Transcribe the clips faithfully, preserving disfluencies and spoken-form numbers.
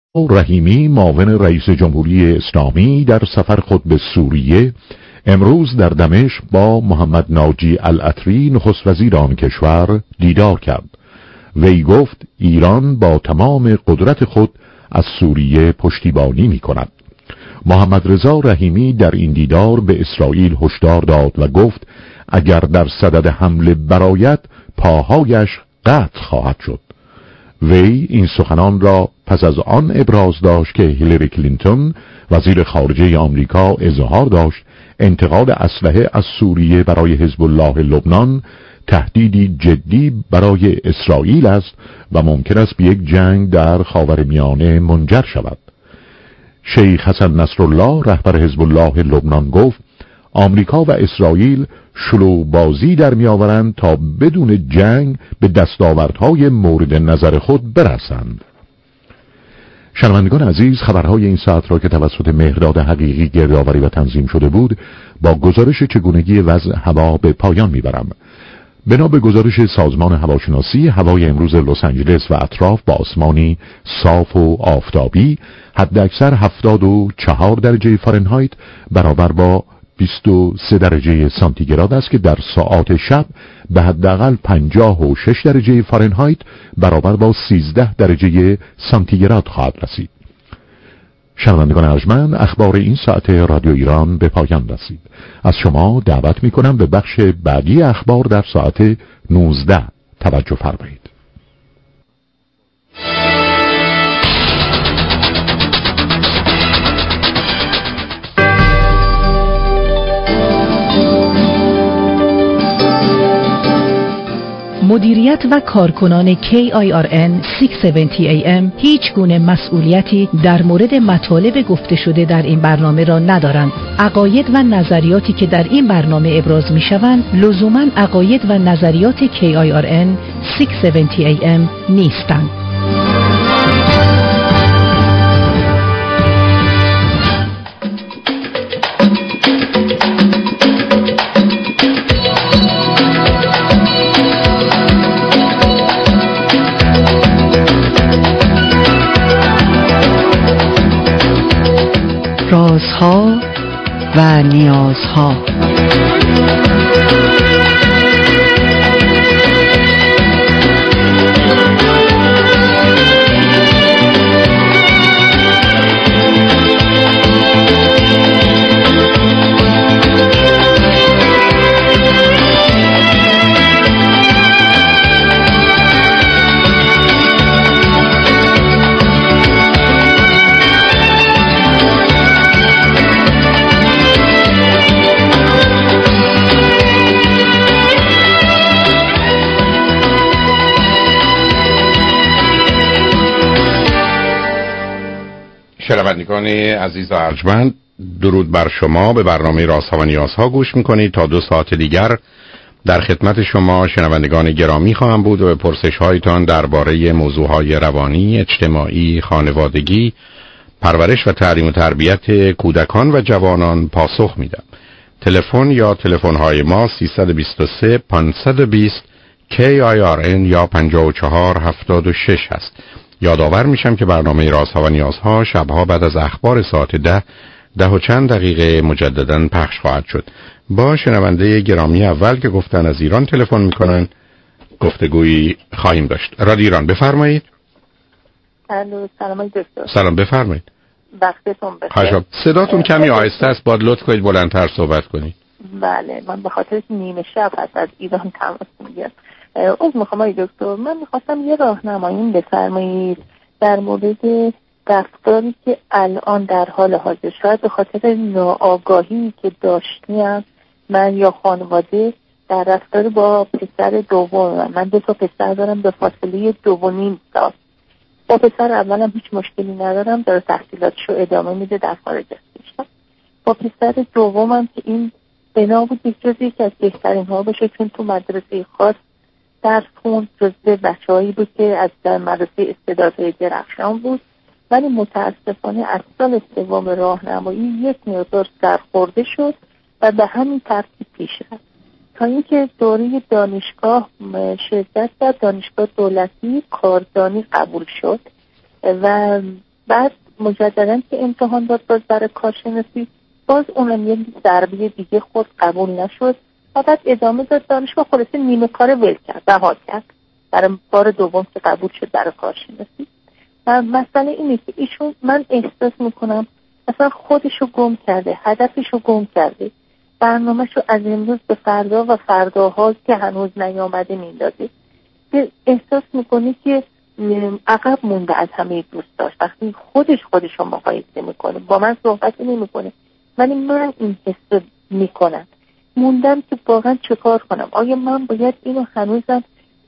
رحیمی معاون رئیس جمهوری اسلامی در سفر خود به سوریه امروز در دمشق با محمد ناجی العطری نخست وزیر آن کشور دیدار کرد. وی گفت ایران با تمام قدرت خود از سوریه پشتیبانی می کند. محمد رضا رحیمی در این دیدار به اسرائیل هشدار داد و گفت اگر در صدد حمله برآید پاهایش قطع خواهد شد. وی این سخنان را پس از آن ابراز داشت که هیلاری کلینتون وزیر خارجه آمریکا اظهار داشت انتقال اسلحه از سوریه برای حزب الله لبنان تهدیدی جدی برای اسرائیل است و ممکن است به یک جنگ در خاورمیانه منجر شود. شیخ حسن نصرالله رهبر حزب الله لبنان گفت آمریکا و اسرائیل شلو بازی در میآورند تا بدون جنگ به دستاوردهای مورد نظر خود برسند. شنوندگان عزیز، خبرهای این ساعت را که توسط مهرداد حقیقی گردآوری و تنظیم شده بود با گزارش چگونگی وضع هوا به پایان میبرم. بنا به گزارش سازمان هواشناسی، هوای امروز لس آنجلس و اطراف با آسمانی صاف و آفتابی، حداکثر هفتاد و چهار درجه فارنهایت برابر با بیست و سه درجه سانتیگراد است که در ساعات شب به حداقل پنجاه و شش درجه فارنهایت برابر با سیزده درجه سانتیگراد خواهد رسید. شنوندگان ارجمند، اخبار این ساعت رادیو ایران به پایان رسید. از شما دعوت می کنم به بخش بعدی اخبار در ساعت نوزده توجه فرمایید. مدیریت و کارکنان کی آی آر ان ششصد و هفتاد ای ام هیچ گونه مسئولیتی در مورد مطالب گفته شده در این برنامه را ندارند. عقاید و نظریاتی که در این برنامه ابراز می شوند لزوماً عقاید و نظریات کی آی آر ان ششصد و هفتاد ای ام نیستند. رازها و نیازها. شنوندگان عزیز و ارجمند، درود بر شما. به برنامه رازها و نیازها گوش میکنید. تا دو ساعت دیگر در خدمت شما شنوندگان گرامی خواهم بود و به پرسش هایتان درباره موضوعهای روانی، اجتماعی، خانوادگی، پرورش و تعلیم و تربیت کودکان و جوانان پاسخ میدم. تلفن یا تلفن های ما سیصد و بیست و سه پانصد و بیست کی آی آر ان یا پنجاه و چهار هفتاد و شش هست. یادآور میشم که برنامه رازها و نیازها شبها بعد از اخبار ساعت ده ده و چند دقیقه مجدداً پخش خواهد شد. با شنونده گرامی اول که گفتن از ایران تلفن میکنن گفتگویی خواهیم داشت. رادیو ایران، بفرمایید. الو، سلام دکتر. سلام، بفرمایید. وقتتون بخیر. صداتون کمی آهسته است، باید لطف کنید بلندتر صحبت کنید. بله، من به خاطر نیمه شب هست از ایران تماس میگیرم. از میخوام آقای دکتر، من میخواستم یه راهنمایی بفرمایید در مورد رفتاری که الان در حال حاضر شاید به خاطر ناآگاهی که داشتیم من یا خانواده در رفتار با پسر دوم. من دو تا پسر دارم به فاصله دو و نیم سال. با پسر اولم هیچ مشکلی ندارم، داره تحصیلاتشو ادامه میده در خارج از کشور. با پسر دومم که این بنا بود یک جزی که از بهترین ها باشه، چون تو مدرسه خاص درس خوند، جزو بچه‌هایی بود که از در مدرسه استعدادهای درخشان بود، ولی متاسفانه از سال سوم راهنمایی یک مقدار سرخورده شد و به همین ترتیب پیش رفت تا اینکه دوره دانشگاه شرکت در دانشگاه دولتی کاردانی قبول شد و بعد مجددا که امتحان داد باز برای کارشناسی، باز اونم یه ضربه دیگه خود قبول نشد و بعد ادامه داد دانشگاه، خلاصه نیمه کار ول کرد، رها کرد. برای بار دوم که قبول شد برای کارشناسی. و مسئله اینه که ایشون، من احساس میکنم اصلا خودشو گم کرده، هدفشو گم کرده، برنامهشو از امروز به فردا و فرداها که هنوز نیامده میندازه. احساس میکنه که عقب مونده از همه دوستاش. وقتی خودش خودشو مقایسه میکنه، با من صحبت نمیکنه، ولی من این حس میکنم، موندم که واقعا چه کار کنم. آیا من باید اینو هنوزم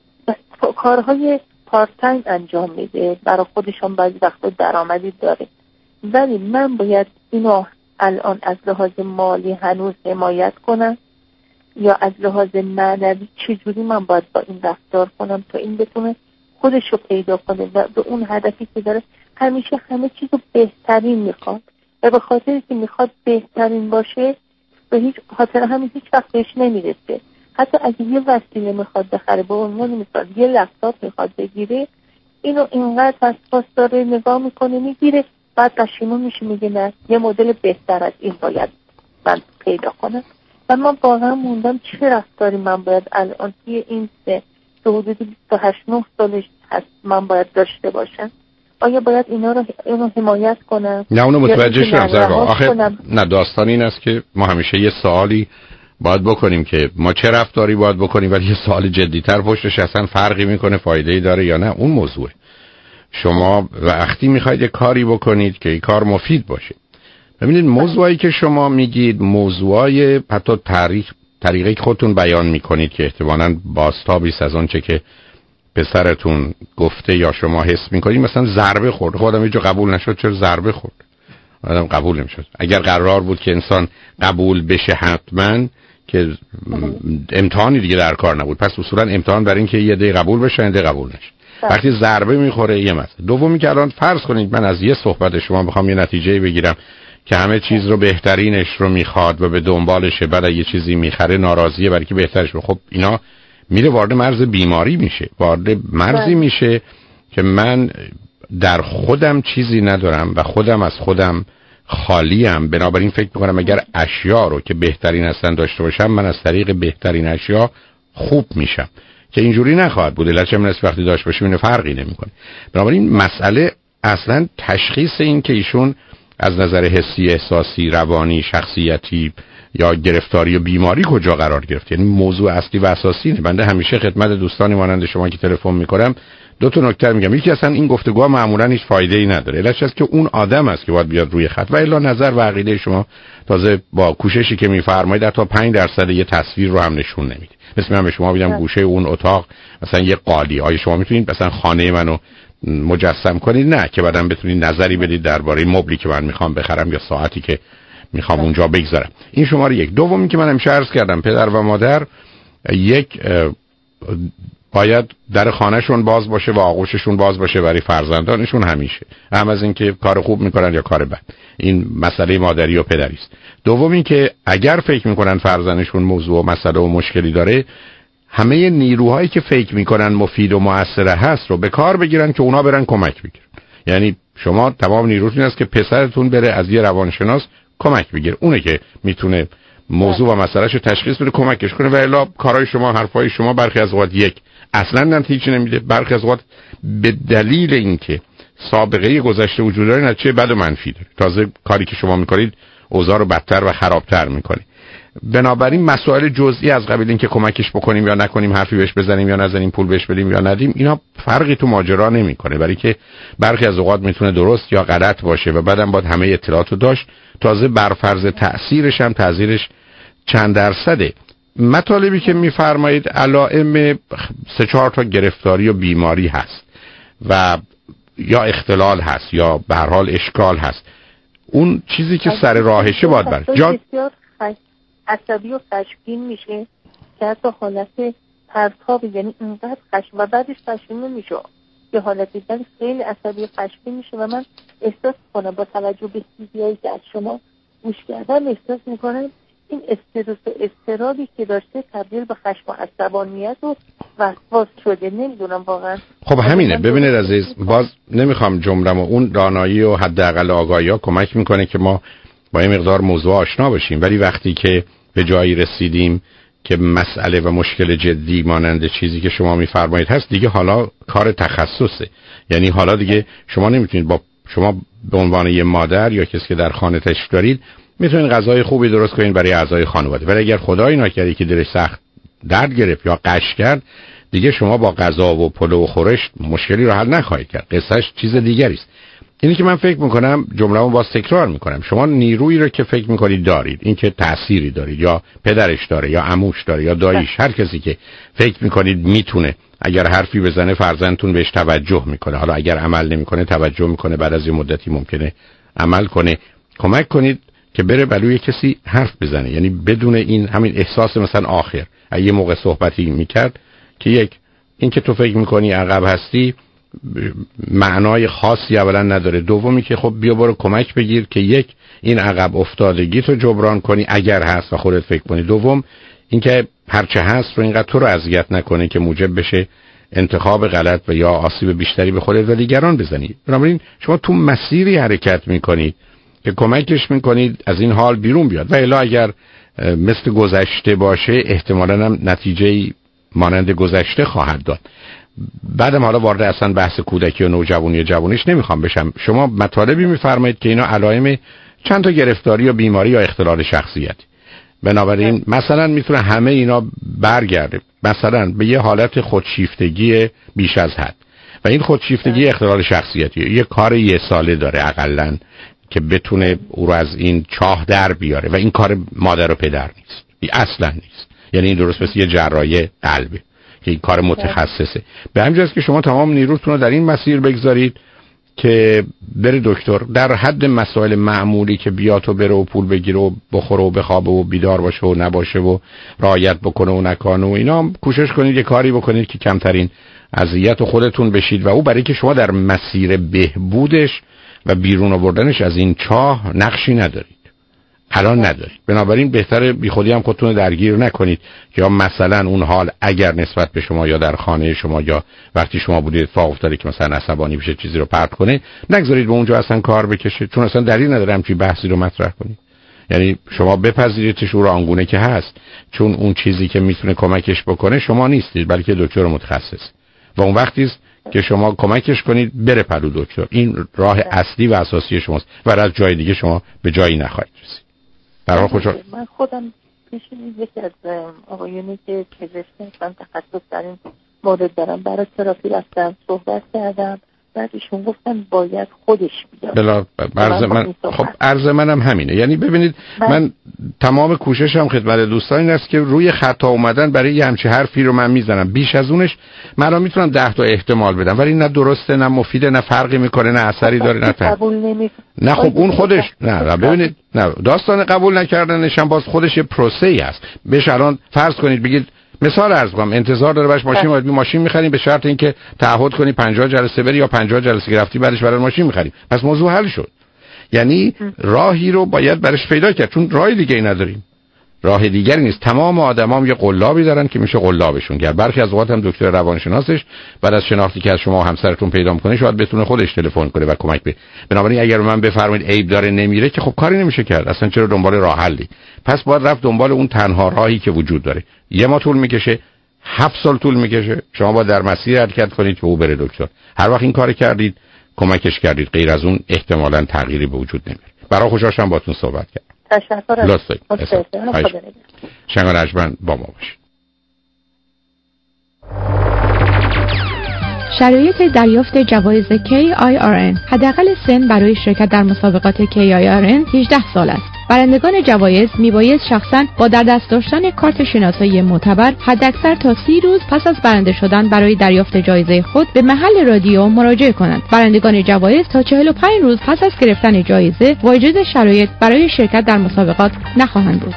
کارهای پارت تایم انجام میده، برای خودشون بعضی وقتا درآمدی داره، ولی من باید اینو الان از لحاظ مالی هنوز حمایت کنم یا از لحاظ معنوی چجوری من باید با این رفتار کنم تا این بتونه خودشو پیدا کنه و به اون هدفی که داره. همیشه همه چیزو بهترین میخواد و به خاطر که میخواد بهترین باشه به هیچ خاطر همین هیچ وقت بهش نمیرسه. حتی اگه یه وسیله میخواد بخره، به عنوان مثال یه لپتاپ میخواد بگیره، اینو اینقدر وسواس داره، نگاه میکنه میگیره، بعد پشیمون میشه، میگه نه یه مدل بهتر از این باید من پیدا کنم. و من واقعا موندم چه رفتاری من باید الان توی این سه که حدود بیست و هشت نه سالش هست من باید داشته باشم. آیا باید اینا رو اینو حمایت کنم؟ نه اونو متوجه شدم. آخه نه، داستان این است که ما همیشه یه سوالی باید بکنیم که ما چه رفتاری باید بکنیم، ولی یه سوال جدی‌تر پشتش اصلا فرقی میکنه فایده‌ای داره یا نه، اون موضوعه. شما وقتی میخواید یه کاری بکنید که این کار مفید باشه. ببینید موضوعی که شما میگید موضوعای حتی تاریخ طریقی که خودتون بیان میکنید که احتمالاً بازتابی از آنچه که پسرتون گفته یا شما حس میکنید، مثلا ضربه خورد، خودم یه جا قبول نشد، چرا ضربه خورد؟ آدم قبول نمیشد. اگر قرار بود که انسان قبول بشه حتما که امتحانی دیگه در کار نبود. پس اصولا امتحان برای این که یه دی قبول بشه، یه دی قبول نشه. وقتی ضربه میخوره یه مسئله. دومی که الان فرض کنید من از یه صحبت شما بخوام یه نتیجه بگیرم که همه چیز رو بهترینش رو میخواد و به دنبالشه، بعد یه چیزی میخره ناراضیه برای که بهترش رو، خب اینا میره وارد مرز بیماری میشه، وارد مرزی میشه که من در خودم چیزی ندارم و خودم از خودم خالیم. بنابراین فکر میکنم اگر اشیا رو که بهترین هستن داشته باشم، من از طریق بهترین اشیا خوب میشم، که اینجوری نخواهد بود. علتش هم است وقتی داشت باشیم اینو فرقی نمیکنه. بنابراین مسئله اصلا تشخیص این که ایشون از نظر حسی، احساسی، روانی، شخصیتی یا گرفتاری و بیماری کجا قرار گرفت، یعنی موضوع اصلی و اساسی اینه. بنده همیشه خدمت دوستانی مانند شما که تلفن میکنم دو تا نکته میگم. یکی اصلا این گفتگوها معمولا هیچ فایده ای نداره، علتش است که اون آدم است که باید بیاد روی خط، و الا نظر و عقیده شما تازه با کوششی که میفرمایید حتی پنج درصد یه تصویر رو هم نشون نمیده. مثل من به شما بگم گوشه اون اتاق مثلا یه قالی، آیا شما میتونید مثلا خانه منو مجسم کنید؟ نه، که بعدم بتونید نظری بدید درباره مبلی که من میخوام بخرم یا ساعتی که میخوام اونجا بگذارم. این شماره یک. دومی که من همیشه عرض کردم، پدر و مادر یک باید در خانهشون باز باشه و آغوششون باز باشه برای فرزندانشون همیشه، هم از اینکه کار خوب میکنن یا کار بد. این مسئله مادری و پدری است. دومی که اگر فکر میکنن فرزندشون موضوع و مسئله و مشکلی داره، همه نیروهایی که فکر میکنن مفید و مؤثر هست رو به کار بگیرن که اونا برن کمک بگیرن. یعنی شما تمام نیروتون است که پسرتون بره از یه روانشناس کمک بگیره، اونه که میتونه موضوع و مسئلهشو تشخیص بده، کمکش کنه. و الا کارهای شما، حرفای شما برخی از اوقات یک اصلا نتیجه نمیده، برخی از اوقات به دلیل اینکه سابقه گذشته وجود داره نتیجه بد و منفی داره. تازه کاری که شما میکنید اوضاع رو بدتر و خرابتر میکنه. بنابراین مسائل جزئی از قبیل این که کمکش بکنیم یا نکنیم، حرفی بهش بزنیم یا نزنیم، پول بهش بدیم یا ندیم، اینا فرقی تو ماجرا نمیکنه، برای که برخی از اوقات میتونه درست یا غلط باشه و بعدم باید همه اطلاعاتو داشت. تازه بر فرض تأثیرش هم تأثیرش چند درصده. مطالبی که میفرمایید علائم سه چهار تا گرفتاری و بیماری هست و یا اختلال هست یا به هر حال اشکال هست. اون چیزی که سر راهشه باید بر جا عصبی و خشمگین میشه که حتی حالت پرتاب، یعنی اینقدر خشم و بعدش خشمگین میشه، یه حالتی دیگه خیلی عصبی و خشمگین میشه و من احساس کنم با توجه به چیزایی که از شما گوش کردم احساس میکنم این استرس و اضطرابی که داشته تبدیل به خشم و عصبانیت و وسواس شده، نمیدونم واقعا. خب همینه. ببینید عزیز، باز نمیخوام جمله‌مو، اون دانایی و حداقل آگاهی‌ها کمک میکنه که ما با این مقدار موضوع آشنا باشیم، ولی وقتی که به جایی رسیدیم که مسئله و مشکل جدی مانند چیزی که شما میفرمایید هست، دیگه حالا کار تخصصه. یعنی حالا دیگه شما نمیتونید، با شما به عنوان یه مادر یا کسی که در خانه تشریف دارید میتونید غذای خوبی درست کنید برای اعضای خانواده، ولی اگر خدای نکرده که دلش سخت درد گرفت یا قش کرد، دیگه شما با غذا و پلو و خورش مشکلی رو حل نخواهید کرد. قصهش چیز دیگری است. اینی که من فکر میکنم، جمله‌مو باز تکرار میکنم، شما نیرویی رو که فکر میکنید دارید، این که تأثیری دارید، یا پدرش داره یا عموش داره یا داییش، هر کسی که فکر میکنید میتونه اگر حرفی بزنه فرزندتون بهش توجه میکنه، حالا اگر عمل نمیکنه توجه میکنه، بعد از یه مدتی ممکنه عمل کنه، کمک کنید که بره بلوی کسی حرف بزنه. یعنی بدون این همین احساس، مثلا آخر یه موقع صحبتی میکرد که یک، این که تو فکر میکنی عقب هستی معنای خاصی اولا نداره، دومی که خب بیا برو کمک بگیر که یک، این عقب افتادگی تو جبران کنی اگر هست و خودت فکر کنی، دوم اینکه هرچه هست رو اینقدر تو رو اذیت نکنه که موجب بشه انتخاب غلط و یا آسیب بیشتری به خودت و دیگران بزنی. بنابراین شما تو مسیری حرکت میکنید که کمکش میکنید از این حال بیرون بیاد، و الا اگر مثل گذشته باشه احتمالاً هم نتیجه مانند گذشته خواهد داد. بعدم حالا وارد اصلا بحث کودکی و نوجوانی و جوانیش نمیخوام بشم. شما مطالبی میفرمایید که اینا علائم چند تا گرفتاری یا بیماری یا اختلال شخصیت، بنابراین مثلا میتونه همه اینا برگرده مثلا به یه حالت خودشیفتگی بیش از حد، و این خودشیفتگی اختلال شخصیتی یه کار یه ساله داره اقلن که بتونه او رو از این چاه در بیاره، و این کار مادر و پدر نیست، این اصلا نیست. یعنی این درست مثل یه جراحی قلبه که این کار متخصصه. به همین جاست که شما تمام نیروتون رو در این مسیر بگذارید که بره دکتر، در حد مسائل معمولی که بیاد و بره و پول بگیره و بخوره و بخوابه و بیدار باشه و نباشه و رعایت بکنه و نکنه و اینا، کوشش کنید یه کاری بکنید که کمترین اذیت و خودتون بشید، و او برای که شما در مسیر بهبودش و بیرون آوردنش از این چاه نقشی ندارید، الان ندارید. بنابراین بهتره بی خودی هم خودتون درگیر نکنید، یا مثلا اون حال اگر نسبت به شما یا در خانه شما یا وقتی شما بودید اتفاق افتاده که مثلا عصبانی بشه چیزی رو پرت کنه، نگذارید به اونجا اصلا کار بکشه، چون اصلا دلیل نداره همچین بحثی رو مطرح کنید. یعنی شما بپذیریدش او رو آنگونه که هست، چون اون چیزی که میتونه کمکش بکنه شما نیستید، بلکه دکتر متخصص، و اون وقتی است که شما کمکش کنید بره پلو دکتر. این راه اصلی و اساسی شماست و از جای دیگه شما به جایی نخواهید رسید. برای خوشحال من خودم پیش یکی از آقایونی که پزشک هستن تخصص در این مورد دارم، برای تراپی رفتم، صحبت کردم، بعد ایشون گفتن باید خودش بیاد. بلا عرض من خب عرض منم همینه. یعنی ببینید من, من تمام کوششم خدمت دوستان این است که روی خطا اومدن برای یه همچین حرفی رو من میزنم، بیش از اونش من میتونم ده تا احتمال بدم، ولی نه درسته نه مفیده نه فرقی میکنه نه اثری داره نه قبول نمی نه خب اون خودش نه نه ببینید نه داستان قبول نکردنش هم باز خودش یه پروسه ای است. بهش الان فرض کنید بگید مثال عرض کنم انتظار داره باش ماشین باید ماشین می‌خریم به شرط اینکه تعهد کنی پنجاه جلسه بری یا پنجاه جلسه گرفتی بعدش برای ماشین می‌خریم، پس موضوع حل شد. یعنی راهی رو باید برش پیدا کرد، چون راه دیگه ای نداریم، راه دیگری نیست. تمام آدمام یه قلابی دارن که میشه قلابشون کرد. برخی از اوقات هم دکتر روانشناسش بعد از شناختی که از شما و همسرتون پیدا می‌کنه شاید بتونه خودش تلفن کنه و کمک بده. بنابراین اگر من بفرمایید عیب داره نمیره که خب کاری نمیشه کرد، اصلا چرا دنبال راه حلی؟ پس باید رفت دنبال اون تنها راهی که وجود داره. یه ما طول میکشه، هفت سال طول میکشه، شما باید در مسیر حرکت کنید که او بره دکتر. هر وقت این کار کردید کمکش کردید، غیر از اون احتمالاً تغییری به وجود نمیاد. برای خوشحالم باهاتون صحبت کردم. تشکر از لطفاً. شنگان رجمن با ما باشید. شرایط دریافت جوایز کی آی آر ان. حداقل سن برای شرکت در مسابقات کی آی آر ان هجده سال است. برندگان جوایز میبایست شخصاً با در دست داشتن کارت شناسایی معتبر حداکثر تا سی روز پس از برنده شدن برای دریافت جایزه خود به محل رادیو مراجعه کنند. برندگان جوایز تا چهل و پنج روز پس از گرفتن جایزه واجد شرایط برای شرکت در مسابقات نخواهند بود.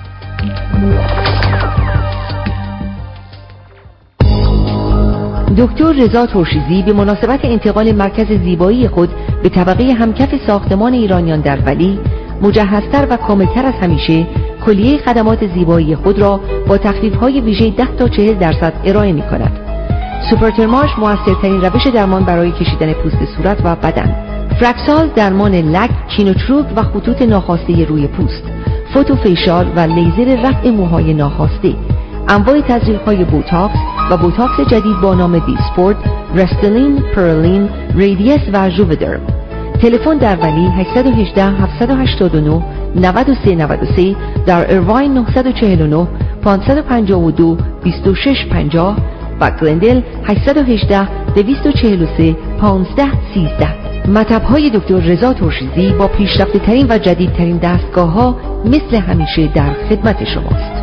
دکتر رضا ترشیزی به مناسبت انتقال مرکز زیبایی خود به طبقه همکف ساختمان ایرانیان در ولی مجهزتر و کاملتر از همیشه کلیه خدمات زیبایی خود را با تخفیف‌های ویژه ده تا چهل درصد ارائه می‌کند. سوپرترماش موثرترین روش درمان برای کشیدن پوست صورت و بدن. فرکسال درمان لک، کینوچروک و خطوط ناخواسته روی پوست. فوتوفیشال و لیزر رفع موهای ناخواسته. انواع تزریق‌های بوتاکس و بوتاکس جدید با نام دیسپورت، رستلین، پرلین، ریدیس و ژوودرم. تلفن در ولی هشت یک هشت هفت هشت نه نه سه نه سه، در ایرواین نه چهار نه پنج پنج دو دو شش پنجاه و گلندل هشت یک هشت دو چهار سه یک پنج یک سه. مطب‌های دکتر رضا ترشیزی با پیشرفته ترین و جدیدترین دستگاه ها مثل همیشه در خدمت شماست.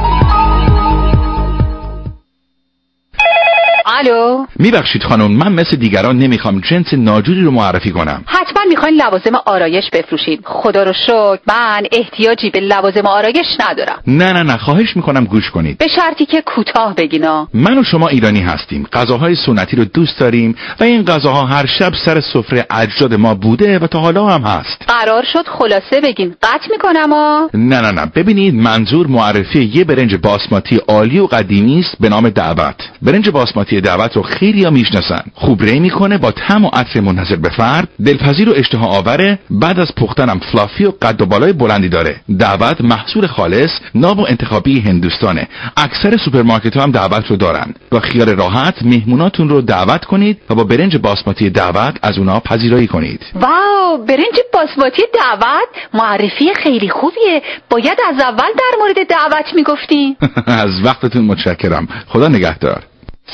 الو، میبخشید خانم، من مثل دیگران نمیخوام جنس ناجوری رو معرفی کنم. حتما میخواین لوازم آرایش بفروشید. خدا رو شکر من احتیاجی به لوازم آرایش ندارم. نه نه نه خواهش میکنم گوش کنید. به شرطی که کوتاه بگینا. من و شما ایرانی هستیم، غذاهای سنتی رو دوست داریم و این غذاها هر شب سر سفره اجداد ما بوده و تا حالا هم هست. قرار شد خلاصه بگین، قطع میکنم ها. نه نه نه ببینید، منظور معرفی یه برنج باسماتی عالی و قدیمی است به نام دعوت. برنج باسماتی دعوت رو خیلی‌ها میشناسن. خوب ری میکنه، با طعم و عطر منحصر به فرد، دلپذیر و اشتها آوره، بعد از پختنم فلافی و قد و بالای بلندی داره. دعوت محصول خالص، ناب و انتخابی هندوستانه. اکثر سوپرمارکت‌ها هم دعوت رو دارن. با خیال راحت مهموناتون رو دعوت کنید و با برنج باسماتی دعوت از اونها پذیرایی کنید. واو، برنج باسماتی دعوت معرفی خیلی خوبیه. باید از اول در مورد دعوت میگفتین. از وقتتون متشکرم. خدا نگهدار.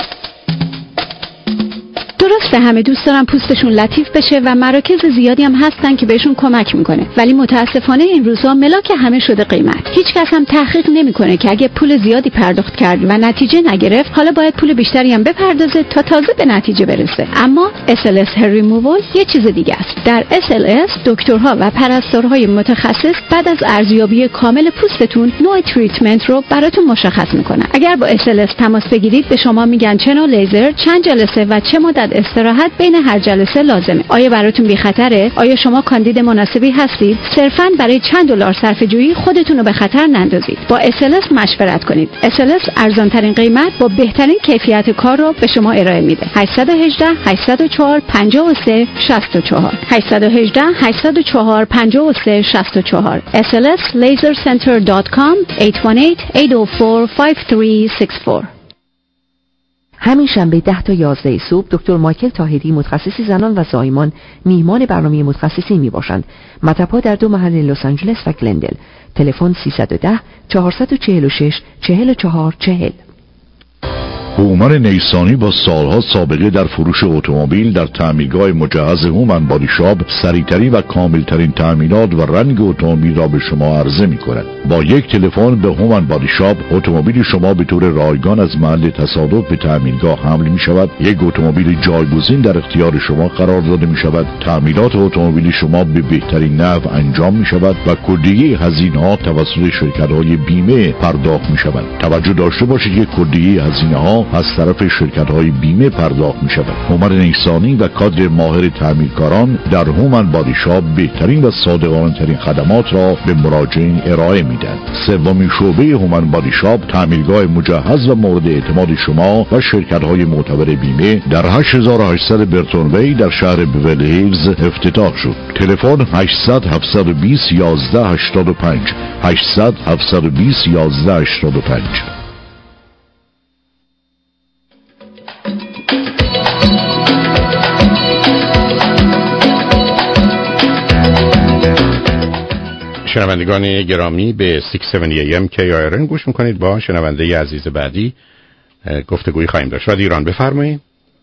درسته همه دوست دارن پوستشون لطیف بشه و مراکز زیادی هم هستن که بهشون کمک میکنه، ولی متاسفانه این روزا ملاک همه شده قیمت. هیچ کس هم تحقیق نمیکنه که اگه پول زیادی پرداخت کرد و نتیجه نگرفت، حالا باید پول بیشتری هم بپردازه تا تازه به نتیجه برسه. اما اس ال اس Hair Removal یه چیز دیگه است. در اس ال اس دکترها و پرستارهای متخصص بعد از ارزیابی کامل پوستتون نوع تریتمنت رو براتون مشخص میکنن. اگر با اس ال اس تماس بگیرید به شما میگن چه نوع لیزر، چند جلسه و چه مدت استراحت بین هر جلسه لازمه. آیا براتون بی خطره؟ آیا شما کاندید مناسبی هستید؟ صرفاً برای چند دلار صرفه‌جویی خودتون رو به خطر نندازید. با اس ال اس مشورت کنید. اس ال اس ارزان ترین قیمت با بهترین کیفیت کار رو به شما ارائه میده. هشت یک هشت هشت صفر چهار پنج سه شش چهار هشت یک هشت هشت صفر چهار پنج سه شش چهار اس ال اس laser center dot com هشت یک هشت هشت صفر چهار پنج سه شش چهار. همین شنبه ده تا یازده صبح دکتر مایکل طاهری متخصص زنان و زایمان میهمان برنامه متخصصی می باشند. مطب‌ها در دو محل لس آنجلس و گلندل. تلفن سیصد و ده چهارصد و چهل و شش چهل و چهار چهل. هومن نیسانی با سالها سابقه در فروش اتومبیل در تعمیرگاه مجهز هومن بادی شاپ سریعترین و کاملترین تعمیرات و رنگ اتومبیل را به شما عرضه می کند. با یک تلفن به هومن بادی شاپ اتومبیل شما به طور رایگان از محل تصادف به تعمیرگاه حمل می شود. یک اتومبیل جایگزین در اختیار شما قرار داده می شود. تعمیرات اتومبیل شما به بهترین نحو انجام می شود و کلیه هزینه ها توسط شرکت های بیمه پرداخت می شود. توجه داشته باشید که کلیه هزینه ها از طرف شرکت های بیمه پرداخت می شود. هومن نیسانی و کادر ماهر تعمیرکاران در هومن بادی شاپ بهترین و صادقانه ترین خدمات را به مراجعین ارائه می دهند. سومین شعبه هومن بادی شاپ تعمیرگاه مجهز و مورد اعتماد شما و شرکت های معتبر بیمه در هشت هزار و هشتصد برتون وی در شهر بیورلی هیلز افتتاح شد. تلفن هشتصد هفتصد و بیست یازده هشتاد و پنج هشتصد هفتصد و بیست یازده هشتاد و پنج. شنوندگان گرامی به ششصد و هفتاد ای ام کی آی آر ان گوش میکنید. با شنونده عزیز بعدی گفتگویی خواهیم داشت. رادیو ایران بفرمایید.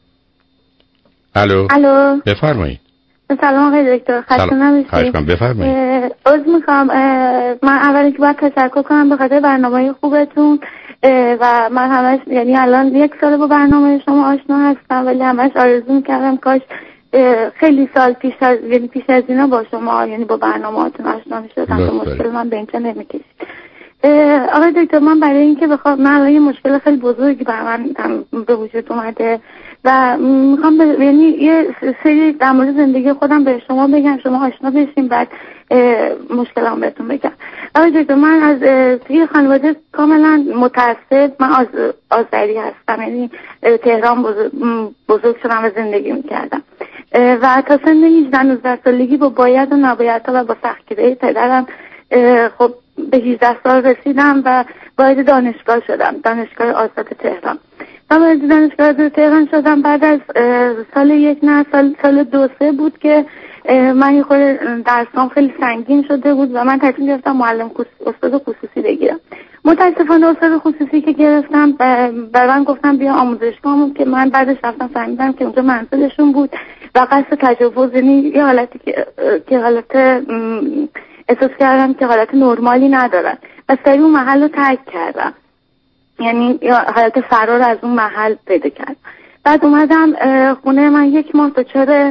الو الو بفرمایید. سلام آقای دکتر، خسته نباشید. خواهش می‌کنم بفرمایید. عذر میخوام، من اولی که باید تشکر کنم به خاطر برنامه خوبتون و من همش یعنی الان یک سال با برنامه شما آشنا هستم، ولی همش آرزو میکردم کاش خیلی سال پیش از یعنی پیش از اینا با شما یعنی با برنامه‌هاتون آشنا می‌شدم که مشکل من به اینجا نمی‌کشید. آقای دکتر، من برای اینکه بخوام من یه مشکل خیلی بزرگی برای من به وجود اومده و میخوام ب... یعنی یه سری در مورد زندگی خودم به شما بگم، شما آشنا بشین، بعد مشکلام بهتون بگم. آقای دکتر من از توی خانواده کاملا متعصب، من از آذری هستم، یعنی تهران بزرگ, بزرگ شدم و زندگی میکردم و تا سن هجده نوزده سالگی با باید و نبایدها و با سختگیری پدرم خب به هجده سال رسیدم و وارد دانشگاه شدم، دانشگاه آزاد تهران. و وارد دانشگاه آزاد تهران شدم بعد از سال یک نه سال, سال دو سه بود که من یه خود درسام خیلی سنگین شده بود و من تصمیم گرفتم معلم استاد خصوصی بگیرم. متاسفانه استاد خصوصی که گرفتم به من گفتم بیا آموزشگاهمون، که من بعدش رفتم فهمیدم که اونجا منزلشون بود و قصد تجاوز، یعنی یه حالتی که که حالت احساس کردم که حالت نرمالی ندارن و سریع اون محل رو ترک کردم، یعنی حالت فرار از اون محل پیدا کردم. بعد اومدم خونه، من یک ماه دچار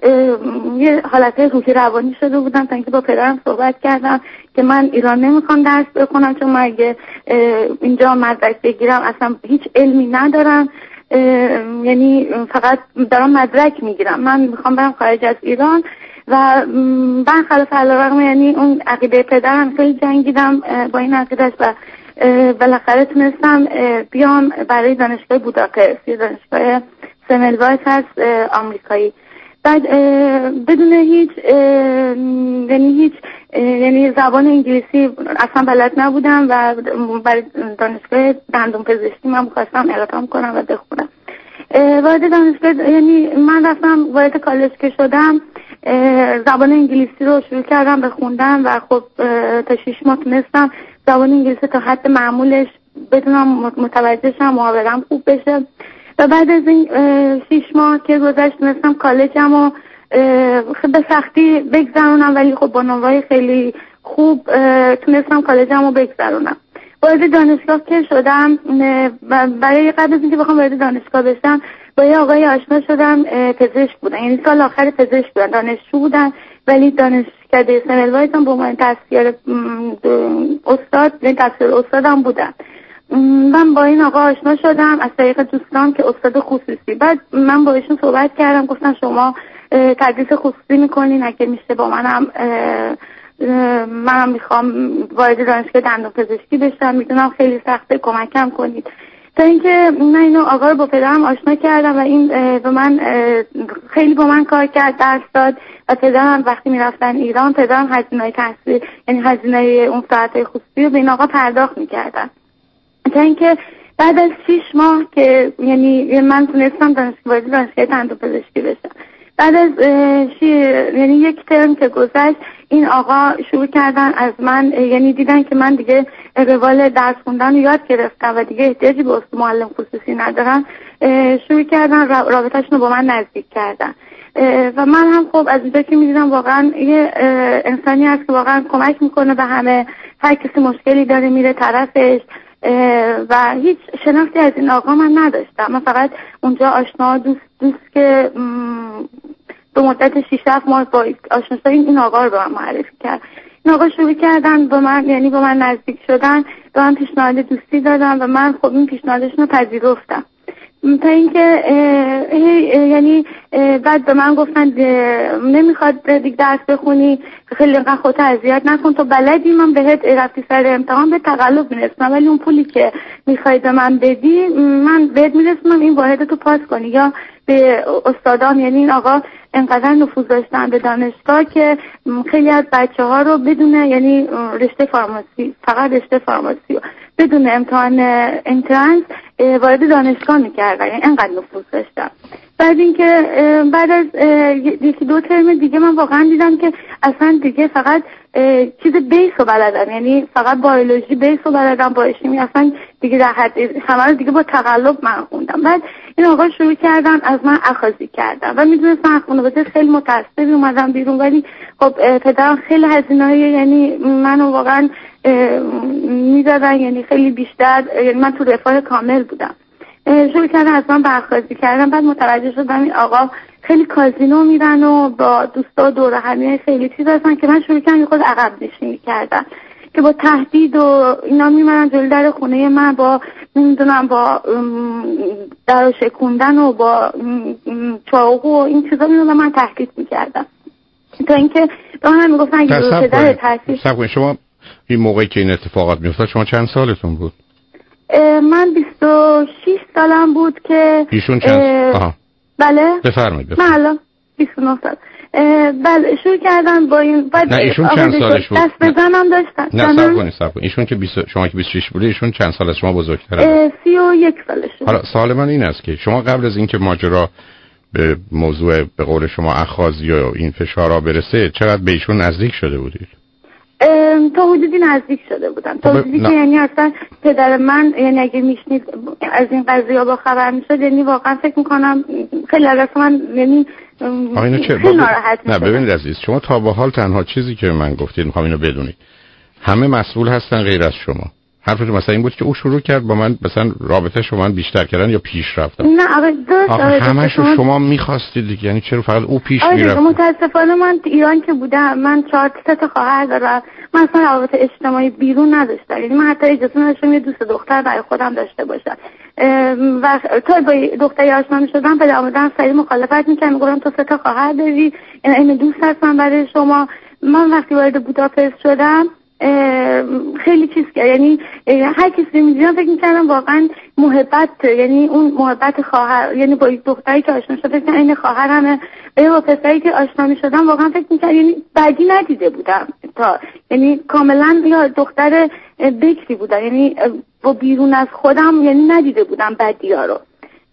یه حالت روحی روانی شده بودم تا اینکه با پدرم صحبت کردم که من ایران نمیخوام درس بخونم چون من اگه اینجا مدرک بگیرم اصلا هیچ علمی ندارم، یعنی فقط دارم مدرک میگیرم، من میخوام برم خارج از ایران. و برخلاف علیرغم یعنی اون عقیده پدرم خیلی جنگیدم با این عقیدهش و بالاخره تونستم بیام برای دانشگاه بوداپست، دانشگاه سملوایس هست آمریکایی. بعد بدون هیچ یعنی هیچ یعنی زبان انگلیسی اصلا بلد نبودم و برای دانشگاه دندون پزشکی من می‌خواستم اقدام کنم و بخونم. وارد دانشگاه یعنی من رفتم وارد کالج که شدم زبان انگلیسی رو شروع کردم بخوندن و خب تا شیش ماه تونستم زبان انگلیسی تا حد معمولش بدونم، متوجه شم، محاورم خوب بشه. و بعد از این شیش ماه که گذشت تونستم کالجم رو به سختی بگذرونم، ولی خب با نمره‌های خیلی خوب تونستم کالجم رو بگذرونم. وارد دانشگاه که شدم برای قبل از اینکه بخوام وارد دانشگاه بشم با یه آقای آشنا شدم، پزشک بودن، یعنی سال آخر پزشک بودن، دانشجو بودن ولی دانشکده سملوایس هم با من دستیار استاد یعنی دستیار استادم بودن. من با این آقا آشنا شدم از طریق دوستان که استاد خصوصی. بعد من با ایشون صحبت کردم، گفتن شما تدریس خصوصی میکنین، اگه میشه با منم منم میخوام وارد دانشگاه دندون پزشکی بشم، میدونم خیلی سخته، کمکم کنید. تا اینکه من اینو آقا رو با پدرم آشنا کردم و این به من خیلی با من کار کرد، درس داد و پدرم وقتی میرفتن ایران پدرم هزینه‌های تحصیل یعنی هزینه اون ساعت خصوصی رو به این آقا پرداخت میکردن. تا اینکه بعد از شیش ماه که یعنی من تونستم دانشگاه دانشگاه دندون پزشکی بشم. بعد از یعنی یک ترم که گذشت این آقا شروع کردن از من، یعنی دیدن که من دیگه روال درس خوندن رو یاد گرفتم و دیگه احتیاجی به معلم خصوصی ندارم، شروع کردن رابطه‌شون رو با من نزدیک کردن و من هم خب از اینجا که می‌دیدم واقعا یه انسانی هست که واقعا کمک میکنه به همه، هر کسی مشکلی داره میره طرفش و هیچ شناختی از این آقا من نداشتم. من فقط اونجا آشنا دوست دوست که به مدت شش هفت ماه با آشنا شدیم این آقا رو به من معرفی کرد. این آقا شروع کردن با من یعنی با من نزدیک شدن، به من پیشنهاد دوستی دادن و من خب این پیشنهادشون رو پذیرفتم. تا اینکه یعنی بعد به من گفتن نمیخواد دیگه درس بخونی، خیلی اینقدر خودت اذیت نکن، تو بلدی، من بهت رفتی سر امتحان به تقلب میرسونم ولی اون پولی که میخوای به من بدی من بهت میرسونم این واحدتو پاس کنی. یا به استادان، یعنی این آقا انقدر نفوذ داشتن به دانشگاه که خیلی از بچه ها رو بدون یعنی رشته فارماسی، فقط رشته فارماسی بدون امتحان انترنس وارد دانشگاه میکردن، یعنی انقدر نفوذ داشتن. بعد اینکه بعد از یکی دو ترم دیگه من واقعا دیدم که اصلا دیگه فقط چیز بیس رو بلدم، یعنی فقط بیولوژی بیس رو بلدم، با شیمی اصلا دیگه در حد همه رو دیگه با تقلب من خوندم. بعد این آقا شروع کردن از من اخاذی کردن و میدونستم خانواده خیلی متعصبی اومدم بیرون، ولی خب پدرم خیلی هزینه‌های یعنی منو واقعا میدادن، یعنی خیلی بیشتر، یعنی من تو رفاه کامل بودم. شروع کردن از من برخواستی کردن. بعد متوجه شدم این آقا خیلی کازینو میرن و با دوستا دور همی خیلی چیز هستن که من شروع کردم خود عقب نشینی کردن که با تهدید و اینا میمرن جلوی در خونه من، با نمیدونم با در شکوندن و با چاقو و این چیزا میمونن من تهدید میکردم تا اینکه به من میگفتن اگه پدر تحصیل شما این موقعی که این اتفاقات میافتاد شما چند سالتون بود؟ من بیست و شش سالم بود که ایشون چند؟ آها. بله بفرمایید. من الان بیست و نه سال. بله شروع کردن با این بعد نه ایشون چند سالش بود؟ دست بزنم داشتن. نه صبر کنید صبر کنید. ایشون که بیست شما که بیست و شش بوده ایشون چند سال از شما بزرگتره؟ سی و یک سالشه. حالا سوال من این است که شما قبل از اینکه ماجرا به موضوع به قول شما اخاذی و این فشارها برسه چقدر به ایشون نزدیک شده بودید؟ تا حدودی نزدیک شده بودم تا حدودی که یعنی اصلا پدر من یعنی اگه میشنید از این قضیه با خبر میشد یعنی واقعا فکر میکنم خیلی از من یعنی خیلی ناراحت نه ببینید عزیز شما تا به حال تنها چیزی که من گفتید میخوام اینو بدونید همه مسئول هستن غیر از شما. حرفتون مثلا این بود که او شروع کرد با من مثلا رابطه شما من بیشتر کردن یا پیش رفتن. نه آره درست همش رو شما می‌خواستید دیگه یعنی چرا فقط او پیش میرفت؟ متاسفانه من ایران که بودم من چهار تا تا خواهر دارم. من اصلا روابط اجتماعی بیرون نداشتم. یعنی من حتی اجازه نداشتم یه دوست دختر برای خودم داشته باشم. و تا با دختری آشنا می‌شدم پدر مادرم سری مخالفت می‌کردن میگفتن تو سه تا خواهر داری یعنی این دوست هستم برای شما. من وقتی وارد بوداپست شدم خیلی چیز که یعنی هر کسی می‌دیدم فکر می‌کردم واقعا محبت یعنی اون محبت خواهر یعنی با دختری که آشنا شده که این خواهرمه و با پسری که آشنا می‌شدم واقعا فکر می‌کردم یعنی بدی ندیده بودم تا یعنی کاملا یا دختر بکری بودم یعنی با بیرون از خودم یعنی ندیده بودم بدی‌ها رو.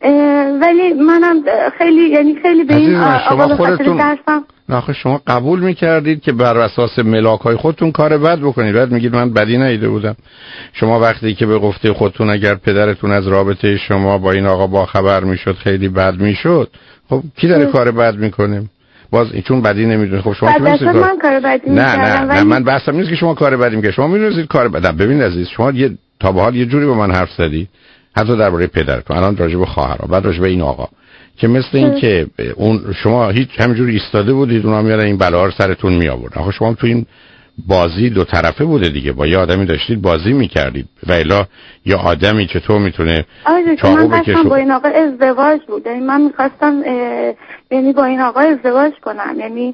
ولی منم خیلی یعنی خیلی به این آقا خاطر درسم نه شما قبول میکردید که بر اساس ملاک‌های خودتون کار بد بکنید بعد میگید من بدی ندیده بودم. شما وقتی که به گفته خودتون اگر پدرتون از رابطه شما با این آقا با خبر میشد خیلی بد میشد خب کی داره کار بد میکنه؟ باز چون بدی نمیدونه. خب شما که می‌دونید من کار بدی نه نه نه من بحثم نیست که شما کار بدی میکنید. شما میدونید کار بد. ببینید عزیز شما یه تا به حال یه جوری با من حرف زدی حتی درباره پدرتون الان راجع به خواهرها بعد راجع به این آقا که مثل این که اون شما هیچ همینجوری ایستاده بودید اونا میاد این بلا رو سرتون می آورد. آخه شما تو این بازی دو طرفه بوده دیگه با یه آدمی داشتید بازی میکردید و الا یه آدمی چطور میتونه چاقو بکشه. با این آقا ازدواج بود یعنی من میخواستم یعنی با این آقا ازدواج کنم یعنی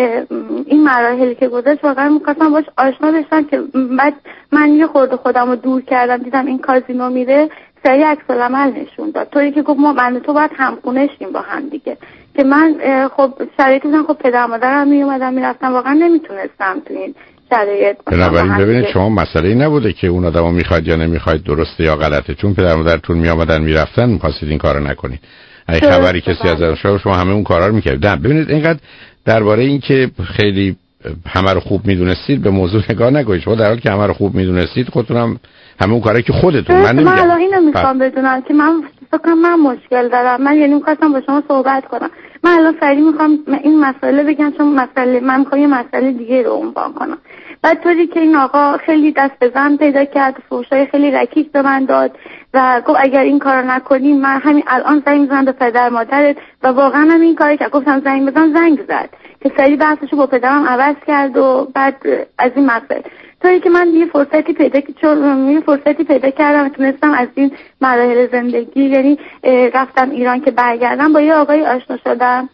این مراحلی که گذشت واقعا میخواستم باش آشنا بشم که بعد من یه خورده خودم رو دور کردم دیدم این کازینو میره سری عکس العمل نشون داد طوری که گفت ما من تو باید همخونه شیم با هم دیگه که من خب شرایطی بودم خب پدر مادرم می اومدن میرفتم واقعا نمیتونستم تو این شرایط. بنابراین ببینید شما مسئله نبوده که اون آدمو میخواید یا نمیخواید درسته یا غلطه چون پدر مادرتون می اومدن میرفتن می‌خواستید این کارو نکنید. اگه خبری کسی از شما شما همه اون کارا رو میکردید. نه ببینید اینقدر درباره این که خیلی همه رو خوب میدونستید به موضوع نگاه نکنید. شما در حالی که همه رو خوب میدونستید خودتون هم همه اون کاری که خودتون من نمیگم. من الان اینو میخوام بدونم که من فکر من مشکل دارم. من یعنی می‌خواستم با شما صحبت کنم. من الان سریع میخوام این مسئله بگم چون مسئله من میخوام یه مسئله دیگه رو عنوان کنم. بعد طوری که این آقا خیلی دست به زن پیدا کرد فحشای خیلی رکیک به من داد و گفت اگر این کارو نکنی من همین الان زنگ میزنم به پدر مادرت و واقعا هم این کاری که گفتم زنگ بزن زنگ زد که سریع بحثشو با پدرم عوض کرد و بعد از این مسئله طوری که من یه فرصتی پیدا چون یه فرصتی پیدا کردم تونستم از این مراحل زندگی یعنی رفتم ایران که برگردم با یه آقای آشنا شدم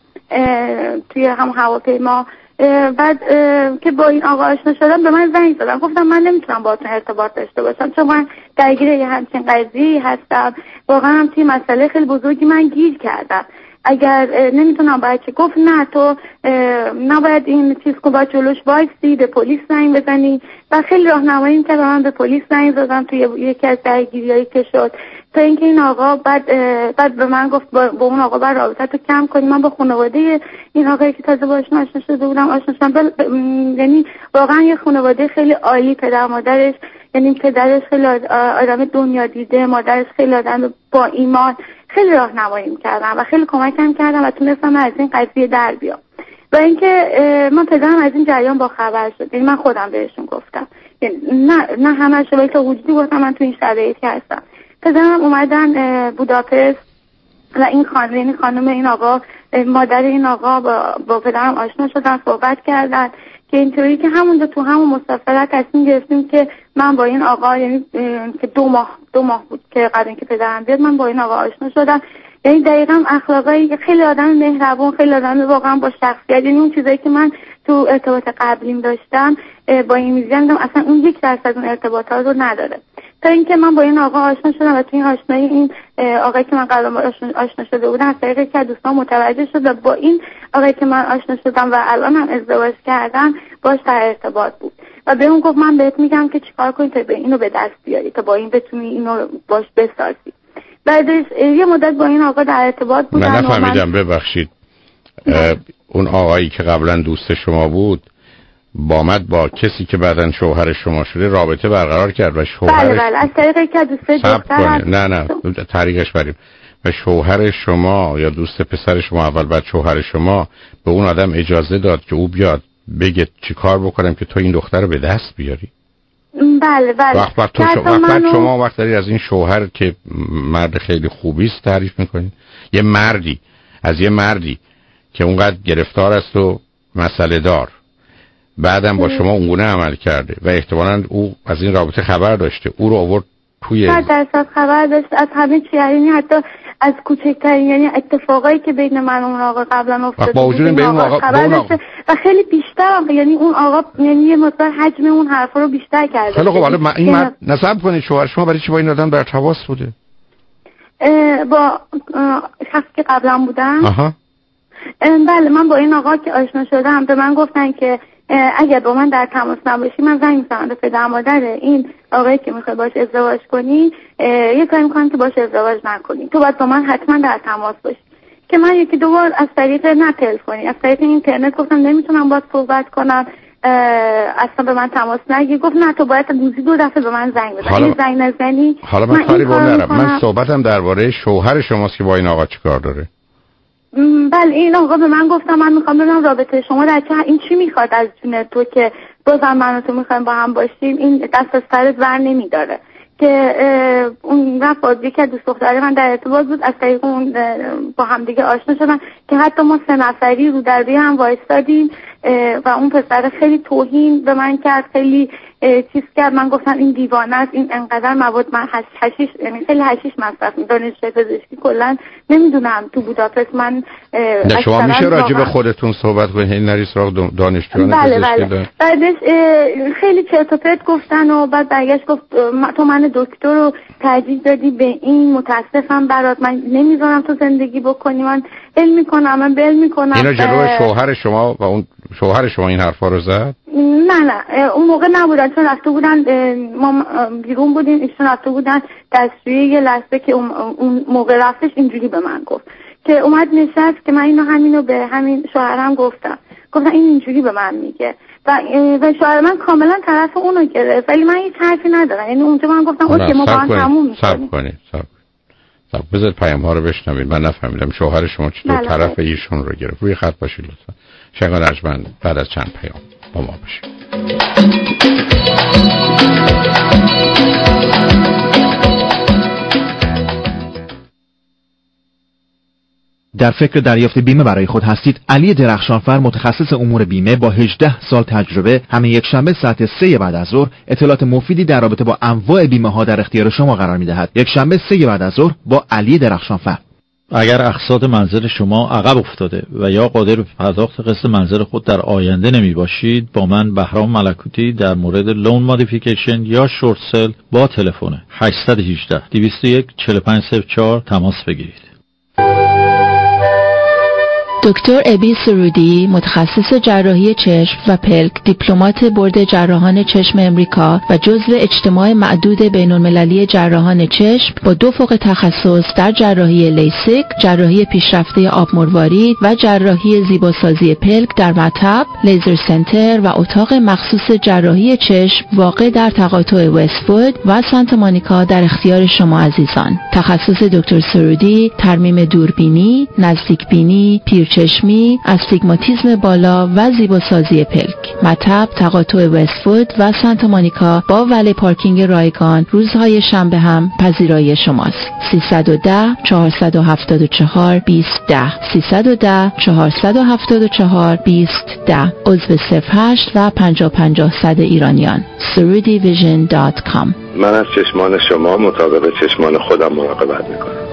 توی هم هواپیما بعد که با این آقا آشنا شدم به من زنگ زدن گفتم من نمیتونم باهاتون ارتباط داشته باشم چون من درگیر یه همچین قضیه هستم واقعا هم توی مسئله خیلی بزرگی من گیر کردم اگر نمیتونم باید چه گفت نه تو نباید این چیز کو با جلوش وایسی به پلیس زنگ بزنی و خیلی راهنمایی کرد من به پلیس زنگ زدم توی یکی از درگیریایی که شد تا اینکه این آقا بعد بعد به من گفت با, با اون آقا بعد رابطه‌تو کم کنی. من با خانواده این آقایی که تازه باهاش آشنا شده بودم آشنا شدم یعنی واقعا یه خانواده خیلی عالی پدر مادرش یعنی پدرش خیلی آدم دنیا دیده مادرش خیلی آدم با ایمان خیلی راهنمایی کردم و خیلی کمکم کردم و تونستم از این قضیه در بیام و اینکه من پدرم از این جریان با خبر شد یعنی من خودم بهشون گفتم نه نه همش ولی تا وجودی گفتم من تو این شرایطی هستم. پدرم اومدن بوداپست و این خانم این خانم این آقا مادر این آقا با, با پدرم آشنا شدن صحبت کردن که اینطوری که همونجا تو همون مسافرت تصمیم گرفتیم که من با این آقا، یعنی که دو ماه دو ماه بود که قبل اینکه پدرم بیاد، من با این آقا آشنا شدم. یعنی دقیقاً اخلاقای خیلی آدم مهربون، خیلی آدم واقعا با شخصیت، یعنی اون چیزایی که من تو ارتباط قبلیم داشتم با این میزیدم اصلا اون یک درصد اون ارتباطات رو نداره. تا اینکه من با این آقا آشنا شدم و تو این آشنایی این آقایی که من قبلا آشنا شده بودم از طریق که دوستان متوجه شد و با این آقایی که من آشنا شدم و الان هم ازدواج کردم باش در ارتباط بود و به اون گفت من بهت میگم که چیکار کنی تا به اینو به دست بیاری، تا با این بتونی اینو باش بسازی. بعدش یه مدت با این آقا در ارتباط بودم. من نفهمیدم، ببخشید. اون آقایی که قبلا دوست شما بود با مد با کسی که بعدن شوهر شما شده رابطه برقرار کرد و شوهرش بله بله از طریق که دوست دختر نه نه طریقش بریم و شوهر شما یا دوست پسر شما اول بعد شوهر شما به اون آدم اجازه داد که او بیاد بگه چی کار بکنم که تو این دختر رو به دست بیاری. بله بله وقت وقت تو شما وقت منو... شما وقت داری از این شوهر که مرد خیلی خوبی است تعریف میکنید، یه مردی از یه مردی که اونقدر گرفتار است و مسئله دار بعدم با شما اونگونه عمل کرده و احتمالاً او از این رابطه خبر داشته، او رو آورد توی صد درصد خبر داشت از همه چی، یعنی حتی از کوچکترین یعنی اتفاقایی که بین من و اون آقا قبلا افتاده با وجود به اون آقا خبر داشته و خیلی بیشتر هم. یعنی اون آقا یعنی یه مقدار حجم اون حرفا رو بیشتر کرده. خیلی خب حالا این مرد نصب کنید شوهر شما برای چی با این آدم در تماس بوده؟ با شخصی که قبلا بودم. آها. بله من با این آقا که آشنا شدم به من گفتن که اگر با من در تماس نباشی من زنگ میزنم به پدر مادر این آقایی که میخوای باش ازدواج کنی، یه کاری میکنم که باش ازدواج نکنی، تو باید با من حتما در تماس باشی. که من یکی دو بار از طریق نه تلفنی از طریق اینترنت گفتم نمیتونم باهات صحبت کنم، اصلا به من تماس نگیر. گفت نه تو باید روزی دو دفعه به من زنگ بزنی. حالا زنگ نزنی حالا من کاری با نرم. من صحبتم درباره شوهر شماست که با این آقا چیکار داره. بله این آقا به من گفتم من میخوام ببینم رابطه شما در چه این چی میخواد از جون تو که بازم من و تو میخوایم با هم باشیم، این دست از سرت ور نمیداره. که اون رفت با یکی از دوست دختری من در ارتباط بود، از طریق اون با هم دیگه آشنا شدن که حتی ما سه نفری رو در روی هم وایستادیم و اون پسر خیلی توهین به من کرد، خیلی چیز کرد. من گفتم این دیوانه است، این انقدر مواد من حشیش یعنی خیلی حشیش مصرف می‌کنه. دانشجوی پزشکی کلا نمیدونم تو بوداپست من نه شما میشه راجع به خودتون صحبت کنید، این نری سراغ دانشجویان بله پزشکی. بله. بعدش خیلی چرت و پرت گفتن و بعد برگشت گفت تو من دکتر رو ترجیح دادی به این، متاسفم برات، من نمیذارم تو زندگی بکنی، من بل میکنم من بل میکنم. اینا جلوی شوهر شما و اون شوهر شما این حرفا رو زد؟ نه نه اون موقع نبودن چون رفته بودن ما بیرون بودیم، ایشون رفته بودن دستشویی. یه لحظه که اون موقع رفتش اینجوری به من گفت که اومد نشست که من اینو همینو به همین شوهرم گفتم گفتم این اینجوری به من میگه و و شوهر من کاملا طرف اونو گرفت ولی من هیچ حرفی ندارم. یعنی اونجا من گفتم اوکی ما با هم تموم می‌کنیم. صبر کنید صبر صبر بذارید پیام ها رو بشنوید. من نفهمیدم شوهر شما چطور طرف ایشون رو گرفت. روی خط باشید لطفا. شنگان ارجمند بعد از چند پیام با ما باشید. در فکر دریافت بیمه برای خود هستید؟ علی درخشانفر متخصص امور بیمه با هجده سال تجربه همه یک شنبه ساعت سه بعد از ظهر اطلاعات مفیدی در رابطه با انواع بیمه ها در اختیار شما قرار می دهد. یک شنبه سه بعد از ظهر با علی درخشانفر. اگر اقساط منزل شما عقب افتاده و یا قادر به پرداخت قسط منزل خود در آینده نمی باشید، با من بهرام ملکوتی در مورد لون مودیفیکیشن یا شورت سل با تلفن هشت یک هشت دویست و یک چهل و پنج صفر چهار تماس بگیرید. دکتر ابی سرودی متخصص جراحی چشم و پلک، دیپلمات بورد جراحان چشم امریکا و جزو اجتماع معدود بین‌المللی جراحان چشم با دو فوق تخصص در جراحی لیسیک، جراحی پیشرفته آب مروارید و جراحی زیباسازی پلک در مطب، لیزر سنتر و اتاق مخصوص جراحی چشم واقع در تقاطع وست‌وود و سانتا مونیکا در اختیار شما عزیزان. تخصص دکتر سرودی ترمیم دوربینی، نزدیک بینی، پیر چشمی، استیگماتیسم بالا و زیباسازی پلک. مطب تقاطع وستفود و سانتا مونیکا با ولی پارکینگ رایگان روزهای شنبه هم پذیرایی شماست. سیصد و ده چهارصد و هفتاد و چهار بیست ده سیصد و ده چهارصد و هفتاد و چهار بیست ده عضو صفر هشت و پنجاه پنجاه صد ایرانیان. سرودی ویژن دات کام. من از چشمان شما مطابق چشمان خودم مراقبت میکنم.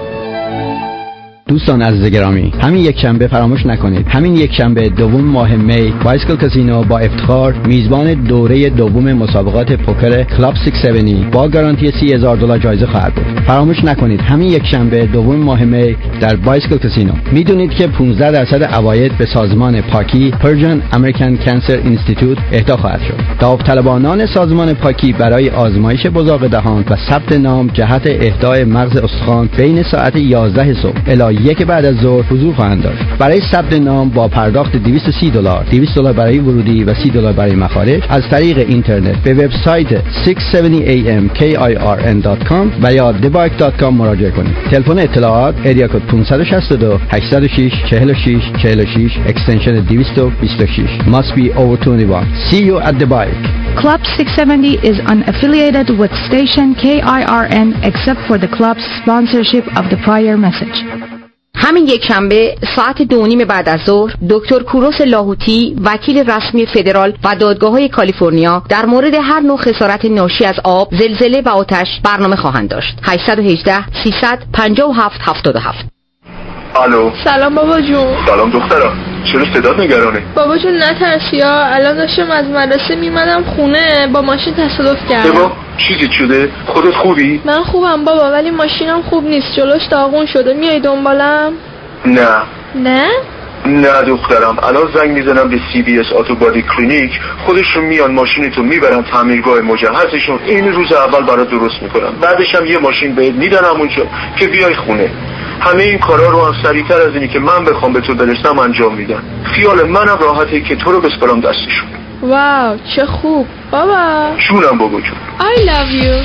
دوستان عزیز گرامی، همین یک شنبه فراموش نکنید، همین یک شنبه دوم ماه می بایسکل کازینو با افتخار میزبان دوره دوم مسابقات پوکر کلاب ششصد و هفتاد با گارانتی سی هزار دلار جایزه خواهد بود. فراموش نکنید همین یک شنبه دوم ماه می در بایسکل کازینو. میدونید که پانزده درصد عواید به سازمان پاکی پرژن امریکن کانسر اینستیتوت اهدا خواهد شد. داوطلبانان سازمان پاکی برای آزمایش بزاق دهان و ثبت نام جهت اهدای مغز استخوان بین ساعت یازده صبح الی یک بعد از ظهر حضور خواهند داشت. برای ثبت نام با پرداخت دویست و سی دلار، دویست دلار برای ورودی و سی دلار برای مخارج از طریق اینترنت به وبسایت ششصد و هفتاد ای ام کی آی آر ان دات کام و یا دبایک دات کام مراجعه کنید. تلفن اطلاعات اریا کد پانصد و شصت و دو هشتصد و شش چهل و شش چهل و شش اکستنشن دویست و بیست و شش. Must be over twenty-one. See you at the bike. Club six seventy is unaffiliated with station K I R N except for the club's sponsorship of the prior message. همین یک شنبه ساعت دو و نیم بعد از ظهر دکتر کوروس لاهوتی وکیل رسمی فدرال و دادگاه‌های کالیفرنیا در مورد هر نوع خسارت ناشی از آب، زلزله و آتش برنامه خواهند داشت. هشت یک هشت سیصد و پنجاه و هفت هفتاد و هفت. الو. سلام بابا جون. سلام دخترم. چرا صدات نگرانه؟ بابا جون نترسیا، الان داشتم از مدرسه میمدم خونه با ماشین تصادف کردم. بابا چیزی شده؟ خودت خوبی؟ من خوبم بابا، ولی ماشینم خوب نیست، جلوش داغون شده. میای دنبالم؟ نه. نه؟ نه دخترم، الان زنگ میزنم به سی بی اس آتو بادی کلینیک، خودشون میان ماشینتو میبرن تعمیرگاه مجهزشون، این روز اول برات درست میکنم، بعدش هم یه ماشین بهت میدن همونجا که بیای خونه. همه این کارا رو هم سریعتر از اینی که من بخوام به تو برسم انجام میدن. خیال منم راحته که تو رو بسپارم دستشون. واو چه خوب بابا. جونم بابا جون. I love you.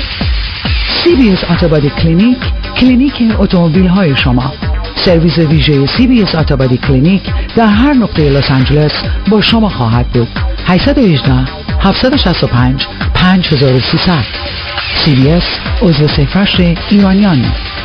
سی بی اس آتوبادی کلینیک، کلینیک اتومبیل های شما. سرویس ویژه سی بی اس آتوبادی کلینیک در هر نقطه لس آنجلس با شما خواهد بود. هشت یک هشت هفت شش پنج پنج هزار و سیصد. سی بی اس عضو صفر ایرانیان.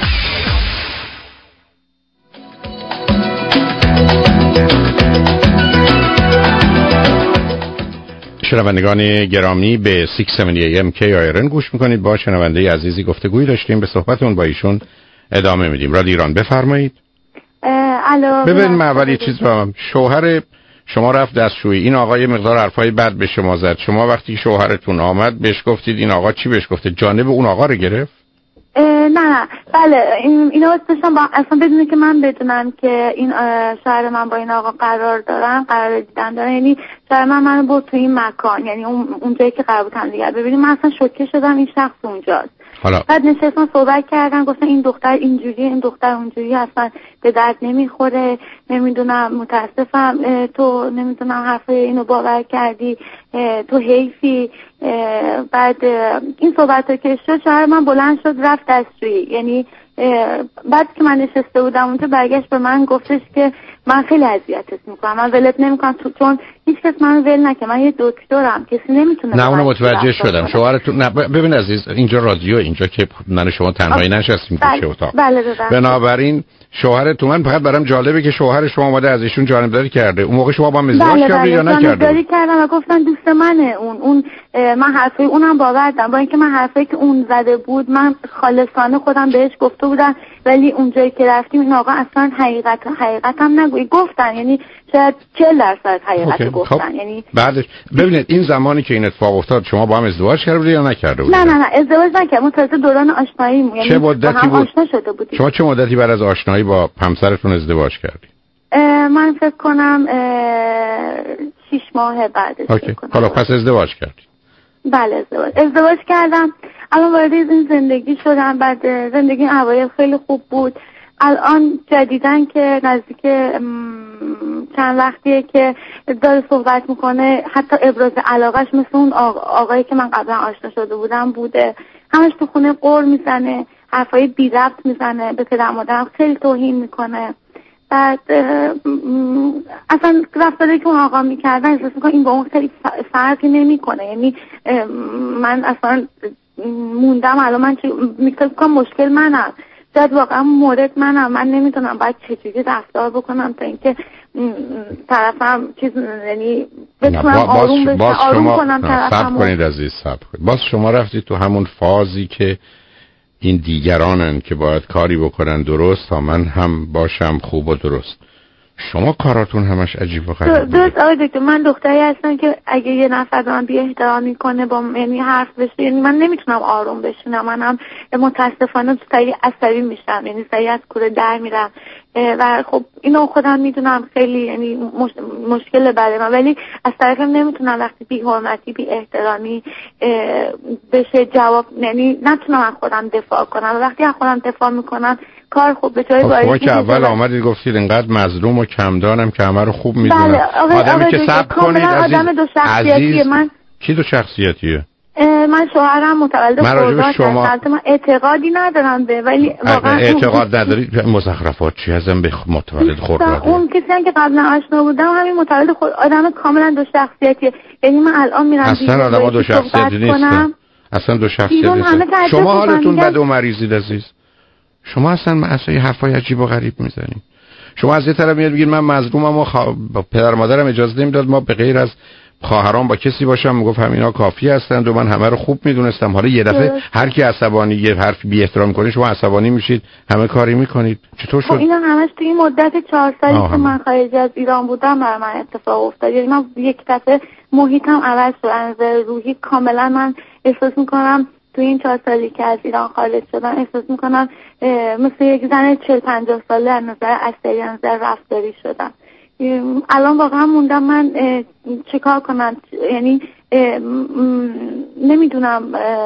شنوندگان گرامی به ششصد و هفتاد ای ام کی آی آر ان گوش میکنید. با شنونده عزیزی گفتگویی داشتیم، به صحبتون با ایشون ادامه میدیم. رادیو ایران بفرمایید. الو. ببین من اول یه چیز بگم، شوهر شما رفت دستشویی، این آقا یه مقدار حرفای بد به شما زد، شما وقتی شوهرتون آمد بهش گفتید این آقا چی بهش گفته؟ جانب اون آقا رو گرفت؟ نه بله، این اینا داشتم با اصلا بدونه که من بدونم که این شوهر من با این آقا قرار دارن، قرار دیدن دارن، یعنی شوهر من منو برد تو این مکان، یعنی اون اونجایی که قرار بود هم دیگه ببینیم. من اصلا شوکه شدم این شخص اونجاست. حالا بعد نشستن صحبت کردن، گفتن این دختر اینجوری این دختر اونجوری، اصلا به درد نمیخوره، نمیدونم متاسفم تو نمیدونم حرف اینو باور کردی، تو حیفی. بعد این صحبت ها که شد شوهر من بلند شد رفت دستشویی، یعنی بعد که من نشسته بودم اونجا برگشت به من گفتش که من خیلی اذیتت میکنم، من ولت نمیکنم چون هیچ کس منو ول نکنه، من یه دکترم، کسی نمیتونه. نه اونو متوجه شدم. شوهرتون نه ببین عزیز، اینجا رادیو، اینجا که من شما تنهایی نشستیم تو اتاق. بله بنابراین شوهرتون، من فقط برام جالبه که شوهر شما اومده از ایشون جانبداری کرده. اون موقع شما با هم ازدواج کردید یا نکردید؟ جانبداری کردم و گفتن دوست منه اون اون من حرفای اونم باور دارم، با اینکه من حرفایی که اون زده بود من خالصانه خودم بهش گفته بودم، ولی اونجایی که رفتیم این آقا اصلا حقیقت حقیقت هم نگوی گفتن، یعنی شاید چهل درصد حقیقت گفتن. خب. یعنی بعدش ببینید این زمانی که این اتفاق افتاد شما با هم ازدواج کرده بودید یا نکرده بودید؟ نه نه نه ازدواج نکردم، تازه دوران آشناییمون، یعنی چه مدتی بود آشنا شده بودیم. شما چه مدتی بعد از آشنایی با همسرتون ازدواج کردید؟ من فکر کنم شش ماه بعدش. اوکی. حالا پس ازدواج کردید؟ بله ازدواج ازدواج کردم، الان وارد این زندگی شدم. بعد زندگی اوایل خیلی خوب بود، الان جدیدن که نزدیک چند وقتیه که داره صحبت میکنه، حتی ابراز علاقش مثل اون آقایی که من قبلا آشنا شده بودم بوده، همش تو خونه قور میزنه، حرفای بی ربط میزنه، به پدر مادرم خیلی توهین میکنه. بعد اصلا رفتاری که اون آقا میکردن احساس میکنم این با اون خیلی فرقی نمیکنه. یعنی من اصلا موندم الان من میگم کنم مشکل منم، شاید واقعا مورد منم، من نمیتونم باید چجوری رفتار بکنم تا اینکه طرفم چیز یعنی بتونم آروم بشم آروم کنم طرفم. صبر کنید عزیز، صبر کنید. باز شما رفتید تو همون فازی که این دیگرانن که باید کاری بکنن درست تا من هم باشم خوب و درست. شما کاراتون همش عجیب و غریبه. درست آقای دکتر، من دختری هستم که اگه یه نفر به من بی احترامی کنه با یعنی حرف بشه، یعنی من نمیتونم آروم بشینم. منم متاسفانه سریع عصبی میشم، یعنی سریع از کوره در میرم و خب اینو خودم میدونم خیلی یعنی مش... مشکل برای من، ولی از طرفم نمیتونم وقتی بی حرمتی بی احترامی بشه جواب، یعنی نتونم از خودم دفاع کنم. و وقتی از خودم دفاع میکنم کار خوب به جای باید. شما که اول آمدید گفتید اینقدر مظلوم و کمدانم که همه رو خوب میدونم. بله. آدمی که صبر کنید عزیز. آدم دو شخصیتیه. من کی دو شخصیتیه؟ من شوهرم متولد خرداد شما... هست. من اعتقادی ندارم به، ولی واقعا اعتقاد ندارید. مزخرفات چی ازم به متولد خرداد؟ اون کسی هم که قبلا آشنا بودم همین متولد خرد آدم کاملا دو شخصیتیه. یعنی من الان میرم اصلا آدم دو شخصیتی نیستن. اصلا دو شخصیتی نیستن. شما حالتون بد و مریضید عزیز. شما اصلا اصلا حرفای عجیب و غریب میزنید. شما از یه طرف میاد بگید من مظلومم و خوا... پدر مادرم اجازه نمیداد ما به غیر از خواهرام با کسی باشم، میگفت همینا کافی هستند و من همه رو خوب میدونستم. حالا یه دفعه هر کی عصبانی یه حرف بی احترام کنه شما عصبانی میشید، همه کاری میکنید. چطور شد؟ اینا همش توی مدت چهار سالی آه. که من خارج از ایران بودم برای من اتفاق افتاد. یعنی من یک دفعه محیطم عوض شد، از روحی کاملا من احساس میکنم تو این چهار سالی که از ایران خارج شدم احساس میکنم مثل یک زن چهل پنجاه ساله از نظر عصبی، از نظر رفتاری شدم. الان واقعا موندم من چه کار کنم، یعنی نمیدونم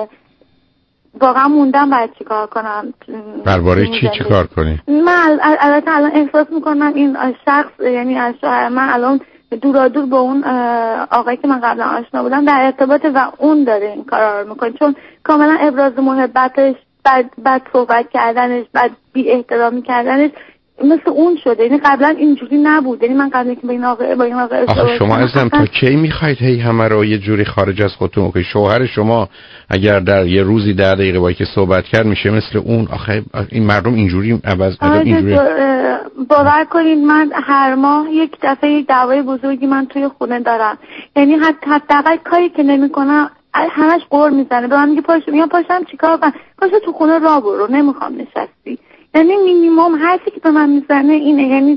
واقعا موندم باید چی کار کنم. درباره چی چی کار کنی؟ من البته الان احساس میکنم این شخص یعنی از شوهر من الان دورا دور با اون آقایی که من قبلا آشنا بودم در ارتباطه و اون داره این کارا رو میکنه، چون کاملا ابراز محبتش، بعد بعد صحبت کردنش، بعد بی احترامی کردنش مثل اون شده. یعنی قبلا اینجوری نبود. یعنی من قبلا که با این آقا با این آقا آخه شما ازم تا کی میخواید هی همه رو یه جوری خارج از خودتون که شوهر شما اگر در یه روزی ده دقیقه با که صحبت کرد میشه مثل اون؟ آخه این مردم اینجوری عوض اینجوری باور کنید من هر ماه یک دفعه یک دعوای بزرگی من توی خونه دارم. یعنی حتی حداقل کاری که نمیکنم همش قور میزنه به من، میگه پاشو. میگم پاشم چیکار کنم؟ پاشو تو خونه راه برو، نمیخوام نشستی. یعنی مینیمم حرفی که به من میزنه اینه. یعنی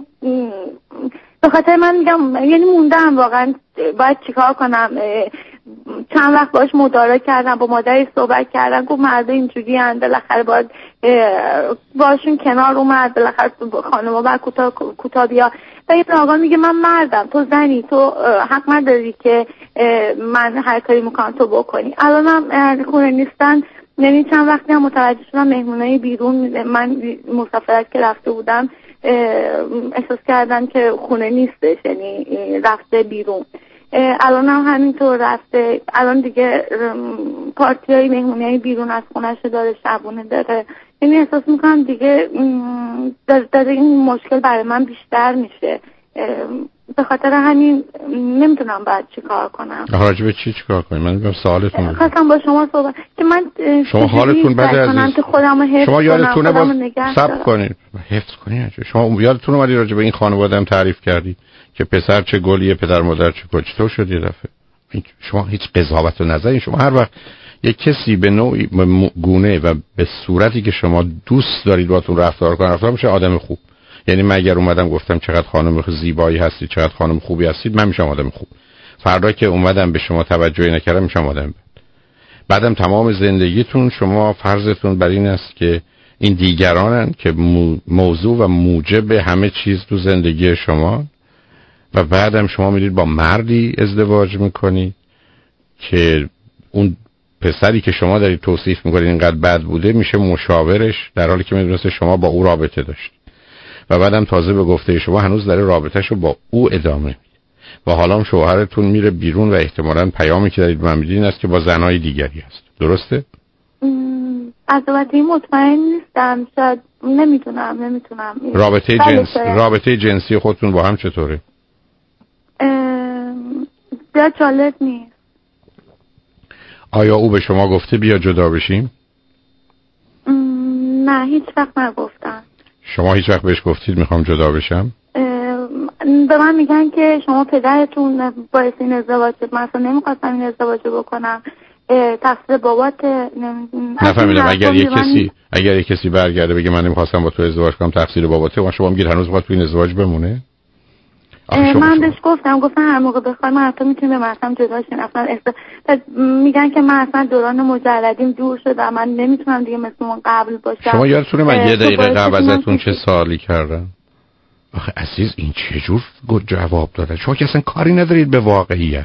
به خاطر من میگم یعنی موندم واقعا باید چیکار کنم. چند وقت باش مدارا کردم، با مادرش صحبت کردم، گفت مرد اینجوری ان بالاخره باید باشون کنار اومد، بالاخره خانم‌ها بعد کوتاه کوتاه بیا. و این آقا میگه من مردم، تو زنی، تو حق نداری که من هر کاری میکنم تو بکنی. الانم خونه نیستن. یعنی چند وقتی هم متوجه شدم مهمونای بیرون، من مسافرت که رفته بودم احساس کردم که خونه نیستش، یعنی رفته بیرون. الان هم همینطور رفته. الان دیگه پارتی های مهمونی های بیرون از خونش داره، شبونه داره. یعنی احساس میکنم دیگه داره این مشکل برای من بیشتر میشه. به خاطر همین نمیدونم باید چی کار کنم. راجب چی چی کار کنیم؟ من میگم سوالتون خواستم با شما صحبت که من شما حالتون بده عزیز. که خودم حفظ شما یادتونه باز صبر کنید حفظ کنید. شما یادتون اومدی راجب این خانواده هم تعریف کردی که پسر چه گلیه، پدر مادر چه کجتو شد یه دفعه. شما هیچ قضاوت و نظری، شما هر وقت یک کسی به نوعی گونه و به صورتی که شما دوست دارید باهاتون رفتار کنه رفتار میشه آدم خوب. یعنی من اگر اومدم گفتم چقدر خانم زیبایی هستی، چقدر خانم خوبی هستید، من میشم آدم خوب. فردا که اومدم به شما توجهی نکردم میشم آدم بد. بعدم تمام زندگیتون شما فرضتون بر این است که این دیگرانن که موضوع و موجب همه چیز تو زندگی شما، و بعدم شما میرید با مردی ازدواج میکنی که اون پسری که شما دارید توصیف میکنید اینقدر بد بوده میشه مشاورش، در حالی که میدونسته شما با او رابطه داشت. و بعدم تازه به گفته شما هنوز داره رابطهشو با او ادامه میده و حالا هم شوهرتون میره بیرون و احتمالاً پیامی که دارید من میدین است که با زنای دیگری هست. درسته؟ از البته مطمئن نیستم، شاید نمیتونم نمیتونم رابطه جنس رابطه جنسی خودتون با هم چطوره؟ بیا جالب نیست. آیا او به شما گفته بیا جدا بشیم؟ نه هیچ وقت نگفتن. شما هیچ وقت بهش گفتید میخوام جدا بشم؟ به من میگن که شما پدرتون باعث این ازدواج شد، من اصلا نمیخواستم این ازدواج بکنم، تقصیر بابات. نفهمیدم. اگر یک کسی اگر یک کسی برگرده بگه من نمیخواستم با تو ازدواج کنم تقصیر باباته، شما میگید هنوز باید تو این ازدواج بمونه؟ من بهش گفتم گفتم هر موقع بخوای من حتی میتونم به مرسم جدا شین. اصلا احساس میگن که من اصلا دوران مجردیم دور شدم، من نمیتونم دیگه مثل اون قبل باشم. شما یادتونه من یه دقیقه قبل ازتون چه سوالی کردم؟ آخه عزیز این چه جور جواب داده؟ شما که اصلا کاری ندارید به واقعیت.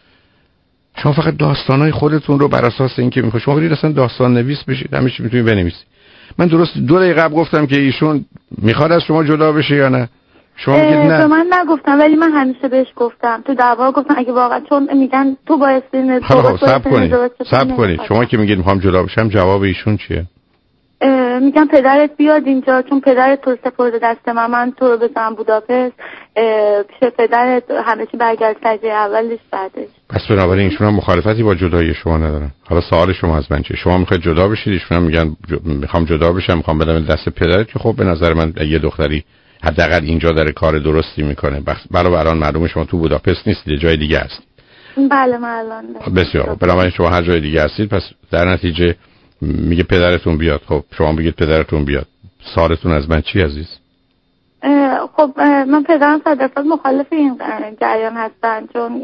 شما فقط داستانای خودتون رو بر اساس اینکه میخواید شما برید اصلا داستان نویس بشید، همه چی میتونید بنویسید. من درست دو دقیقه قبل گفتم که ایشون میخواد از شما جدا بشه یا نه؟ شما میگید نه. به من نگفتم ولی من همیشه بهش گفتم تو دعوا گفتم اگه واقعا چون میگن تو باعث این خب صبر کنید صبر کنید شما که میگید میخوام جدا بشم جواب ایشون چیه؟ میگم پدرت بیاد اینجا چون پدرت تو سپرده دست من، من تو رو بزنم بوداپست پیش پدرت همه چی برگرد سجه اولش بعدش. پس بنابراین ایشون هم مخالفتی با جدایی شما ندارن. حالا سوال شما از من چیه؟ شما میخواید جدا بشید، ایشون هم میگن ج... میخوام جدا بشم میخوام بدم دست پدرت، که خب به نظر من یه دختری حداقل اینجا داره کار درستی میکنه. برای الان معلومه شما تو بوداپست نیستید، جای دیگه هستید. بله من الان بسیار. بنابراین شما هر جای دیگه هستید، پس در نتیجه میگه پدرتون بیاد. خب شما بگید پدرتون بیاد. سوالتون از من چی عزیز؟ خب من پدرم صد درصد مخالف این جریان هستن، چون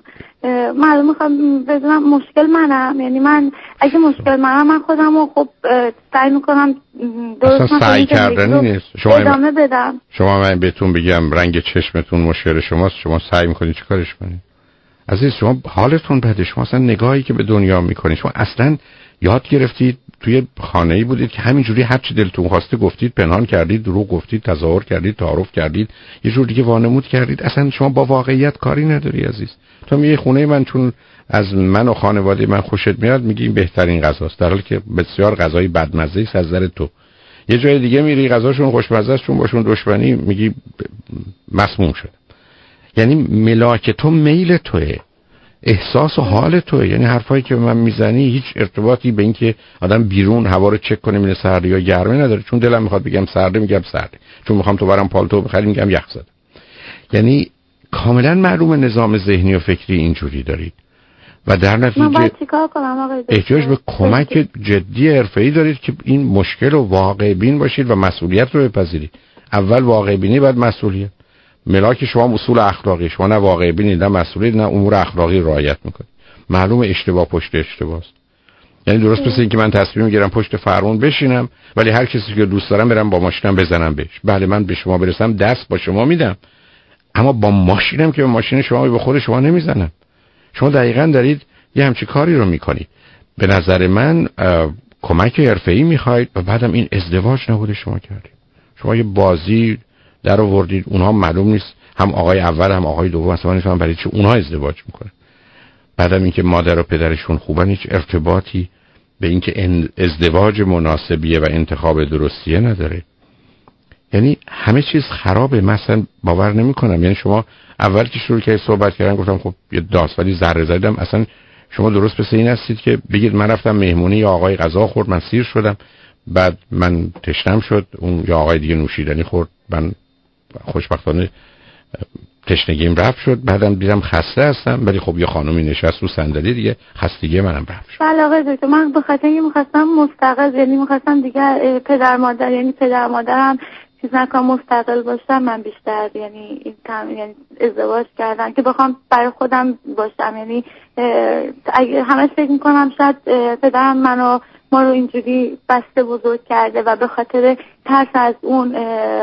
معلوم میخوام بدونم مشکل منم، یعنی من اگه مشکل منم من خودم رو خب سعی میکنم درست سعی کردنی نیست. شما ادامه بدم. شما من بهتون بگم رنگ چشمتون مشکل شماست، شما سعی میکنید چیکارش کنید؟ عزیز شما حالتون بده، شما اصلا نگاهی که به دنیا میکنید، شما اصلا یاد گرفتید توی خانه‌ای بودید که همینجوری هر چی دلتون خواسته گفتید، پنهان کردید، دروغ گفتید، تظاهر کردید، تعارف کردید، یه جور دیگه وانمود کردید. اصلا شما با واقعیت کاری نداری عزیز. تو میگی خونه من چون از من و خانواده من خوشت میاد میگی این بهترین غذاست، در حالی که بسیار غذای بدمزه است از نظر تو. یه جای دیگه میری غذاشون خوشمزه است، چون باشون دشمنی میگی مسموم شد. یعنی ملاک تو میل توئه، احساس و حال توئه. یعنی حرفایی که من میزنی هیچ ارتباطی به این که آدم بیرون هوا رو چک کنه ببینه سرده یا گرمه نداره. چون دلم میخواد بگم سرده میگم سرده، چون میخوام تو برام پالتو بخریم میگم یخ زده. یعنی کاملا معلومه نظام ذهنی و فکری اینجوری دارید و در نتیجه احتیاج به کمک جدی حرفه‌ای دارید که این مشکل رو واقع بین باشید و مسئولیت رو بپذیرید. اول واقع بینی بعد مسئولیت. ملاک شما اصول اخلاقی، شما نه واقع بینی نه مسئولیت نه امور اخلاقی رعایت میکنید. معلومه اشتباه پشت اشتباهست. یعنی درست مثل این که من تصمیم میگیرم پشت فرمون بشینم ولی هر کسی که دوست دارم برم با ماشینم بزنم بهش. بله من به شما برسم دست با شما میدم، اما با ماشینم که به ماشین شما به خود شما نمیزنم. شما دقیقاً دارید یه همچین کاری رو میکنید. به نظر من کمک حرفه‌ای میخواید و بعدم این ازدواج نبوده شما کردید. شما یه بازی در آوردید، اونها معلوم نیست هم آقای اول هم آقای دوم اصلا نمی‌فهمم برای چی اونها ازدواج میکنن. بعدم اینکه مادر و پدرشون خوبن هیچ ارتباطی به اینکه ازدواج مناسبیه و انتخاب درستیه نداره. یعنی همه چیز خرابه. مثلا باور نمی‌کنم. یعنی شما اول که شروع کردید صحبت کردن گفتم خب یه داست، ولی ذره زدم اصلا شما درست مثل این هستید که بگید من رفتم مهمونی یا آقای غذا خورد من سیر شدم، بعد من تشنم شد، اون یا آقای دیگه نوشیدنی خورد، من خوشبختانه تشنگیم رفت شد، بعدم دیدم خسته هستم ولی خب یه خانومی نشست رو صندلی دیگه خستگی منم رفت شد. بله آقای دکتر من به خاطر اینکه می‌خواستم مستقل، یعنی می‌خواستم دیگه پدر مادر یعنی پدر مادرم چیز نکنم مستقل باشم، من بیشتر یعنی این تام یعنی ازدواج کردم که بخوام برای خودم باشم. یعنی اگه همش فکر می‌کنم شاید پدرم منو ما رو اینجوری بسته بزرگ کرده و به خاطر ترس از اون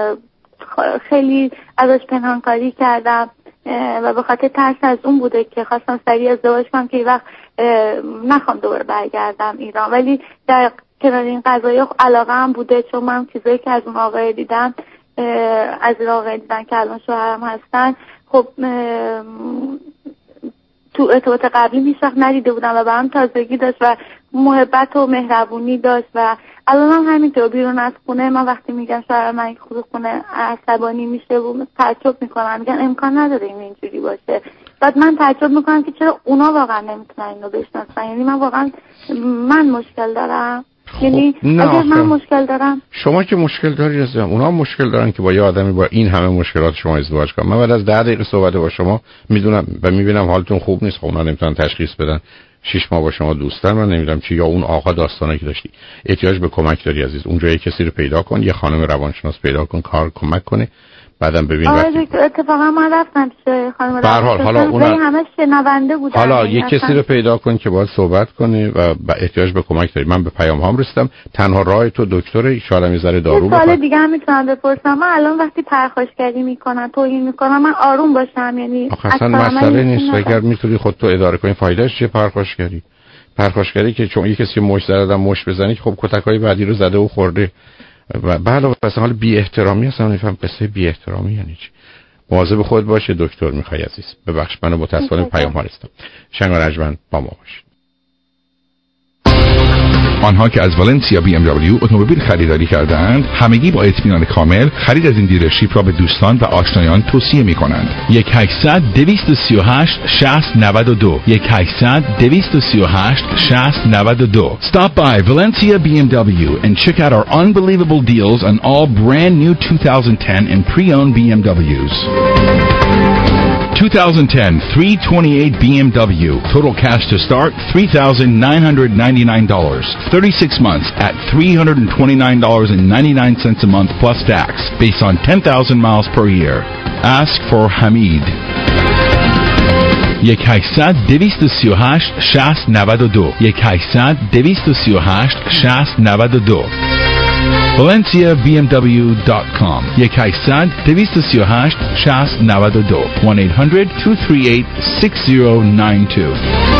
خیلی ازش پنهانکاری کردم و به خاطر ترس از اون بوده که خواستم سریع ازدواج کنم که وقت نخوام دوباره برگردم ایران. ولی در کنار این قضایی علاقه هم بوده، چون من چیزایی که از اون آقای دیدم از این آقای دیدم که الان شوهرم هستن، خب تو تو ارتباط قبلی هیچ وقت ندیده بودم و برام تازگی داشت و محبت و مهربونی داشت و الان هم همینطور. بیرون از خونه من وقتی میگم شاید من خود خونه عصبانی میشه و تعجب میکنم، میگن امکان نداره این اینجوری باشه. بعد من تعجب میکنم که چرا اونا واقعا نمیتونن اینو بشناسن. یعنی من واقعا من مشکل دارم؟ یعنی اگر من مشکل دارم، شما که مشکل داری عزیزم، اونا هم مشکل دارن که با یه آدمی با این همه مشکلات شما ازدواج کنن. من بعد از ده دقیقه صحبت با شما میدونم و میبینم حالتون خوب نیست. خب اونا نمیتونن تشخیص بدن شش ماه با شما دوستن. من نمیدونم چی، یا اون آقا داستانی که داشتی احتیاج به کمک داری عزیز. اونجا یه کسی رو پیدا کن، یه خانم روانشناس پیدا کن، کار کمک کنه، بعدم ببین. آره اتفاقا من رفتم پیش خانم روانشناس، حالا اون همه شنونده بودن. حالا یه کسی رو پیدا کن که باهاش صحبت کنه و با احتیاج به کمک داری. من به پیام هام رسیدم. تنها راه تو دکتر ان شاء الله میذاره دارو بخور. سوال دیگه هم میتونم بپرسم؟ من الان وقتی پرخاشگری میکنن، توهین میکنن، من آروم باشم؟ یعنی اصلا مسئله نیست. اگر میتونی خودتو اداره کنی فایدهش چیه؟ پرخاشگری پرخاشگری که چون یه کسی مش زده مش بزنی، خب کتکای بعدی رو زده و خورده. و بعد مثلا حال بی احترامی اصلا نمیفهم قصه بی احترامی یعنی چی. مواظب خود باشه دکتر میخوای عزیز. ببخش منو متاسفانه پیام ها رسیدم. شنگ رجمن با ما باش. آنها که از والنسیا بی ام دبلیو اتومبیل خریداری کردند همگی با اطمینان کامل خرید از این دیلرشیپ را به دوستان و آشنایان توصیه می کنند. یک هشتصد دویست و سی و هشت شصت نود و دو یک هشتصد دویست و سی و هشت شصت نود و دو. Stop by Valencia بی ام دبلیو and check out our unbelievable deals on all brand new twenty ten and pre-owned بی ام دبلیوز. twenty ten three twenty-eight بی ام دبلیو. Total cash to start three thousand nine hundred ninety-nine dollars. thirty-six months at three hundred twenty-nine dollars and ninety-nine cents a month plus tax based on ten thousand miles per year. Ask for Hamid. یک هشتصد دویست و سی و هشت شصت نود و دو یک هشتصد دویست و سی و هشت شصت نود و دو valencia b m w dot com یک هشتصد دویست و سی و هشت شصت نود و دو one eight hundred two three eight six zero nine two.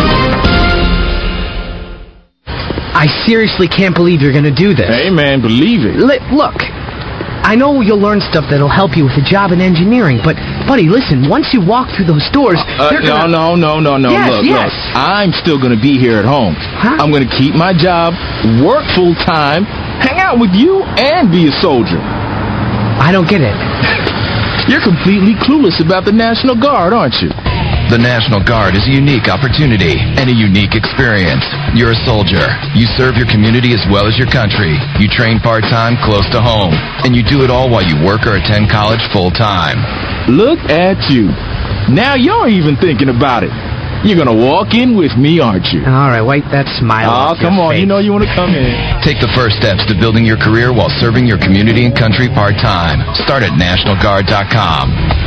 I seriously can't believe you're going to do this. Hey man, believe it. L- look, I know you'll learn stuff that'll help you with a job in engineering, but buddy, listen, once you walk through those doors, uh, they're no, gonna... no, no, no, no, yes, look, yes. look, I'm still going to be here at home. Huh? I'm going to keep my job, work full time, hang out with you, and be a soldier. I don't get it. You're completely clueless about the National Guard, aren't you? The National Guard is a unique opportunity and a unique experience. You're a soldier. You serve your community as well as your country. You train part-time close to home. And you do it all while you work or attend college full-time. Look at you. Now you're even thinking about it. You're going to walk in with me, aren't you? All right, wipe that smile Oh, off come your on. face. You know you want to come in. Take the first steps to building your career while serving your community and country part-time. Start at national guard dot com.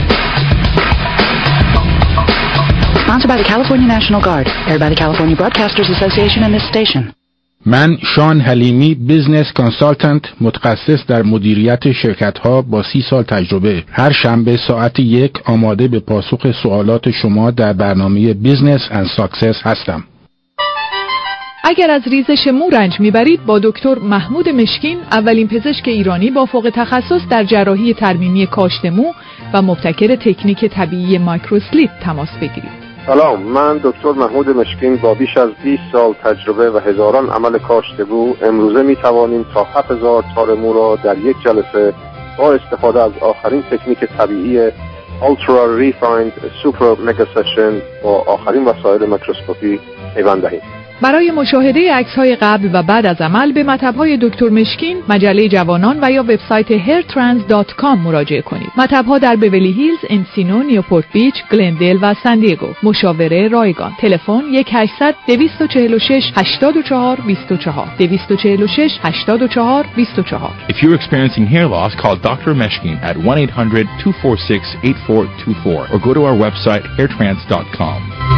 Sponsored by the California National Guard, aired by the California Broadcasters Association and this station. من شان حلیمی بیزنس کانسالتنت متخصص در مدیریت شرکت‌ها با سی سال تجربه هر شنبه ساعت یک آماده به پاسخ سوالات شما در برنامه بیزنس اند ساکسس هستم. اگر از ریزش مو رنج میبرید با دکتر محمود مشکین، اولین پزشک ایرانی با فوق تخصص در جراحی ترمیمی کاشت مو و مبتکر تکنیک طبیعی مایکروسلیپ تماس بگیرید. سلام، من دکتر محمود مشکین با بیش از بیست سال تجربه و هزاران عمل کاشت مو امروزه می توانیم تا هفت هزار تار مو را در یک جلسه با استفاده از آخرین تکنیک طبیعی Ultra Refined Super Mega Session با آخرین وسایل میکروسکوپی پیوند دهیم. برای مشاهده عکس‌های قبل و بعد از عمل به مطب‌های دکتر مشکین، مجله جوانان و یا وبسایت هیر ترانس دات کام مراجعه کنید. مطب‌ها در بیولی هیلز، انسینو، نیوپورت بیچ، گلندل و سان دیگو. مشاوره رایگان. تلفن یک هشتصد دویست و چهل و شش هشتاد و چهار بیست و چهار دویست و چهل و شش هشتاد و چهار بیست و چهار. If you're experiencing hair loss, call doctor Meshkin at one eight hundred two four six eight four two four or go to our website hair trans dot com.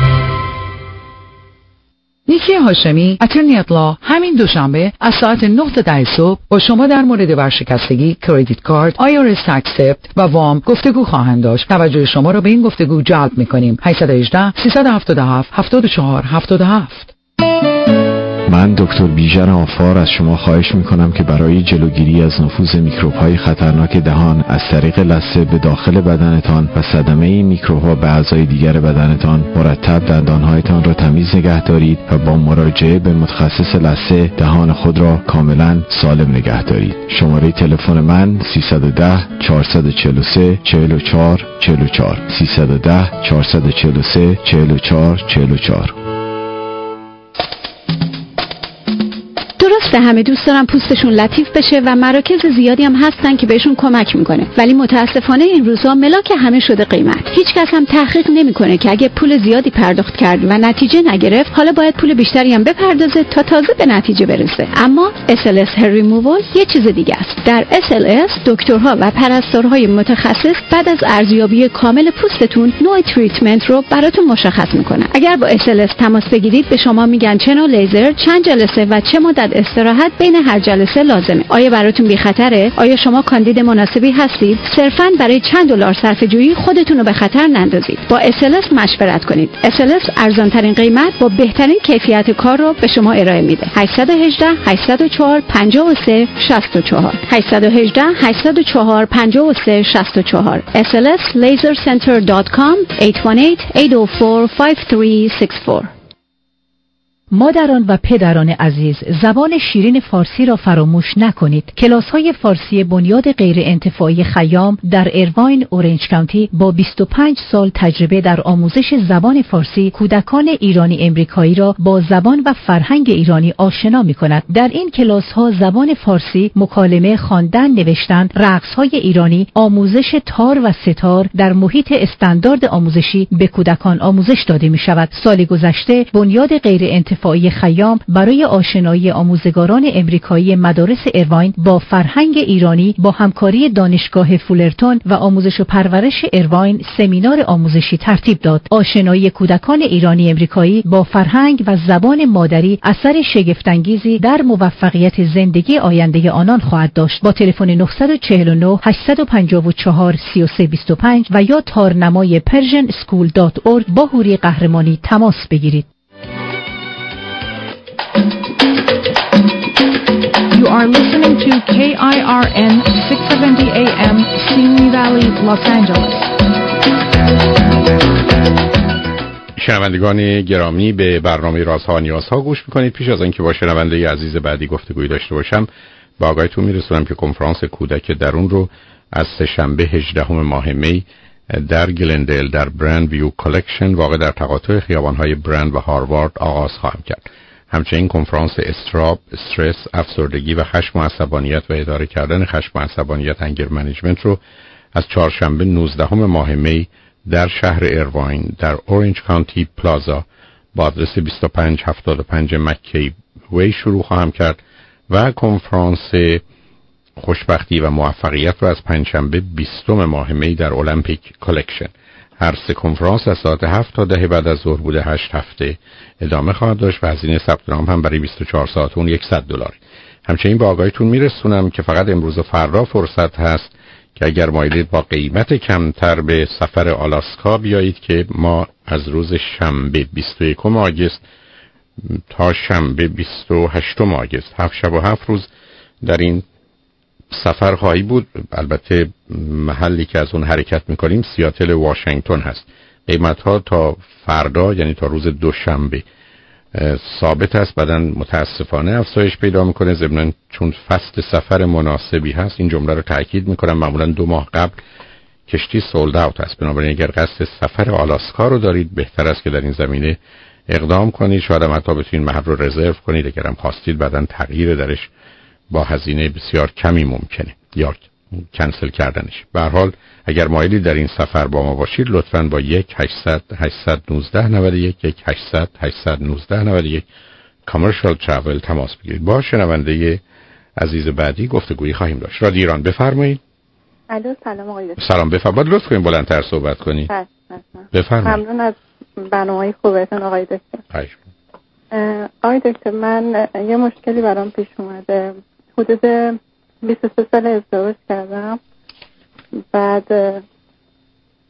نیکی هاشمی، اترنی ات لا، همین دوشنبه از ساعت نه تا ده صبح با شما در مورد ورشکستگی، کردیت کارت، آی آر اس اکسپت و وام گفتگو خواهند داشت. توجه شما را به این گفتگو جلب می‌کنیم. هشت یک هشت سه هفت هفت هفت چهار هفت چهار هفت هفت. من دکتر بیژن آفار از شما خواهش میکنم که برای جلوگیری از نفوذ میکروب‌های خطرناک دهان از طریق لثه به داخل بدنتان و صدمه این میکروب‌ها به اعضای دیگر بدنتان مرتب دندانهایتان را تمیز نگه دارید و با مراجعه به متخصص لثه دهان خود را کاملا سالم نگه دارید. شماره تلفن من سیصد و ده چهارصد و چهل و سه چهل و چهار چهل و چهار سیصد و ده چهارصد و چهل و سه چهل و چهار چهل و چهار. درسته همه دوست دارن پوستشون لطیف بشه و مراکز زیادی هم هستن که بهشون کمک میکنه، ولی متاسفانه این روزها ملاک همه شده قیمت. هیچ کس هم تحقیق نمیکنه که اگه پول زیادی پرداخت کرد و نتیجه نگرفت حالا باید پول بیشتری هم بپردازه تا تازه به نتیجه برسه. اما اس ال اس Hair Removal یه چیز دیگه است. در اس ال اس دکترها و پرستارهای متخصص بعد از ارزیابی کامل پوستتون نوع تریتمنت رو براتون مشخص میکنن. اگر با اس ال اس تماس بگیرید به شما میگن چه نوع لیزر، چند جلسه و چه مدت استراحت بین هر جلسه لازمه. آیا براتون بی خطره؟ آیا شما کاندید مناسبی هستید؟ صرفاً برای چند دلار صرفه‌جویی خودتون رو به خطر نندازید. با اس ال اس مشورت کنید. اس ال اس ارزان ترین قیمت با بهترین کیفیت کار رو به شما ارائه میده. هشت یک هشت هشت صفر چهار پنج سه شش چهار هشت یک هشت هشت صفر چهار پنج سه شش چهار اس ال اس laser center dot com هشت یک هشت هشت صفر چهار پنج سه شش چهار. مادران و پدران عزیز، زبان شیرین فارسی را فراموش نکنید. کلاس‌های فارسی بنیاد غیر انتفاعی خیام در ایرواین اورنج کانتی با بیست و پنج سال تجربه در آموزش زبان فارسی کودکان ایرانی امریکایی را با زبان و فرهنگ ایرانی آشنا می‌کند. در این کلاس‌ها زبان فارسی، مکالمه، خواندن، نوشتن، رقص‌های ایرانی، آموزش تار و ستار در محیط استاندارد آموزشی به کودکان آموزش داده می‌شود. سال گذشته بنیاد غیر انتفاعی خیام برای آشنایی آموزگاران امریکایی مدارس ایرواین با فرهنگ ایرانی با همکاری دانشگاه فولرتون و آموزش و پرورش ایرواین سمینار آموزشی ترتیب داد. آشنایی کودکان ایرانی امریکایی با فرهنگ و زبان مادری اثر شگفت‌انگیزی در موفقیت زندگی آینده آنان خواهد داشت. با تلفن نه چهار نه هشت پنج چهار سه سه دو پنج و یا تارنمای پرژن اسکول دات اورگ با حوری قهرمانی تماس بگیرید. You are listening to K I R N six seventy A M, Simi Valley, Los Angeles. شنوندگان گرامی، به برنامه رازها و نیازها گوش میکنید. پیش از اینکه با شنونده عزیز بعدی گفتگویی داشته باشم، با آگاهیتون میرسونم که کنفرانس کودک درون رو از سه‌شنبه هجدهم ماه می در گلندل در برند ویو کالکشن واقع در تقاطع خیابان‌های برند و هاروارد آغاز خواهم کرد. همچنین کنفرانس استراب، استرس، افسردگی و خشم و عصبانیت و اداره کردن خشم و عصبانیت انگر منیجمنت رو از چهارشنبه نوزدهم ماه می در شهر ایرواین در اورنج کانتی پلازا با آدرس بیست و پنج هفتاد و پنج مکی وی شروع خواهم کرد و کنفرانس خوشبختی و موفقیت رو از پنجشنبه بیستم ماه می در المپیک کالکشن. هر سه کنفرانس از ساعت هفت تا ده بعد از ظهر بوده هشت هفته ادامه خواهد داشت و هزینه ثبت نام هم برای بیست و چهار ساعت اون صد دلار. همچنین با آگاهیتون میرسونم که فقط امروز و فردا فرصت هست که اگر مایلید با قیمت کمتر به سفر آلاسکا بیایید که ما از روز شنبه بیست و یکم آگوست تا شنبه بیست و هشتم آگوست هفت شب و هفت روز در این سفر خواهی بود. البته محلی که از اون حرکت میکنیم سیاتل واشنگتن هست. قیمت ها تا فردا یعنی تا روز دوشنبه ثابت است، بعداً متاسفانه افزایش پیدا میکنه. ضمناً چون فصل سفر مناسبی هست این جمله رو تاکید میکنم، معمولاً دو ماه قبل کشتی سولد اوت است. بنابراین اگر قصد سفر آلاسکا رو دارید بهتر است که در این زمینه اقدام کنید. شاید هم حتی بتونید محل رو رزرو کنید، اگر هم خواستید بعداً تغییر درش با هزینه بسیار کمی ممکنه یا کنسل کردنش. به هر حال اگر مایلی در این سفر با ما باشید لطفاً با یک هشتصد هشتصد و نوزده نود و یک یک هشتصد هشتصد و نوزده نود و یک کامرشال ترافل تماس بگیرید. با شنونده عزیز بعدی گفتگویی خواهیم داشت. رادیو ایران بفرمایید. الو سلام آقای دکتر. سلام بفرمایید. لطف کنید بلندتر صحبت کنید. بفرمایید. ممنون از برنامه‌های خوبتون آقای دکتر. خواهش می‌کنم. آقای دکتر من یه مشکلی برام پیش اومده. حدود بیست و سه سال ازدواج کردم. بعد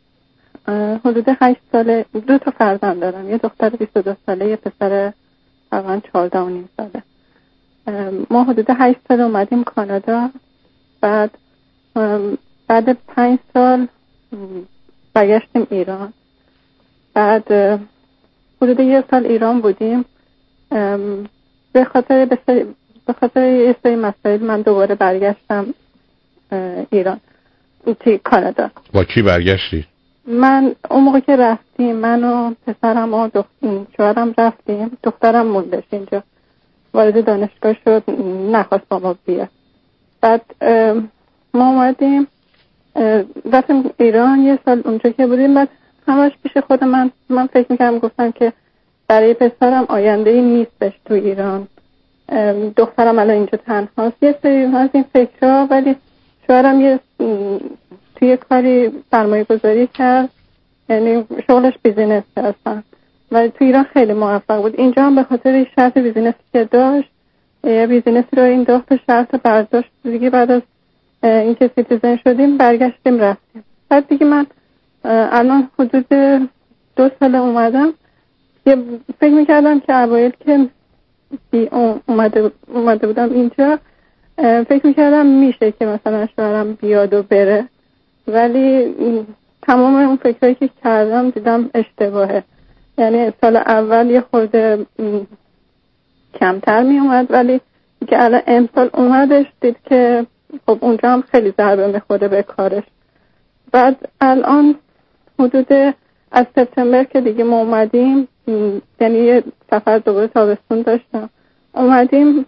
حدود هشت ساله دو تا فرزند دارم. یه دختر بیست و دو ساله، یه پسر تقریبا چهارده و نیم ساله. ما حدود هشت سال اومدیم کانادا. بعد بعد پنج سال برگشتیم ایران. بعد حدود یک سال ایران بودیم. به خاطر به خاطر یه سری مسائل من دوباره برگشتم ایران توی کانادا. با کی برگشتی؟ من اون موقع که رفتیم من و پسرم و دخترم شوهرم رفتیم، دخترم موندش اینجا، وارد دانشگاه شد، نخواست با ما بیاد. بعد ما اومدیم رفتیم ایران، یه سال اونجا که بودیم. بعد همش پیش خود من من فکر میکردم، گفتم که برای پسرم آینده ای نیستش تو ایران، دخترم الان اینجا تنهاست، یه سری از این فکرها. ولی شوهرم یه توی کاری سرمایه گذاری کرد، یعنی شغلش بیزینس هستن و تو ایران خیلی موفق بود. اینجا هم به خاطر شرط بیزینسی که داشت، یه بیزینسی رو این داخت شرط برداشت دیگه. بعد از اینکه سیتیزن شدیم برگشتیم رفتیم. بعد دیگه من الان حدود دو سال اومدم. یه فکر میکردم که اوایل که بی اومده, اومده بودم اینجا، فکر میکردم میشه که مثلا شوهرم بیاد و بره، ولی تمام اون فکرهایی که کردم دیدم اشتباهه. یعنی سال اول یه خورده کمتر می اومد، ولی که الان امسال اومدش دید که خب اونجا هم خیلی ضربه میخوره به کارش. بعد الان حدود از سپتامبر که دیگه ما اومدیم، یعنی یه سفر دوباره تابستون داشتم، اومدیم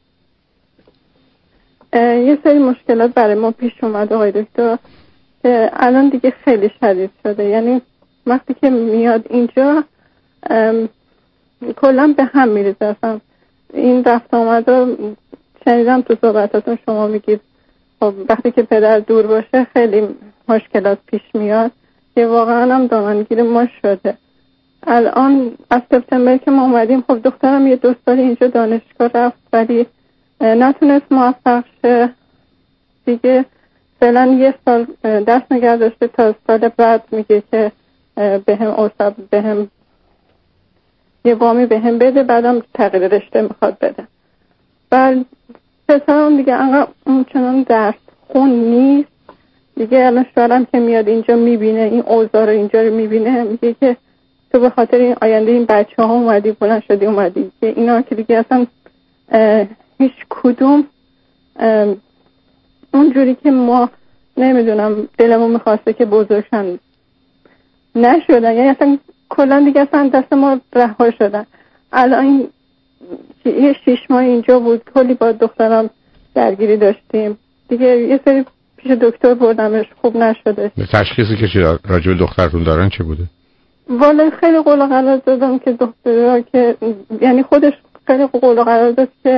یه سری مشکلات برای ما پیش اومد آقای دکتر که الان دیگه خیلی شدید شده. یعنی وقتی که میاد اینجا کلا به هم میریزه. اصلا این رفت آمد رو شنیدم تو صحبتاتون شما میگید خب وقتی که پدر دور باشه خیلی مشکلات پیش میاد، که واقعا هم دامنگیر ما شده. الان از سپتامبر که ما اومدیم، خب دخترم یه دو سال اینجا دانشگاه رفت ولی نتونست موفق شه دیگه. فعلا یه سال دست نگه داشته تا سال بعد میگه که به هم اوساب به هم یه وامی به هم بده، بعدم تغییر رشته میخواد بده. بعد پسرم دیگه انقدر اونچنان درس خون نیست دیگه. الان شوهرم که میاد اینجا میبینه این اوضاع رو اینجا رو میبینه، میگه که تو به خاطر این آینده این بچه ها اومدی بلند شدی اومدی که اینا که دیگه اصلا هیچ کدوم اونجوری که ما نمیدونم دلمون میخواسته که بزرگشن نشدن. یعنی اصلا کلا دیگه اصلا دست ما رها شدن. الان یه شیش ماه اینجا بود، کلی با دخترم درگیری داشتیم دیگه. یه سری پیش دکتر بردمش، خوب نشده. تشخیصی که راجع به دخترتون دارن چه بوده؟ والا خیلی قول و قرار دادم که دخترها که یعنی خودش خیلی قول و قرار داد که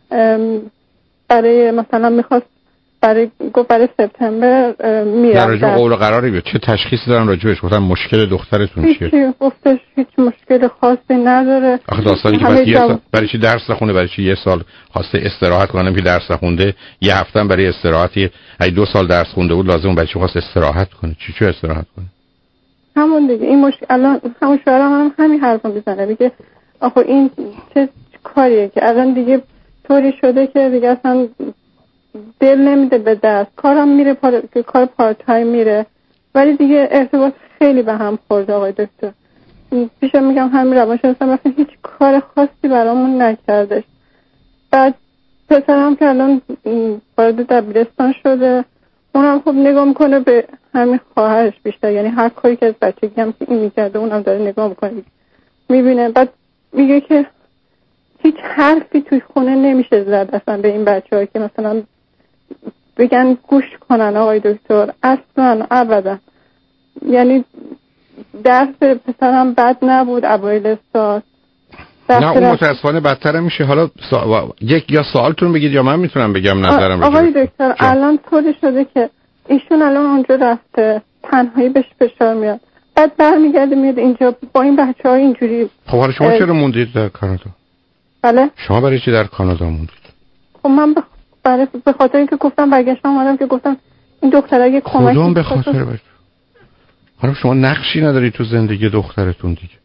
برای مثلا میخواست برای گفت برای سپتامبر میرم. در راجع قول و قراری بیاد چه تشخیصی دارن راجعش؟ گفتن مشکل دخترتون چیه؟ هیچ گفتش هیچ مشکل خاصی نداره. آخه داستانی که بعد یه سال برای چی درس نخونه، برای چی یه سال خواسته استراحت کنه که درس نخونده، یه هفته هم برای استراحتی، اگه دو سال درس خونده بود لازم برای چی خواست استراحت کنه؟ چی چه استراحت کنه؟ همون دیگه این مشکل. الان همون شوهرم هم همین حرفو میزنه، میگه آخه این چه کاریه که الان دیگه طوری شده که دیگه اصلا دل نمیده به دست، کارم میره پار... کار پارت تایم میره، ولی دیگه ارتباط خیلی به هم خورده آقای دکتر. پیشم میگم همین روانشناسم اصلا هیچ کار خاصی برامون نکردش. بعد پسرم که الان وارد دبیرستان شده، اونم خب نگاه میکنه به همین خواهرش بیشتر، یعنی هر کاری که از بچگی هم که این میکرده اونم داره نگاه میکنه میبینه. بعد میگه که هیچ حرفی توی خونه نمیشه زد اصلا به این بچه ها که مثلا بگن گوش کنن آقای دکتر، اصلا ابدا. یعنی درس پسرم بد نبود اوایل سال، نه اون متاسفانه بدتر میشه. حالا سا... یک یا سوالتون بگید یا من میتونم بگم نظرم. آقای دکتر الان طوری شده که ایشون الان اونجا رفته، تنهایی بهش فشار میاد، بعد برمیگرده میاد اینجا با این بچه ها اینجوری. خب حالا شما چرا موندید در کانادا؟ بله شما برای چی در کانادا موندید؟ خب من بخ... برای به خاطر اینکه گفتم برگشتم اومدم که گفتم این دخترها یه کمک. کدوم به خاطر برای؟ حالا شما نقشی نداری تو زندگی دخترتون دیگه.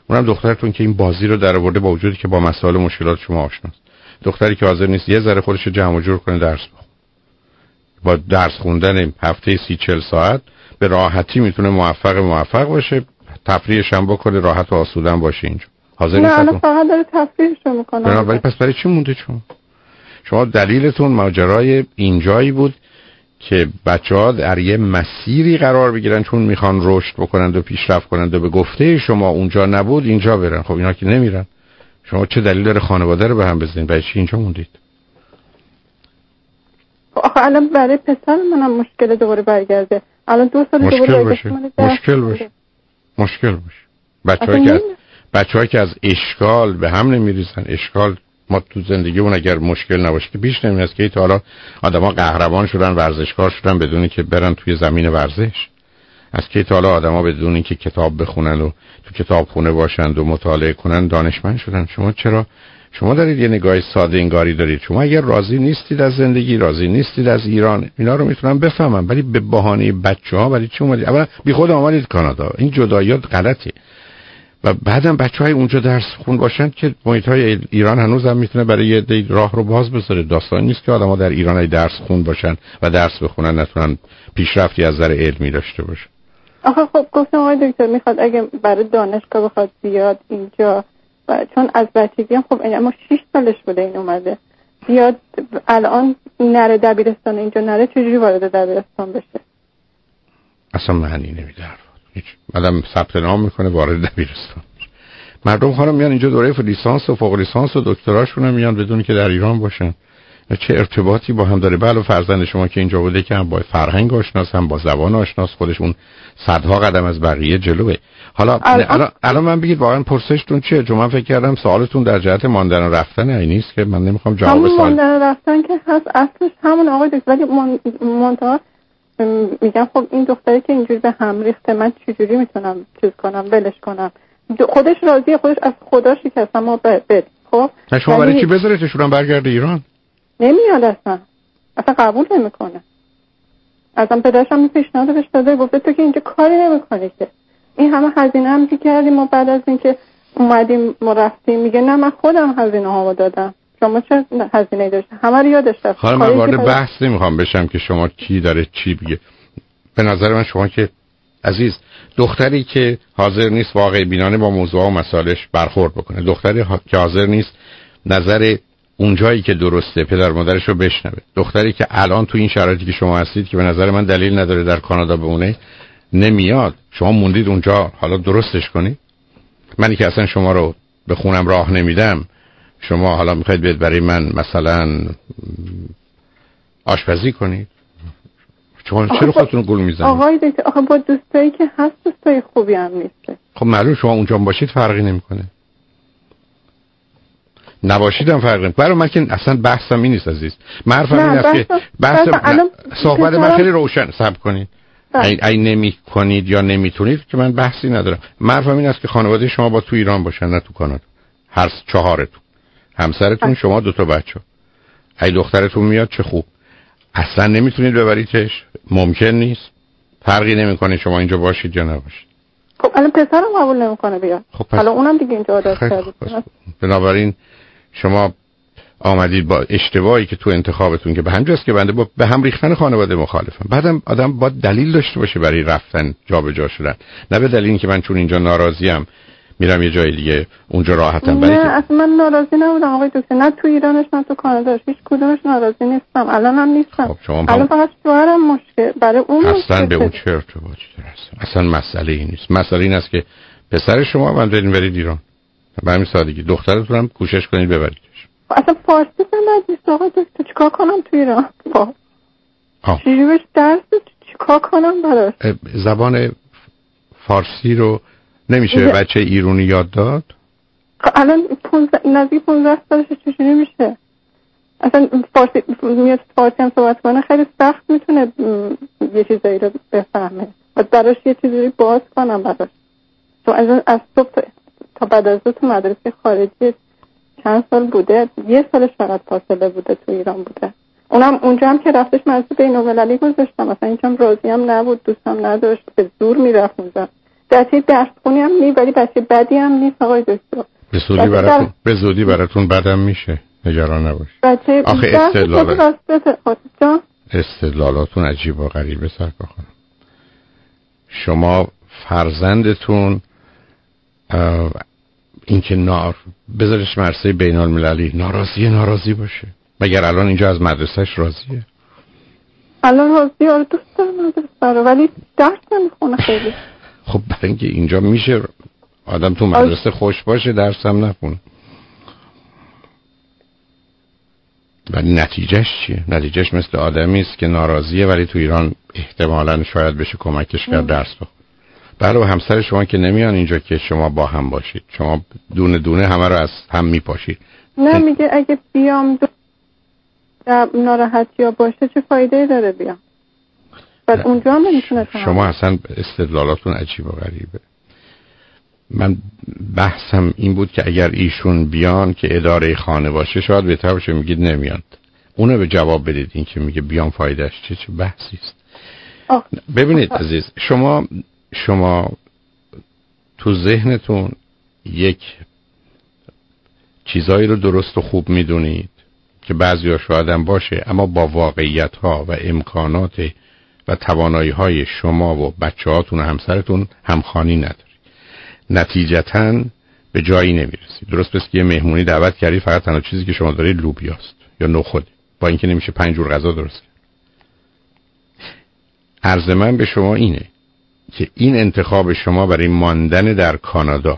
اونم دخترتون که این بازی رو در آورده با وجودی که با مسائل مشکلات شما آشناست. دختری که حاضر نیست یه ذره خودش رو جمع و جور کنه درس بخونه. با درس خوندن هفته سی چهل ساعت به راحتی میتونه موفق موفق باشه، تفریحش هم بکنه، راحت و آسوده باشه اینجا. حاضر نیست. نه الان فقط داره تفریحش رو میکنه. بنابراین پس برای چی مونده شما؟ شما دلیلتون ماجرای اینجایی بود که بچه‌ها در یه مسیری قرار بگیرن چون میخوان رشد بکنند و پیشرفت کنند و به گفته شما اونجا نبود اینجا برن. خب اینا که نمیرن. شما چه دلیل داره خانواده رو به هم بزنید؟ برای چی اینجا موندید؟ آخه الان برای پسر منم مشکل دوباره برگرده. الان دو سال دوباره باشه. مشکل باشه. مشکل باشه. بچه‌ها که بچه‌ها که از اشکال به هم نمیریزن. اشکال ما تو زندگیمون اگر مشکل نباشه که پیش نمیاد که تا حالا آدما قهرمان شدن، ورزشکار شدن بدون که برن توی زمین ورزش. از که تا حالا آدما بدون اینکه کتاب بخونن و تو کتابخونه باشند و مطالعه کنن دانشمند شدن. شما چرا شما دارید یه نگاه ساده انگاری دارید؟ شما اگر راضی نیستید از زندگی، راضی نیستید از ایران، اینا رو میتونم بفهمم، ولی به بهانه بچه‌ها ولی چی اومدید؟ اولا بی خود آمدید کانادا. این جداییات غلطه. و بعدم بچه‌های اونجا درس خون باشن که محیط‌های ایران هنوز هم میتونه برای یه دی راه رو باز بذاره. داستان نیست که آدم‌ها در ایران درس خون باشن و درس بخونن نتونن پیشرفتی از نظر علمی داشته باشن. آخه خب گفتم آقای دکتر میخواد اگه برای دانشگاه بخواد بیاد اینجا و چون از بچگی هم خب اما شش سالش بوده این اومده بیاد الان نره دبیرستان اینجا نره چجوری وارد دبیرستان بشه؟ اصلا معنی نمیده. هیچ آدم ثبت نام میکنه وارد دبیرستان. مردم خانم میان اینجا دوره لیسانس و فوق لیسانس و دکتراشون هم میان بدون که در ایران باشن. چه ارتباطی با هم داره؟ بله فرزند شما که اینجا بوده که هم با فرهنگ آشناس، هم با زبان آشناس، خودشون صدها قدم از بقیه جلوه. حالا الان الان من بگید واقعا پرسشتون چیه؟ چون من فکر کردم سوالتون در جهت ماندن و رفتن ای نیست که من نمیخوام جواب همون سوال ماندن و رفتن که هست اصلش همون آقای دکتر، ولی منتها میگم خب این دختری که اینجوری به هم ریخته من چجوری میتونم چیز کنم ولش کنم؟ خودش راضیه، خودش از خدا شکست ما بد. خب شما برای چی بذارتشون برگرده ایران؟ نمیاد اصلا اصلا قبول نمیکنه. ازم پدرش هم پیشنهاد بهش داده، گفته تو که اینجا کاری نمیکنی که این همه هزینه هم که کردیم ما بعد از اینکه اومدیم ما رفتیم میگه نه من خودم هزینه ها دادم، شما چه هزینه‌ای داشتید؟ همه رو یادش رفت. حالا من وارد بحث نمیخوام بشم که شما کی داره چی بگه. به نظر من شما که عزیز دختری که حاضر نیست واقع بینانه با موضوع و مسائلش برخورد بکنه، دختری که حاضر نیست نظر اونجایی که درسته پدر مادرش رو بشنوه، دختری که الان تو این شرایطی که شما هستید که به نظر من دلیل نداره در کانادا بمونه نمیاد، شما موندید اونجا حالا درستش کنید. منی که اصلا شما رو به خونم راه نمیدم، شما حالا میخواید بیاد برای من مثلا آشپزی کنید؟ شما چرا خودتون گول میزنید؟ آقای دکتر آخه با دوستایی که هست دوستای خوبی هم نیست. خب معلوم شما اونجا باشید فرقی نمیکنه، نباشیدم فرق نمیکنه. برای من که اصلا بحثم این نیست عزیز. من حرفم این است که بحث صحبت من خیلی روشن صبر کنید. ای, ای نمی کنید یا نمیتونید که من بحثی ندارم. من حرفم این است که خانواده شما با تو ایران باشن نه تو کانادا. هر چهارتون، همسرتون، شما دو تا بچه. ای دخترتون میاد چه خوب. اصلا نمیتونید ببریدش، ممکن نیست. فرقی نمیکنه شما اینجا باشید یا نباشید. خب الان پسرم قبول نمیکنه بیاد. خب حالا اونم دیگه اینجا عادت کرده. بنابراین شما آمدید با اشتباهی که تو انتخابتون که به همجاست که بنده با به هم ریختن خانواده مخالفم. بعدم آدم با دلیل داشته باشه برای رفتن جابجا شدن، نه به دلیل اینکه من چون اینجا ناراضیم میرم یه جای دیگه اونجا راحتم. نه اصلا من ناراضی نبودم آقای دکتر، نه تو ایرانش نه تو کاناداش، هیچ کدومش ناراضی نیستم، الانم نیستم. خب شما الان فقط شوهرم مشکل برای اون اصلا به اون چه ارتباطی داره؟ اصلا مسئله این نیست. مسئله این است که پسر شما من برید برید ایران، به همین سادگی. دخترتون هم کوشش کنید ببریدش. اصلا فارسی بلد نیست آقای دکتر، چیکار کنم تو ایران؟ با چجوری بهش درس چیکار کنم براش؟ زبان فارسی رو نمیشه به بچه ایرانی یاد داد؟ الان نزدیک پونزده سالشه، چجوری میشه؟ اصلا فارسی میاد فارسی هم صحبت کنه خیلی سخت میتونه یه چیزایی رو بفهمه و براش یه چیزی باز کنم براش. تو از از صبح تا بعد از دو تو مدرسه خارجی چند سال بوده، یه سالش فقط فاصله بوده تو ایران بوده، اونم اونجا هم که رفتش مدرسه بین‌المللی گذاشتم، مثلا اینجا هم راضی هم نبود، دوستم نداشت، به زور میرفت اونجا. بچه درس خونی هم نیست ولی بچه بدی هم نیست آقای دکتر. به زودی براتون در... به زودی براتون بدم میشه، نگران نباشید. بچه آخه استدلال استدلالاتون عجیب و غریبه سرکار خانم. شما فرزندتون این که نار بذارش مرسه بین المللی ناراضی ناراضی باشه، مگر الان اینجا از مدرسهش راضیه؟ الان راضیه، آره دوست داره مدرسه رو ولی درس نمیخونه خیلی. خب برای اینکه اینجا میشه آدم تو مدرسه خوش باشه درس هم نخونه، ولی نتیجهش چیه؟ نتیجهش مثل آدمی است که ناراضیه ولی تو ایران احتمالاً شاید بشه کمکش کرد درس بخونه. برای همسر شما که نمیان اینجا که شما با هم باشید، شما دونه دونه همه رو از هم میپاشید. نه میگه اگه بیام دو ناراحتی ها باشه چه فایده داره بیام؟ بعد اونجا هم نمیتونه. شما اصلا استدلالاتون عجیب و غریبه. من بحثم این بود که اگر ایشون بیان که اداره خانه باشه شاید بهتر باشه، میگید نمیاد. اونو به جواب بدید، این که میگه بیام فایدهش چه چه بحثی است. ببینید عزیز، شما شما تو ذهنتون یک چیزایی رو درست و خوب میدونید که بعضی‌ها شاید هم باشه، اما با واقعیت‌ها و امکانات و توانایی‌های شما و بچه‌هاتون و همسرتون همخوانی نداری. نتیجتاً به جایی نمیرسید. درست پس که یه مهمونی دعوت کردی فقط تنها چیزی که شما دارید لوبیاست یا نخود، با اینکه نمیشه پنج جور غذا درست کرد. عرض من به شما اینه که این انتخاب شما برای ماندن در کانادا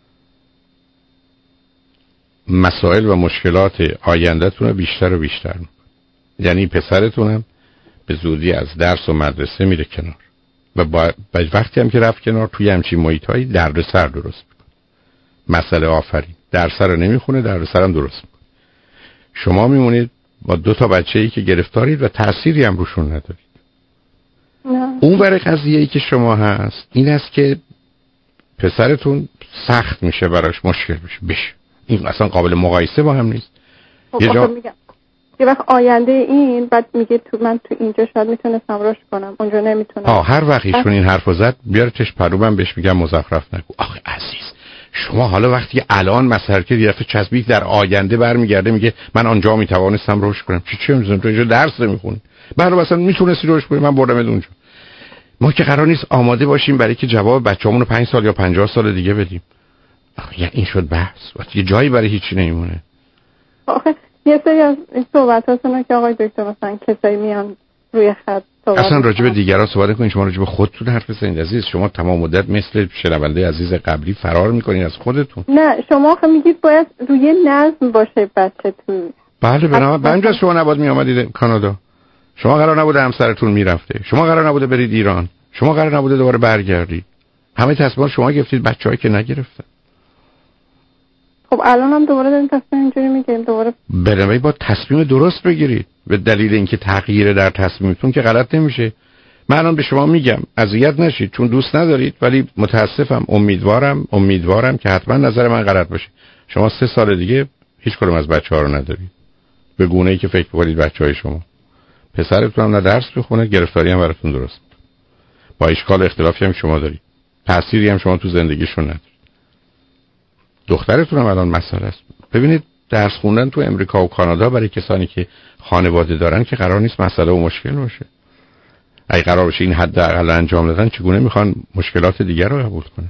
مسائل و مشکلات آینده‌تون رو بیشتر و بیشتر می‌کنه. یعنی پسرتونم به زودی از درس و مدرسه میره کنار و با وقتی هم که رفت کنار توی همچین محیطایی دردسر درست میکنه. مسئله آفرین، درس رو نمیخونه، دردسر هم درست میکنه. شما میمونید با دو تا بچه‌ای که گرفتارید و تأثیری هم روشون ندارید. نه. اون ور قضیه‌ای که شما هست این است که پسرتون سخت میشه، براش مشکل میشه بشه. این اصلا قابل مقایسه با هم نیست. خب یه جا میگم یه وقت آینده این بعد میگه تو من تو اینجا شاید میتونستم رشد کنم، اونجا نمیتونم. آه هر وقت ایشون این حرفو زد بیارتش پرو، من بهش میگم مزخرف نگو. آخه عزیز شما حالا وقتی الان مثلا که یه دفعه چسبید در آینده برمیگرده میگه من آنجا میتوانستم رشد کنم، چی چی میذارم تو اینجا درس نمیخونی؟ بعد مثلا میتونستی رشد کنی، من بردمت اونجا. ما که قرار نیست آماده باشیم برای که جواب بچه‌مون رو پنج سال یا پنجاه سال دیگه بدیم. یعنی این شد بحث و یه جایی برای هیچی نمیمونه. آخه یه سری از این صحبتاتونه که آقای دکتر مثلا کسایی میان روی خط صحبت اصلا راجع به دیگران صحبت کنین، شما راجع به خودتون حرف بزنید عزیز. شما تمام مدت مثل شنونده عزیز قبلی فرار میکنین از خودتون. نه شما آخه میگید باید روی نظم باشه بچه‌تون. بله بنابراین بنجا شما نباید میآمدید کانادا. شما قرار نبوده همسرتون میرفته، شما قرار نبوده برید ایران، شما قرار نبوده دوباره برگردید. همه تصمیمات شما گرفتید، بچه‌ای که نگرفتن. خب الان هم دوباره داریم تصمیم اینجوری میگیریم دوباره. برنامه با تصمیم درست بگیرید. به دلیل اینکه تغییر در تصمیمتون که غلط نمیشه. من الان به شما میگم اذیت نشید چون دوست ندارید، ولی متاسفم، امیدوارم امیدوارم که حتما نظر من غلط باشه. شما سه سال دیگه هیچ کدوم از بچه‌ها رو ندارید. به گونه‌ای که فکر می‌کنید بچه‌های شما. پسرتون هم نه درس بخونه، گرفتاری هم براتون درست. با اشکال اختلافی هم شما دارید. تأثیری هم شما تو زندگیشون ندارید. دخترتون هم الان مسئله است. ببینید درس خوندن تو امریکا و کانادا برای کسانی که خانواده دارن که قرار نیست مسئله و مشکل باشه. اگه قرار باشه این حد اقل انجام دادن، چگونه میخوان مشکلات دیگر رو قبول کنن؟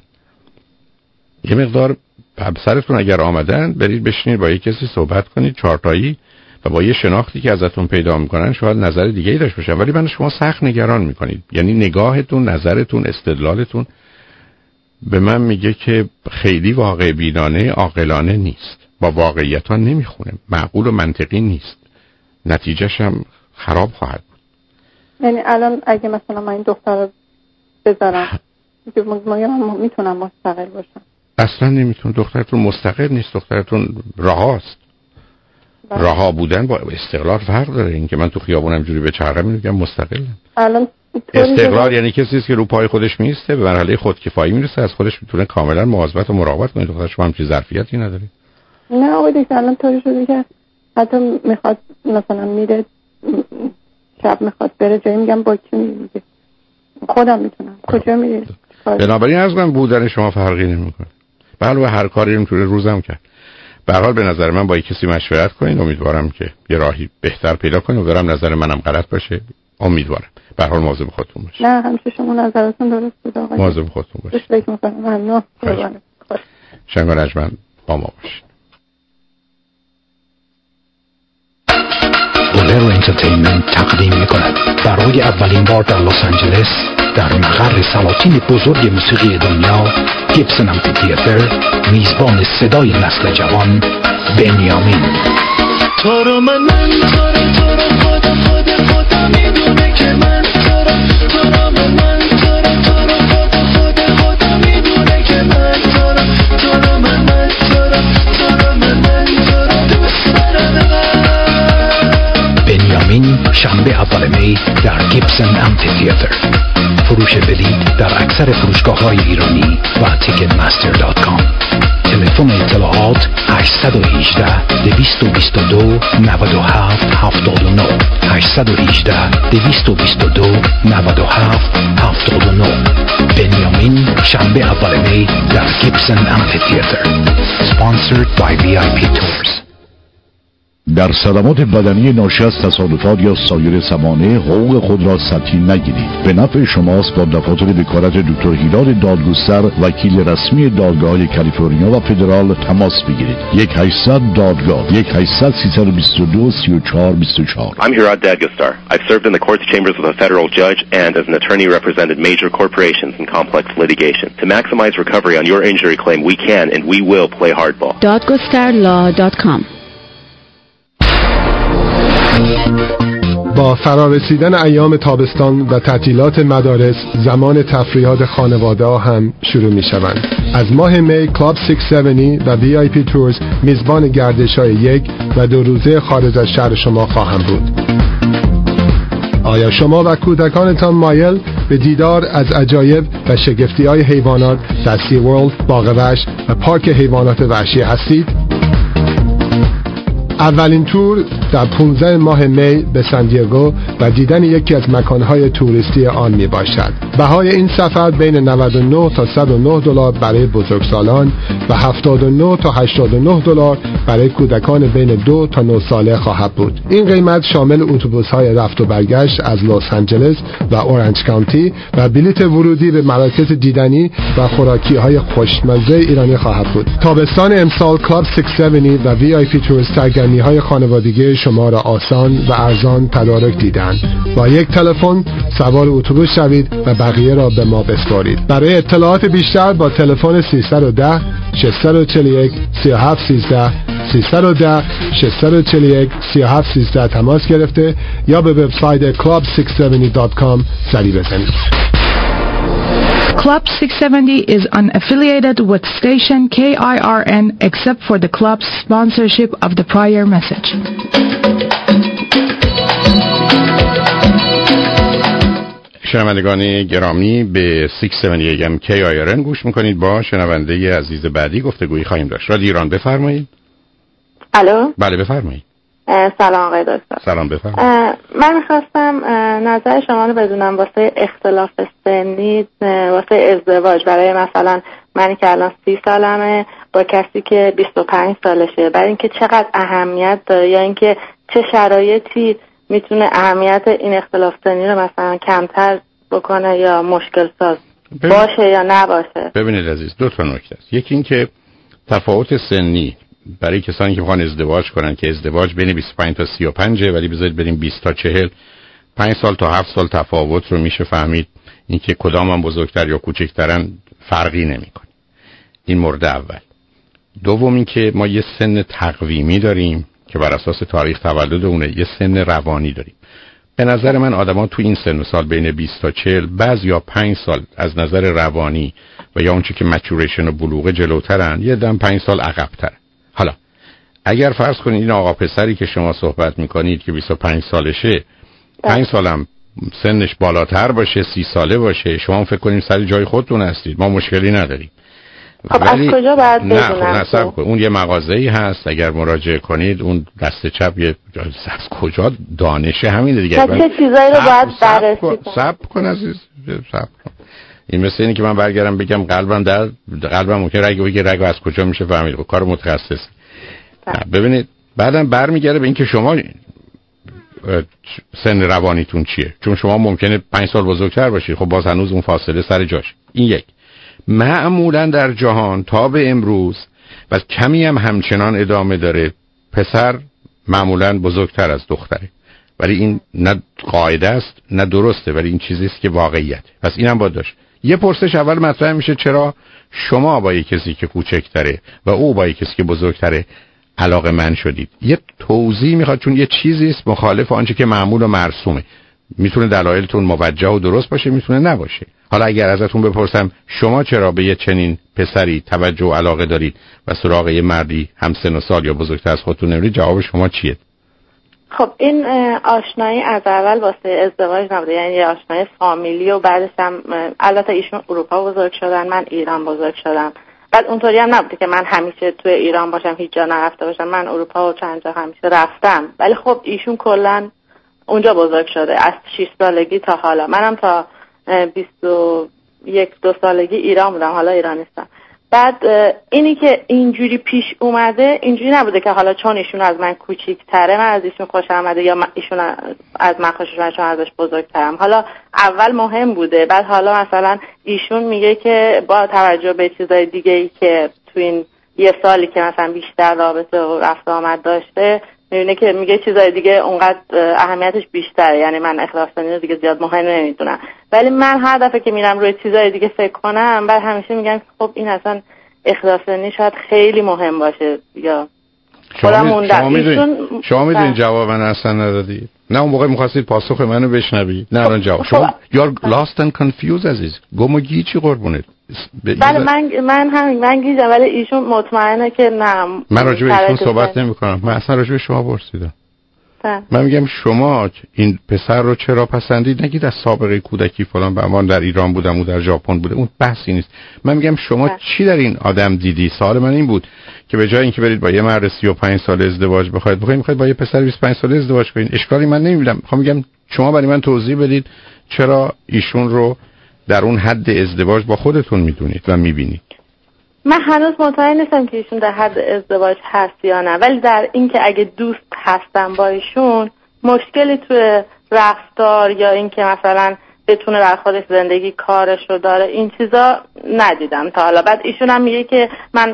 یه مقدار همسرتون اگر آمدن برید بشینید با یک کسی صحبت کنید چهارتایی و با یه شناختی که ازتون پیدا میکنن شاید نظر دیگه‌ای داشته باشن، ولی من شما سخت نگران میکنید. یعنی نگاهتون، نظرتون، استدلالتون به من میگه که خیلی واقع بینانه، عاقلانه نیست، با واقعیت ها نمیخونه، معقول و منطقی نیست، نتیجهش هم خراب خواهد بود. یعنی الان اگه مثلا من این دختر رو بذارم من میتونم مستقل باشم؟ اصلا نمیتون. دخترتون مستقل نیست، دخترتون رهاست. رها بودن با استقلال فرق داره. این که من تو خیابونم جوری به چرخم میگم مستقلم. الان استقلال یعنی کسی است که رو پای خودش میسته، به مرحله خودکفایی میرسه، از خودش میتونه کاملا مواظبت و مراقبت کنه. دختر شما همچین ظرفیتی نداره. نه آقای دکتر الان طوری شده که حتی میخواد مثلا میره شب میخواد بره جایی میگم با کی میگه خودم میتونم. کجا میرید؟ بنابراین از من بودن شما فرقی نمیکنه. به هر هر کاری میتونه روزم کرد. به هر حال به نظر من با کسی مشورت کنید، امیدوارم که یه راهی بهتر پیدا کنید. امیدوارم نظر منم غلط باشه، امیدوارم. به هر حال مواظب خودتون باشید. نه همیشه شما نظرتون درست بود آقا. مواظب خودتون باشید. فکر می‌کنم ممنون. شنگان اجمن با ما باشید. بولر انترتینمنت تقدیم می‌کند برای اولین بار در لس آنجلس در مقر سلاطین بزرگ موسیقی دنیا گیبسن امفی‌تئاتر میزبان صدای نسل جوان بنیامین. تو رو من من تو رو تو رو خدا خدا خدا میدونه که من تو رو تو رو من من تو رو تو رو خدا خدا خدا میدونه که من تو رو تو رو من من تو رو تو رو من من تو رو دوست دارم. بنیامین شنبه اول می در گیبسن امفی‌تئاتر. فروش بلیط در اکثر فروشگاه‌های ایرانی و تیکت مستر دات کام. تلفن اطلاعات هشت یک هشت دو دو دو نه هفت هفت نه هشت یک هشت دو دو دو نه هفت هفت نه. بنیامین شنبه اول می در گیبسن امفی‌تئاتر. Sponsored by وی آی پی Tours. در صدمات بدنی ناشی از تصادفات یا سایر سوانح حقوق خود را سطحی نگیرید. به نفع شماست با دفاتر وکالت دکتر هیلال دادگستر وکیل رسمی دادگاه کالیفرنیا و فدرال تماس بگیرید. یک هشتصد دادگاه یک هشتصد سیصد و بیست و دو سی و چهار بیست و چهار. I'm Hirad Dadgostar. I've served in the courts chambers with a federal judge and as an attorney represented major corporations in complex litigation. To maximize recovery on your injury claim, we can and we will play hardball. دادگستر لا دات کام. با فرارسیدن ایام تابستان و تعطیلات مدارس زمان تفریحات خانواده ها هم شروع می شوند. از ماه می کلاب ششصد و هفتاد و وی آی پی تورز میزبان گردش های یک و دو روزه خارج از شهر شما خواهم بود. آیا شما و کودکانتان مایل به دیدار از عجایب و شگفتی های حیوانات در سی ورلد، باغ وحش و پارک حیوانات وحشی هستید؟ اولین تور در پانزده ماه می به سن دیگو و دیدن یکی از مکانهای توریستی آن می باشد. بهای این سفر بین نود و نه تا صد و نه دلار برای بزرگسالان و هفتاد و نه تا هشتاد و نه دلار برای کودکان بین دو تا نه ساله خواهد بود. این قیمت شامل اتوبوس‌های رفت و برگشت از لس آنجلس و اورنج کانتی و بلیط ورودی به مراکز دیدنی و خوراکی‌های خوشمزه ایرانی خواهد بود. تابستان امسال کلاب ششصد و هفتاد و وی آی پی تورز سرگرمی‌های خانوادگی شما را آسان و ارزان تدارک دیدن. با یک تلفن سوار اتوبوس شوید و بقیه را به ما بسپارید. برای اطلاعات بیشتر با تلفن سیصد و ده ششصد و چهل و یک سی و هفت سیزده سیصد و ده ششصد و چهل و یک سی و هفت سیزده تماس گرفته یا به وبسایت کلاب ششصد و هفتاد دات کام سری بزنید. Club six seventy is unaffiliated with station K I R N except for the club's sponsorship of the prior message. شنوندگان گرامی به ششصد و هفتاد و یک کی آی آر ان گوش میکنید. با شنونده عزیز بعدی گفتگویی خواهیم داشت. رادیو ایران بفرمایید. الو. بله بفرمایید. سلام آقای دکتر. سلام بفرمایید. من میخواستم نظر شما رو بدونم واسه اختلاف سنی واسه ازدواج برای مثلا منی که الان سی سالمه با کسی که بیست و پنج سالشه، برای اینکه چقدر اهمیت داره یا اینکه چه شرایطی میتونه اهمیت این اختلاف سنی رو مثلا کمتر بکنه یا مشکل ساز باشه یا نباشه. ببینید عزیز، دو تا نکته است. یکی این که تفاوت سنی برای کسانی که میخوان ازدواج کنن که ازدواج بین بیست و پنج تا سی و پنج ولی بذارید بریم بیست تا چهل، پنج سال تا هفت سال تفاوت رو میشه فهمید. اینکه کدام هم بزرگتر یا کوچکترن فرقی نمیکنه. این مورد اول. دوم این که ما یه سن تقویمی داریم که بر اساس تاریخ تولد اونه، یه سن روانی داریم. به نظر من آدما تو این سن و سال بین بیست تا چهل بعض یا پنج سال از نظر روانی و یا اون چیزی که مچورشن و بلوغ جلوترن، یه دم پنج سال عقب‌ترن. حالا اگر فرض کنید این آقا پسری که شما صحبت میکنید که بیست و پنج سالشه، پنج سالم سنش بالاتر باشه، سی ساله باشه، شما فکر کنید سر جای خودتون هستید، ما مشکلی نداریم. خب ولی از کجا باید بدونم؟ نه خب نصب کن. اون یه مغازه‌ای هست، اگر مراجعه کنید اون دست چپ یه از کجا دانشه همین دیگه. چه چیزایی رو باید بررسی کنید؟ صبر کن عزیز، صبر کن. این مثل اینه که من برگردم بگم قلبم در قلبم ممکنه رگ بگه رگ از کجا میشه فهمید. خب کار متخصص. ببینید بعدم برمیگره به اینکه شما سن روانیتون چیه، چون شما ممکنه پنج سال بزرگتر باشید، خب باز هنوز اون فاصله سر جاش. این یک. معمولا در جهان تا به امروز و کمی هم همچنان ادامه داره، پسر معمولا بزرگتر از دختره، ولی این نه قاعده است نه درسته، ولی این چیزی است که واقعیت. پس اینم باید داشت. یه پرسش اول مطرح میشه چرا شما با یک کسی که کوچکتره و او با یک کسی که بزرگتره علاقه من شدید؟ یه توضیح میخواد، چون یه چیزی است مخالف آنچه که معمول و مرسومه. میتونه دلایلتون موجه و درست باشه، میتونه نباشه. حالا اگر ازتون بپرسم شما چرا به یه چنین پسری توجه و علاقه دارید و سراغ یه مردی هم سن و سال یا بزرگتر از خودتون نمیرید، جواب شما چیه؟ خب این آشنایی از اول واسه ازدواج نبوده، یعنی یه آشنایی فامیلی و بعدش هم البته ایشون اروپا بزرگ شدن، من ایران بزرگ شدم. بعد اونطوری هم نبوده که من همیشه توی ایران باشم هیچ جا نرفته باشم، من اروپا و چند جا همیشه رفتم، ولی خب ایشون کلا اونجا بزرگ شده از شش سالگی تا حالا. منم تا بیست و یک دو سالگی ایران بودم، حالا ایران نیستم. بعد اینی که اینجوری پیش اومده اینجوری نبوده که حالا چون ایشون از من کوچیک‌تره من از ایشون خوشم اومده یا ایشون از من خوشش اومده چون ازش بزرگترم. حالا اول مهم بوده، بعد حالا مثلا ایشون میگه که با توجه به چیزای دیگه‌ای که تو این یه سالی که مثلا بیشتر رابطه و رفت آمد داشته، میبینه که میگه چیزای دیگه اونقدر اهمیتش بیشتره، یعنی من اخلاص رو دیگه زیاد مهم نمیدونم. ولی من هر دفعه که میرم روی چیزای دیگه فکر کنم بعد همیشه میگم خب این اصلا اخلاص شاید خیلی مهم باشه یا خودم موندم. شما میدونید شما میدونید جواب من اصلا ندادید. نه اون موقع می‌خواستید پاسخ منو بشنوید، نه الان جواب. شما you're lost and confused عزیز. گم و گیجی قربونت. بله من من همین من گیجم، ولی ایشون مطمئنه که نه. من راجع به ایشون صحبت نمی‌کنم، من اصلا راجع به شما پرسیدم. من میگم شما این پسر رو چرا پسندید؟ نگید از سابقه کودکی فلان بهمان در ایران بودم و در ژاپن بوده، اون بحثی نیست. من میگم شما ده. چی در این آدم دیدی؟ سوال من این بود که به جای اینکه برید با یه مرد سی و پنج ساله ازدواج بخواید بخواید میخواید با یه پسر بیست و پنج ساله ازدواج کنید، اشکالی من نمیبینم. میخوام میگم شما برای من توضیح بدید چرا ایشون رو در اون حد ازدواج با خودتون میدونید و میبینید. من هنوز مطمئن نیستم که ایشون در حد ازدواج هست یا نه، ولی در این که اگه دوست هستم با ایشون مشکلی توی رفتار یا این که مثلا بتونه بر خودش زندگی کارش رو داره این چیزا ندیدم تا حالا. بعد ایشون هم میگه که من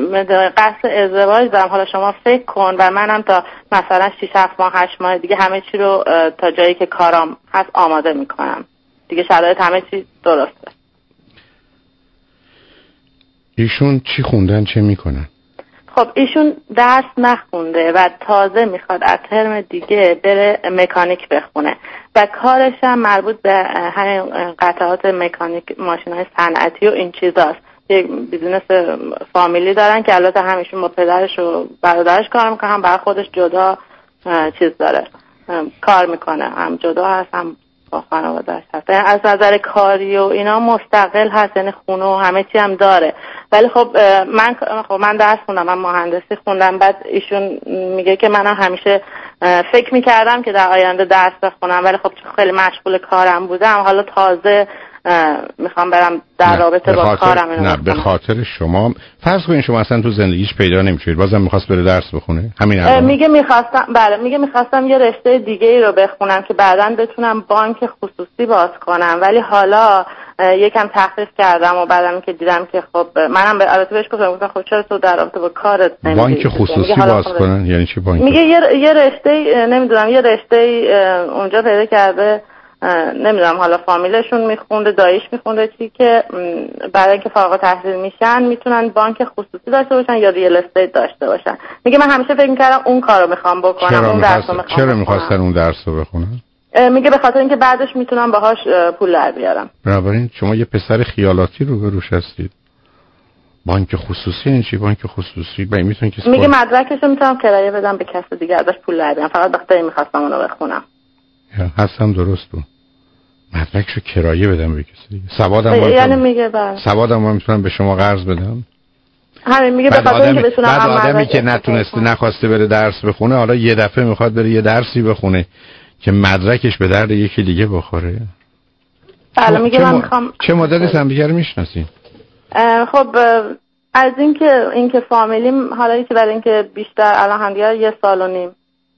قصد ازدواج دارم، حالا شما فکر کن و منم تا مثلا شش هفت ماه هشت ماه دیگه همه چی رو تا جایی که کارام هست آماده میکنم دیگه، شرایط همه چی درسته. ایشون چی خوندن چه میکنن؟ خب ایشون درس نخونده و تازه میخواد از ترم دیگه بره مکانیک بخونه و کارش هم مربوط به همین قطعات مکانیک ماشین‌های صنعتی و این چیزاست. یک بیزینس فامیلی دارن که البته همیشون با پدرش و برادرش کار میکنه، هم برای خودش جدا چیز داره کار میکنه، هم جدا هست هم با خانواده‌اش هست. از نظر کاری و اینا مستقل هست، یعنی خونه و همه چی هم داره. ولی خب من خب من درس خوندم، من مهندسی خوندم. بعد ایشون میگه که من همیشه فکر میکردم که در آینده درس بخونم، ولی خب خیلی مشغول کارم بودم، حالا تازه میخوام برم در رابطه با کارم. نه به خاطر شما فرض کنین شما اصلا تو زندگیش پیدا نمیشید، بازم میخواست بره درس بخونه همین الان. میگه میخواستم بله میگه میخواستم یه رشته دیگه ای رو بخونم که بعداً بتونم بانک خصوصی باز کنم، ولی حالا یکم تحقیق کردم و بعدم که دیدم که خب منم به البته بهش گفتم گفتم خب چرا تو در رابطه با کارت نمیدی بانک خصوصی باز کنن؟ یعنی چی بانک؟ میگه یه یه رشته نمیدونم یه رشته اونجا پیدا کرده، نمیدونم حالا فامیلشون میخونده داییش میخونده چی، که بعد اینکه فارغ التحصیل میشن میتونن بانک خصوصی داشته باشن یا ریل استیت داشته باشن. میگه من همیشه فکر میکردم اون کارو میخوام بکنم، اون درسو میخوام. چرا میخواستن اون درسو بخونن؟ میگه به خاطر اینکه بعدش میتونم باهاش پول در بیارم. بنابراین شما یه پسر خیالاتی رو بروش هستید. بانک خصوصی این چی؟ بانک خصوصی با میتونن که میگه مدرکشو میتونم کرایه بدم به کسی دیگه ازش پول در بیارم، فقط وقتی میخواستم اونو بخونم. هستم درست بود. مدرکشو کرایه بدم به کسی دیگه. سوادم یعنی میتونم... میگه بله. سوادم من میتونم به شما قرض بدم. همین میگه به خاطر اینکه بتونم بعد آدمی که نتونسته نخواسته بره درس بخونه حالا یه دفعه میخواد بره یه درسی بخونه که مدرکش به درد یکی دیگه بخوره. بله میگه من میخوام. چه مدتی همدیگه رو میشناسین؟ خب از اینکه اینکه فامیلیم، حالا که برای اینکه بیشتر الان همدیگه یه سال و نیم.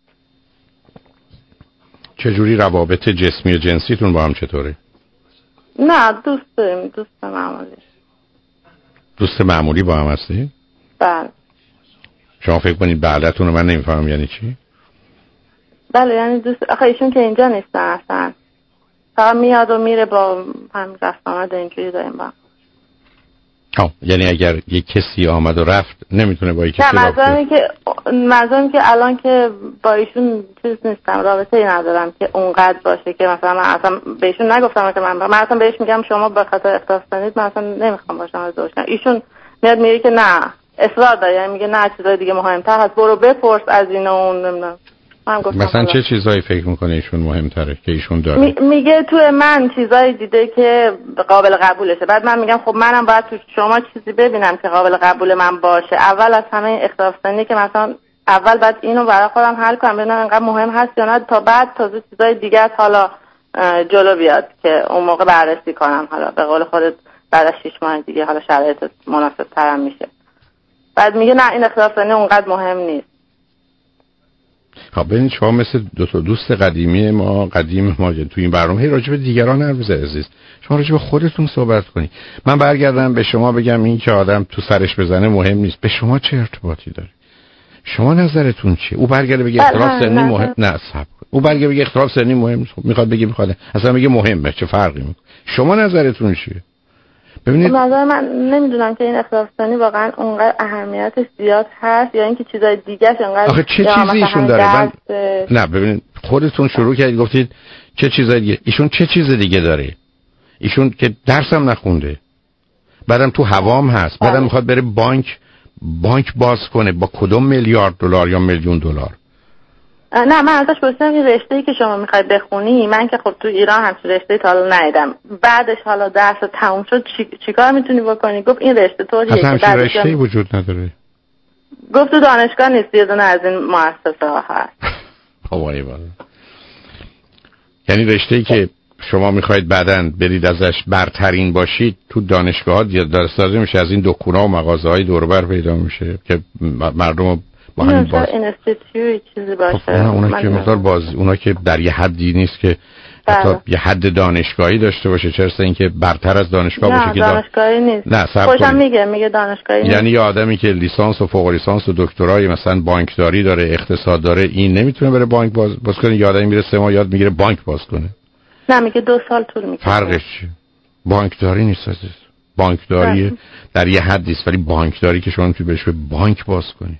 چجوری روابط جسمی و جنسیتون با هم چطوره؟ نه دوست داریم، دوست معمولی. دوست معمولی با هم هستی؟ بله. شما فکر کنید بعدتون رو من نمیفهمم یعنی چی؟ بله یعنی دوست، آخه ایشون که اینجا نیستن اصلا، فقط میاد و میره، با هم رفت آمد اینجوری داریم با. آه یعنی اگر یک کسی آمد و رفت نمیتونه با یک کسی رابطه؟ نه منظورم که منظورم که الان که با ایشون چیز نیستم، رابطه ای ندارم که اونقدر باشه که مثلا من اصلا بهشون نگفتم که من من اصلا بهش میگم شما به خاطر اختصاص دارید، من اصلا نمیخوام باشم ازش. ایشون میاد میگه که نه، اصرار داره، یعنی میگه نه چیزای دیگه مهمتر هست، برو بپرس از این و اون. نمیدونم مثلا چه چیزایی فکر میکنه ایشون مهمتره که ایشون داره؟ می، میگه توی من چیزایی دیده که قابل قبولشه. بعد من میگم خب منم باید تو شما چیزی ببینم که قابل قبول من باشه. اول از همه اختلاف سنی که مثلا اول بعد اینو برای خودم حل کنم ببینم اینقدر مهم هست یا نه، تا بعد تازه چیزای دیگه حالا جلو بیاد که اون موقع بررسی کنم. حالا به قول خودت بعد از شش ماه دیگه حالا شرایط مناسب ترم میشه. بعد میگه نه این اختلاف سنی اونقدر مهم نیست. خب ببینید شما مثل دو تا دوست قدیمی ما قدیم ما تو این برنامه راجع به دیگران حرف بزنید عزیز، شما راجع به خودتون صحبت کنید. من برگردم به شما بگم این که آدم تو سرش بزنه مهم نیست، به شما چه ارتباطی داره؟ شما نظرتون چیه؟ او برگرده بگه اختلاف سنی مهم نه صبر کن. او برگرده بگه اختلاف سنی مهم نیست، میخواد بگه میخواد اصلا بگه مهمه، چه فرقی میکنه؟ شما نظرتون چیه؟ ببینید نظر من نمیدونم که این اختلاف سنی واقعا اونقدر اهمیتش زیاد هست یا اینکه چیزای دیگه‌ش انقدر. آخه چه چیزی ایشون داره؟ من... نه ببینید خودتون شروع کردید گفتید چه چیزای دیگه. ایشون چه چیز دیگه داره؟ ایشون که درسم نخونده، بعدم تو هوام هست، بعدم میخواد بره بانک بانک باز کنه با کدوم میلیارد دلار یا میلیون دلار؟ نه من ازش پرسیدم این رشته‌ای که شما میخواید بخونی، من که خب تو ایران همچین رشته‌ای تا حالا ندیدم، بعدش حالا درس تموم شد چی... چیکار میتونی بکنی؟ گفت این رشته طوریه که همچین رشته‌ای وجود نداره. گفت تو دانشگاه نیست، یه دونه از این مؤسسه ها هست. بابای والا. یعنی رشته‌ای که شما میخواید بعداً برید ازش برترین باشید تو دانشگاه‌ها درس‌داده میشه، از این دکونا و مغازه‌های دور و بر پیدا میشه که مردم با همین باز اینستیتوت چیزی باشه. اونا, اونا که مقدار بازی، اونا که در یه حدی نیست که حتی یه حد دانشگاهی داشته باشه، چرا اینکه برتر از دانشگاه نه باشه که دانشگاهی نیست. نه خوشم میگه میگه دانشگاهی نیست. یعنی یه آدمی که لیسانس و فوق لیسانس و دکترای مثلا بانکداری داره، اقتصاد داره، این نمیتونه بره بانک باز باز کنه؟ یه آدمی میره سه ماه یاد میگیره بانک باز کنه؟ نه میگه دو سال طول میکشه. فرقش چیه؟ بانکداری نیست عزیز. بانکداری در یه حدی است، ولی بانکداری که شما میتونی بهش به بانک باز کنی.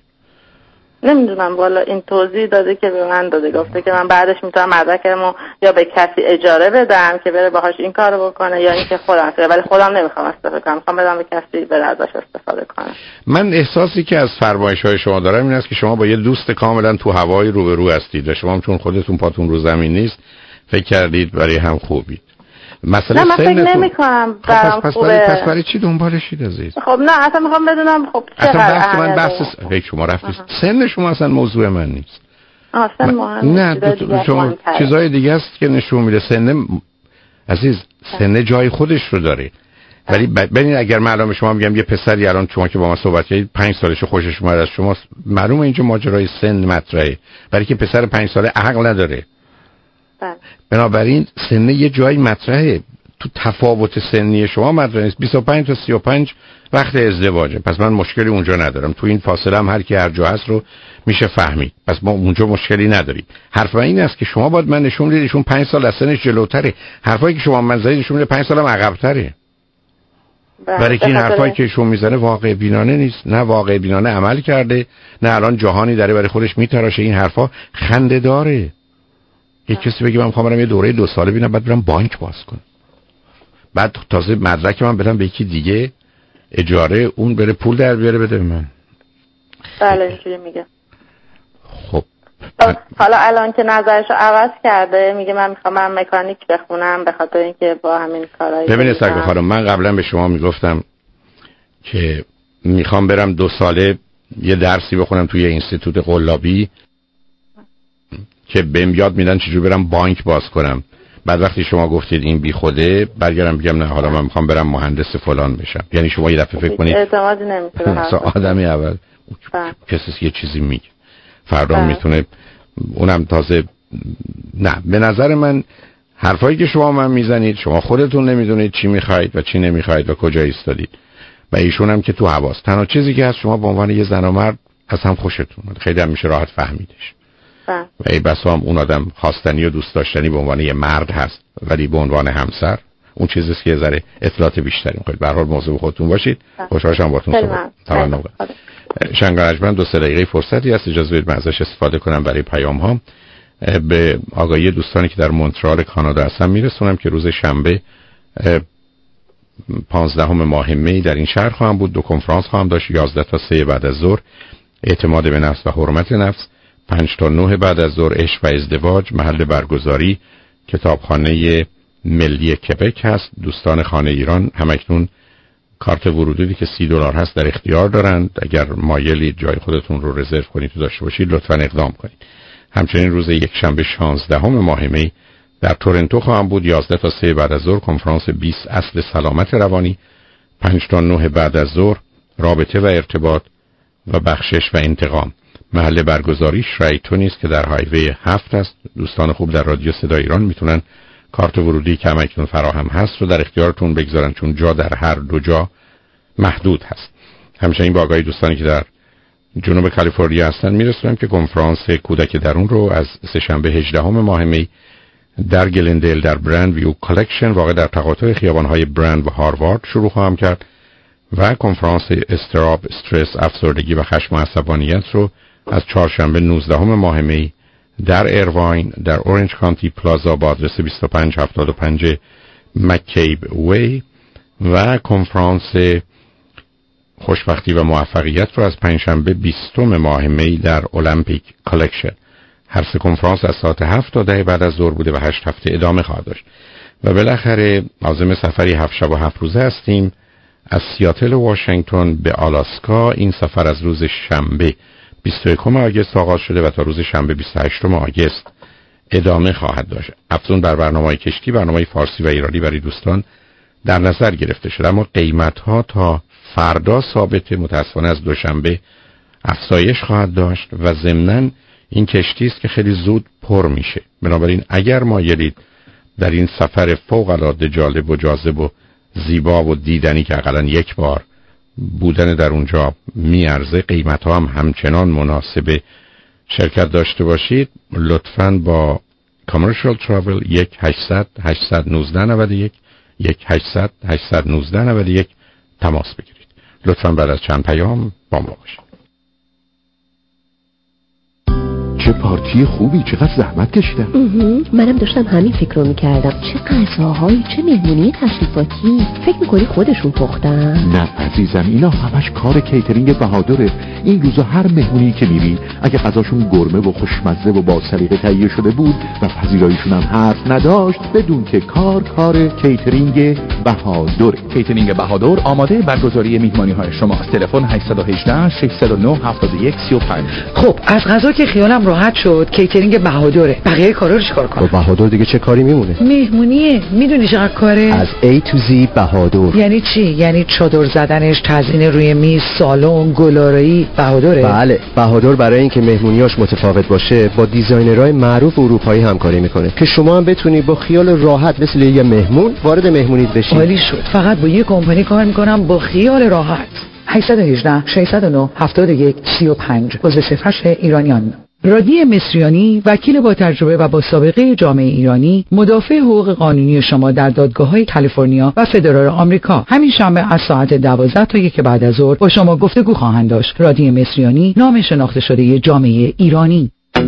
نمیدونم والا این توضیح داده که به من داده، گفته که من بعدش میتونم مدرکمو یا به کسی اجاره بدم که بره باهاش این کارو بکنه یا اینکه خودم بره، ولی خودم نمیخوام استفاده کنم، میخوام بدم به کسی بره ازش استفاده کنه. من احساسی که از فرمایش‌های شما دارم این است که شما با یه دوست کاملا تو هوای رو به رو هستید و شما چون خودتون پاتون رو زمین نیست فکر کردید برای هم خوبید. مثلا نه من فکر نمی کنم برام پس خوبه. برای پس برای چی دنبالشید عزیز؟ خب نه اصلا میخوام بدونم خب چقدر اصلا من بحث فکر شما رفتید سن شما اصلا موضوع من نیست. اصلا مهم نه دو شما چیزای دیگه است که نشون میده سن عزیز سن جای خودش رو داره. ولی ببینید اگر معلومه شما میگم یه پسری الان شما که با من صحبت کردید پنج سالشه خوشش اومد از شما، معلومه اینجا ماجرای سن مطرحه، برای که پسر پنج ساله عقل نداره. بله. بنابراین سن یه جایی مطرحه، تو تفاوت سنی شما مطرح نیست. بیست و پنج تا سی و پنج وقت ازدواجه، پس من مشکلی اونجا ندارم. تو این فاصله هم هر کی هر جا هست رو میشه فهمید، پس ما اونجا مشکلی نداریم. حرف من این است که شما باید من نشون بدید ایشون پنج سال از سنش جلوتره. حرفایی که شما من زدید نشون میده پنج سالم عقب‌تره. برای که این حرفایی که ایشون میزنه واقع بینانه نیست، نه واقع بینانه عمل کرده، نه الان جهانی داره برای خودش میتراشه. این حرفا خنده داره. یک کسی بگه من میخوام برم یه دوره دو ساله ببینم بعد برم بانک باز کنم، بعد تازه مدرک من بدم به یکی دیگه اجاره، اون بره پول در بیاره بده به من. بله اینجوری میگه. خب حالا الان که نظرشو عوض کرده میگه من میخوام من مکانیک بخونم به خاطر اینکه با همین کارهای. ببینید سرکار خانم، من قبلا به شما میگفتم که میخوام برم دو ساله یه درسی بخونم توی اینستیتوت قلابی که بهم یاد میدن چجوری برم بانک باز کنم. بعد وقتی شما گفتید این بیخوده، برگردم بگم نه حالا من میخوام برم مهندس فلان بشم. یعنی شما یه دفعه فکر کنید اعتمادی نمیشه مثلا آدمی اول کسی یه چیزی میگه فردا میتونه اونم تازه. نه به نظر من حرفایی که شما من میزنید شما خودتون نمیدونید چی میخواید و چی نمیخواید و کجا ایستادید و ایشون هم که تو حواس. تنها چیزی که هست شما به عنوان یه زن و مرد از هم خوشتون میاد، خیلی هم میشه راحت فهمیدش. و ای بسا هم اون آدم خواستنی و دوست داشتنی به عنوان یه مرد هست، ولی به عنوان همسر اون چیزی که یه ذره اطلاعات بیشتری میخواید. به هر حال مواظب خودتون باشید. خوشحال شدم باهاتون صحبت کردم. شنگ ارجمند دو سه دقیقه فرصتی هست، اجازه بدید من ازش استفاده کنم برای پیام ها. به آگاهی دوستانی که در مونترال کانادا هستن میرسونم که روز شنبه پانزدهم ماه می در این شهر خواهم بود. دو کنفرانس خواهم داشت، یازده تا سه بعد از ظهر اعتماد به نفس و حرمت نفس، پنج تا نه بعد از ظهر عشق و ازدواج. محل برگزاری کتابخانه ملی کبک هست. دوستان خانه ایران همکنون کارت ورودی که سی دلار هست در اختیار دارند. اگر مایلید جای خودتون رو رزرو کنید و داشته باشید لطفاً اقدام کنید. همچنین روز یک شنبه شانزدهم ماه می در تورنتو خواهم بود، یازده تا سه بعد از ظهر کنفرانس بیست اصل سلامت روانی، پنج تا نه بعد از ظهر رابطه و ارتباط و بخشش و انتقام. محل برگزاری شرایتونی است که در هایوی هفت است. دوستان خوب در رادیو صدای ایران میتونن کارت ورودی که همکنون فراهم هست رو در اختیارتون بگذارن، چون جا در هر دو جا محدود هست. همچنین با آگاهی دوستانی که در جنوب کالیفرنیا هستن میرسونم که کنفرانس کودک درون رو از سه‌شنبه هجدهم ماه می در گلندیل در برند ویو کالکشن واقع در تقاطع خیابان‌های برند و هاروارد شروع خواهم کرد و کنفرانس استراب، استرس، افسردگی و خشم و عصبانیت رو از چهارشنبه نوزدهم ماه می در ایرواین در اورنج کانتی پلازا با آدرس بیست و پنج هفتاد و پنج مکیب وی و کنفرانس خوشبختی و موفقیت رو از پنجشنبه بیستم ماه می در المپیک کالکشن. هر سه کنفرانس از ساعت هفت تا ده بعد از ظهر بوده و هشت هفته ادامه خواهد داشت. و بالاخره عازم سفری هفت شب و هفت روزه هستیم از سیاتل واشنگتن به آلاسکا. این سفر از روز شنبه بیست و یکم آگوست آغاز شده و تا روز شنبه بیست و هشتم آگوست ادامه خواهد داشت. افزون بر برنامه‌های کشتی، برنامه‌های فارسی و ایرانی برای دوستان در نظر گرفته شده، اما قیمت‌ها تا فردا ثابت، متأسفانه از دوشنبه افزایش خواهد داشت و ضمناً این کشتی است که خیلی زود پر میشه. بنابراین اگر مایلید در این سفر فوق‌العاده جالب و جاذب و زیبا و دیدنی که حداقل یک بار بودن در اونجا میارزه، قیمت‌ها هم همچنان مناسب شرکت داشته باشید، لطفاً با کامرشال تراول یک هشتصد هشتصد و نوزده نود و یک یک هشتصد هشتصد و نوزده نود و یک تماس بگیرید. لطفاً بعد از چند پیام با ما باشید. چه پارتی خوبی، چقدر زحمت کشیدم. منم داشتم همین فکر رو میکردم. چه غذاهایی، چه مهمونی تشریفاتی. فکر میکنی خودشون پختن؟ نه عزیزم، اینا همش کار کیترینگ بهادره. این روزا هر مهمونی که میری اگه غذاشون گرمه و خوشمزه و با سلیقه تهیه شده بود و پذیراییشون هم حرف نداشت، بدون که کار کار کیترینگ بهادره. کیترینگ بهادر آماده برگزاری مهمانی های شماست. تلفن هشت یک هشت شش صفر نه هفت یک سه پنج. خب از غذا که خیالم راحت شد، کیترینگ بهادره. بقیه کارا رو چیکار کنم؟ با بهادر دیگه چه کاری میمونه؟ مهمونیه. میدونی چقدر کاره؟ از A to Z بهادر. یعنی چی؟ یعنی چادر زدنش، تزیین روی میز، سالن، گلارایی، بهادره. بله، بهادر برای اینکه مهمونیاش متفاوت باشه با دیزاینرهای معروف اروپایی همکاری میکنه که شما هم بتونی با خیال راحت مثل یه مهمون وارد مهمونیت بشی. عالی شد. فقط با یه کمپانی کار میکنم با خیال راحت. هشت یک هشت شش صفر نه هفت یک سه پنج عضو صفحش ایرانیان. رادی مصریانی، وکیل با تجربه و با سابقه جامعه ایرانی، مدافع حقوق قانونی شما در دادگاه‌های کالیفرنیا و فدرال آمریکا. همین شنبه از ساعت دوازده تا یک بعد از ظهر با شما گفتگو خواهند داشت. رادی مصریانی، نام شناخته شده جامعه ایرانی.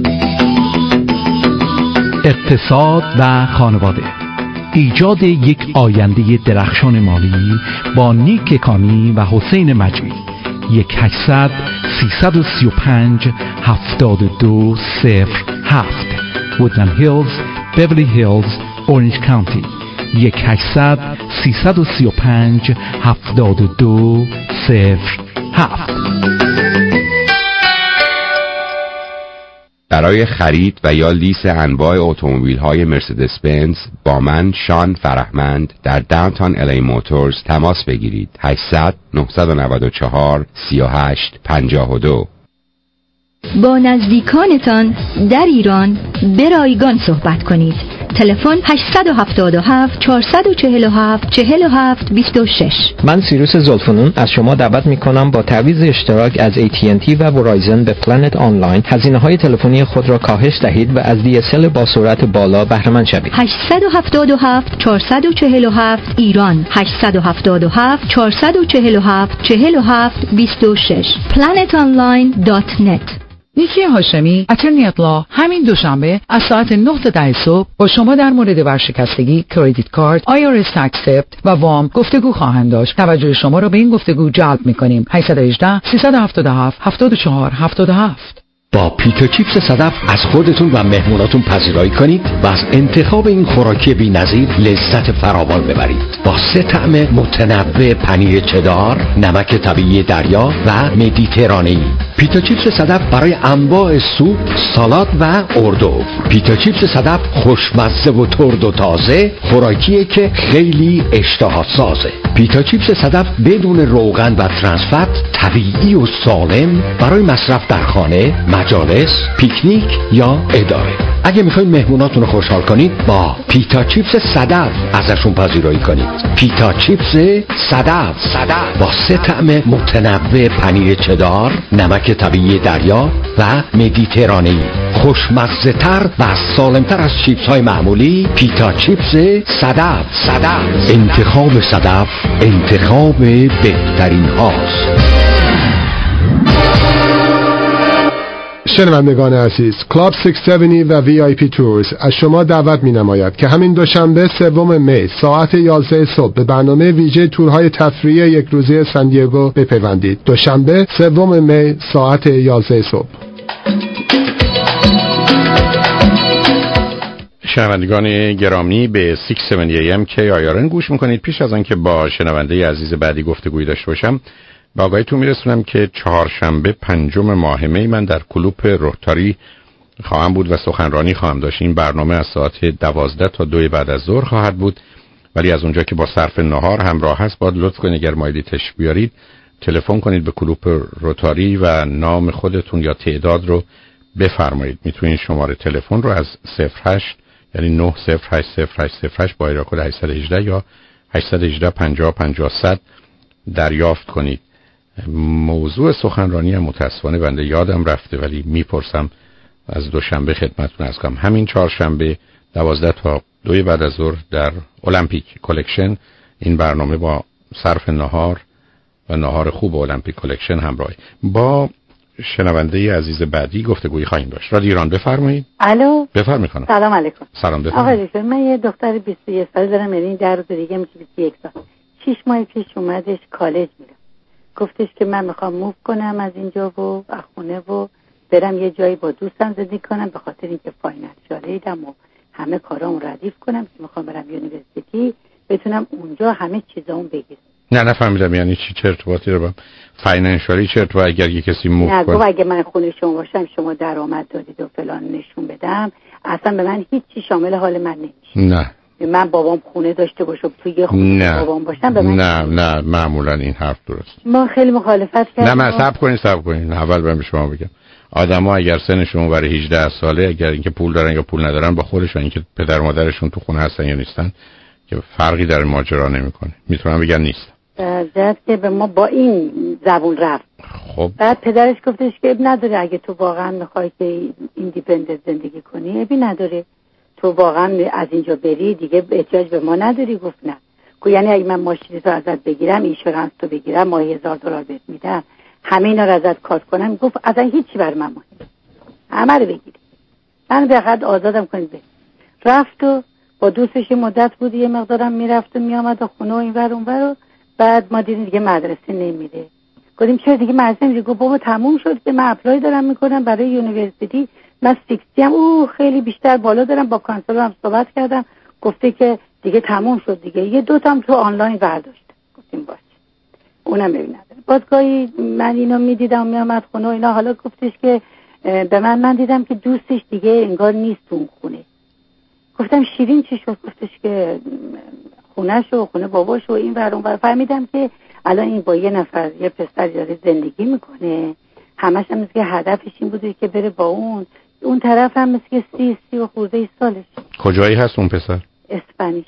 اقتصاد و خانواده، ایجاد یک آینده درخشان مالی با نیک کامی و حسین مجمی. یک هشتصد سیصد و سی و پنج هفتاد و دو صفر هفت وودلند هیلز، بیولی هیلز، اورنج کانتی. یک هشتصد سیصد و سی و پنج هفتاد و دو صفر هفت. برای خرید و یا لیز انواع اتومبیل‌های مرسدس بنز با من شان فرهمند در داونتاون الی موتورز تماس بگیرید. هشتصد نهصد و چهار سی و هشت پنجاه و دو. با نزدیکانتان در ایران به رایگان صحبت کنید. تلفن هشت هفت هفت چهار چهار هفت چهار هفت دو شش. من سیروس زلفنون از شما دعوت می کنم با تعویض اشتراک از ای تی ان تی و ورایزن به پلنت آنلاین هزینه های تلفنی خود را کاهش دهید و از دی اس ال با سرعت بالا بهره مند شوید. هشت هفت هفت چهار چهار هفت ایران هشت هفت هفت چهار چهار هفت چهار هفت دو شش پلنت آنلاین دات نت. نیکی هاشمی، اترنی اطلاع، همین دوشنبه از ساعت نه تا ده صبح با شما در مورد ورشکستگی، کردیت کارت، آی آر اس اکسپت و وام گفتگو خواهند داشت. توجه شما را به این گفتگو جلب می‌کنیم. هشت یک هشت سه هفت هفت هفت چهار هفت هفت. با پیتا چیپس صدف از خودتون و مهموناتون پذیرایی کنید و از انتخاب این خوراکی بی‌نظیر لذت فراوان ببرید. با سه طعم متنوع پنیر چدار، نمک طبیعی دریا و مدیترانه‌ای. پیتا چیپس صدف برای انواع سوپ، سالاد و اردو. پیتا چیپس صدف خوشمزه و ترد و تازه، خوراکیه که خیلی اشتها سازه. پیتا چیپس صدف بدون روغن و ترانس فت، طبیعی و سالم برای مصرف در خانه، مجالس، پیکنیک یا اداره. اگه میخواید مهموناتون رو خوشحال کنید با پیتا چیپس صدف ازشون پذیرایی کنید. پیتا چیپس صدف صدف با سه طعم متنوع پنیر چدار، نمک طبیعی دریا و مدیترانه‌ای. خوشمزه تر و سالمتر از چیپس های معمولی. پیتا چیپس صدف صدف. انتخاب صدف انتخاب بهترین هاست. شنوندگان عزیز، کلاب ششصد و هفتاد و وی آی پی تورز از شما دعوت می نماید که همین دوشنبه سوم می ساعت یازده صبح به برنامه ویژه تورهای تفریحی یک روزه سن دیگو بپیوندید. دوشنبه سوم می ساعت یازده صبح. شنوندگان گرامی به ششصد و هفتاد ای ام کی آی آر ان گوش میکنید. پیش از آنکه با شنونده عزیز بعدی گفتگویی داشته باشم، با آگاهیتون میرسونم که چهارشنبه پنجم ماه می من در کلوب روتاری خواهم بود و سخنرانی خواهم داشت. این برنامه از ساعت دوازده تا دو بعد از ظهر خواهد بود، ولی از اونجا که با صرف نهار همراه هست باید لطف کنید اگر مایلی تشریف بیارید تلفن کنید به کلوب روتاری و نام خودتون یا تعداد رو بفرمایید. میتونید شماره تلفن رو از صفر هشت یعنی نه صفر هشت صفر هشت صفر هشت با ایراد کد هشت یک هشت یا هشت یک هشت پنجاه پنجاه صد دریافت کنید. موضوع سخنرانی هم متاسفانه بنده یادم رفته ولی میپرسم از دوشنبه خدمتتون عرض کنم. همین چهارشنبه دوازده تا دو بعد از ظهر در المپیک کلکشن این برنامه با صرف نهار و نهار خوب المپیک کلکشن همراه با شنونده عزیز بعدی گفتگویی خواهیم داشت. رادیو ایران بفرمایید. الو بفرمایید خانم. سلام علیکم. سلام بفرمایید. آقا دکتر، من یه دختر بیست و یک ساله دارم، یعنی در روز دیگه میشه بیست و یک سال. شش ماه پیش اومدش کالج میره. گفتش که من میخوام موو کنم از اینجا و از خونه و برم یه جایی با دوستم زندگی کنم، به خاطر اینکه فاینانشیالیدم و همه کارامو ردیف کنم که میخوام برم یونیورسیتی بتونم اونجا همه چیزامو بگیرم. نه نفهمیدم یعنی چی، چه ارتباطی رو با فاینانشیالی چه ارتباطی اگر یه کسی موو کنه؟ نه گفت اگه من خونه شما باشم شما درآمد دادید و فلان نشون بدم، اصلا به من هیچی شامل حال من نمیشه. نه من بابام خونه داشته باشم توی خونه نه. بابام باشم به من نه نه معمولا این حرف درست. ما خیلی مخالفت کردیم. نه من صبر کنین صبر کنین اول برم شما بگم. آدم‌ها اگر سنشون برای هجده ساله اگر اینکه پول دارن یا پول ندارن با خودشون اینکه پدر مادرشون تو خونه هستن یا نیستن که فرقی در ماجرا نمیکنه. میتونن بگن نیست. جد که به ما با این زبون رفت. خب بعد پدرش گفتش که اب نداره اگه تو واقعا میخوای که ایندیپندنت زندگی کنی ابی نداره، تو واقعا از اینجا بری دیگه احتیاج به ما نداری. گفت نه. گفت یعنی اگه من ماشین تو ازت بگیرم اینشورنس تو بگیرم ماهی هزار دلار بهت میدم همه اینا رو ازت کات کنم. گفت اصلا هیچی بر من مهم، همه رو بگیری، من به حد آزادم کنید. بگیر. رفت و با دوستش مدت بود یه مقدارم میرفت و میامد و خونه و اینور اونور. بعد ما دیدیم دیگه مدرسه نمیره. گفتیم چرا دیگه مدرسه نمیره؟ گفت بابا تموم شد که من اپلای دارم میکنم برای یونیورسیتی، من شصت ام او خیلی بیشتر بالا دارم. با کانسلرم صحبت کردم گفته که دیگه تموم شد دیگه، یه دو تام تو آنلاین برداشت. گفتیم باشه اونم ببین نداره. بازگاهی من اینو میدیدم میامد خونه و اینا. حالا گفتش که به من من دیدم که دوستش دیگه انگار نیست تو اون خونه. گفتم شیرین چی شد؟ گفتش که خونه‌ش و خونه باباش و این ور اون ور. فهمیدم که الان این با یه نفر یه پسر داره زندگی میکنه، همش هم مثل که هدفش این بوده که بره با اون. اون طرف هم مثل که سی سی و خورده سالش. کجایی هست اون پسر؟ اسپانیش.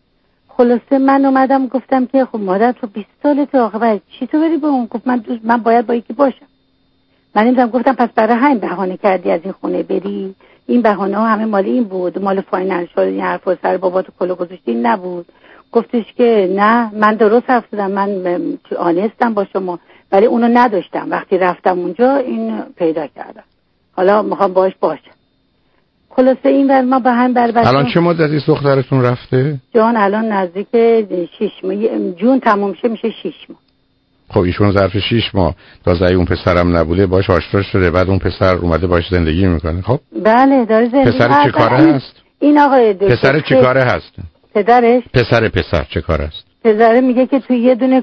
خلاصه من اومدم گفتم که خب مادر تو بیست سالته آخه باید چی تو بری با اون؟ گفت من دوست من باید با یکی باشم. من اینم گفتم پس برای همین بهانه کردی از این خونه بری؟ این بهانه ها همه مال این بود، مال فاینانشال، این حرفا سر بابا تو کلو گذاشتی نبود. گفتش که نه من درست حرف زدم، من آنستم با شما، ولی اونو نداشتم. وقتی رفتم اونجا این پیدا کردم، حالا میخوام باش باشم. خلاصه این ور ما به هم بربستم. الان چه مدتی دخترتون رفته؟ جان الان نزدیک شش ماه، جون تموم شه میشه شش ماه. خب ایشون ظرف شش ماه تازه اون پسرم نبوده باش آشنا شده، بعد اون پسر اومده باش زندگی میکنه. خب بله داره زندگی. پسر چه کاره این... هست؟ این آقای دکتر پسر چه کاره هست؟ پدرش؟ پسر پسر چه کاره است؟ پسر میگه که توی یه دونه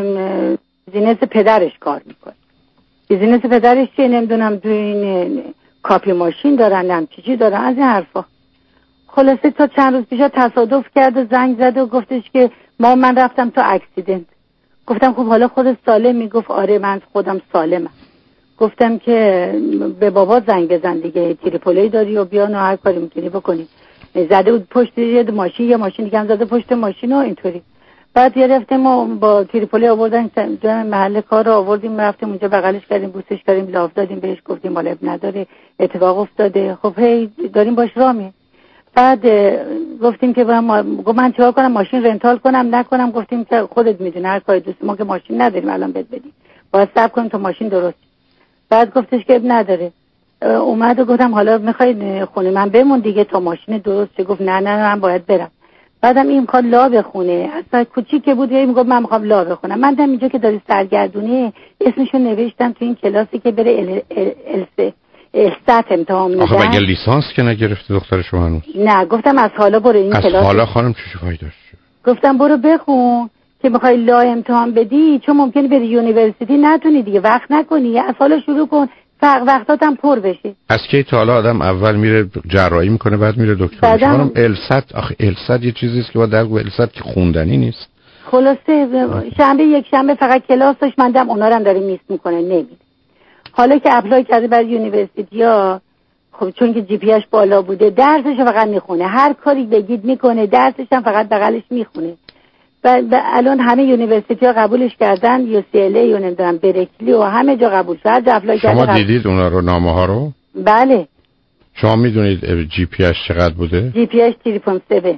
بیزینس پدرش کار میکنه. بیزینس پدرش چیه نمیدونم، توی این کاپی ماشین دارن هم چی چی دارن از این حرفا. خلاصه تا چند روز پیشا تصادف کرد و زنگ زد و گفتش که ما من رفتم تو اکسیدنت. گفتم خب حالا خودت سالم؟ میگفت آره من خودم سالمم. گفتم که به بابا زنگ بزن دیگه، تریپولی داری و بیان و هر کاری میکنی بکنی. زده بود پشت یه ماشین، یه ماشین دیگه هم زده پشت ماشین و اینطوری. بعد یه رفتیم ما با تریپولی آوردن محل کار رو آوردیم، رفتیم اونجا بغلش کردیم، بوسش کردیم، لاف دادیم بهش، گفتیم مال اب نداره اتفاق افتاده. خب هی داریم باش راه میریم. بعد گفتیم که من گفت من چیکار کنم، ماشین رنتال کنم نکنم؟ گفتیم که خودت میدونی هر کاری دوست، ما که ماشین نداریم الان بهت بدیم، باید صبر کنیم تا ماشین درست. بعد گفتش که اب نداره. اومد و گفتم حالا میخوای خونه من بمون دیگه تا ماشین درست شه؟ گفت نه نه من باید برم. بعدم این میخواد لا بخونه، اصلا کوچیک بود یه میگفت من میخوام لا بخونم. من دم اینجا که داری سرگردونه اسمشو نوشتم تو این کلاسی که بره ال ال ال الستات امتحان میدن. آخه مگه لیسانس که نگرفته دختر شما هنوز؟ نه گفتم از حالا برو این از کلاس. از حالا خانم چه فایده داشت؟ گفتم برو بخون که میخوای لا امتحان بدی، چون ممکنه بری یونیورسیتی نتونی دیگه وقت نکنی، از حالا شروع کن فرق وقتات هم پر بشه. از کی تا حالا آدم اول میره جراحی میکنه بعد میره دکتر؟ خانم الست آخه الست یه چیزی است که با درگو الست که خوندنی نیست. خلاصه شنبه یک شنبه فقط کلاس داشت، من دم اونا رو هم داره میس میکنه نمیده. حالا که اپلای کرده برای یونیورسیتی‌ها، خب چون که جی پی اش بالا بوده درسش فقط میخونه، هر کاری بگید میکنه، درسش هم فقط بغلش میخونه. و الان همه یونیورسیتی‌ها قبولش کردن، یو سی ال ای و نمیدونم برکلی و همه جا قبول شد. هر جا اپلای کرده. شما دیدید اونا رو، نامه ها رو؟ بله. شما میدونید جی پی اش چقدر بوده؟ جی پی اش سه و هفت.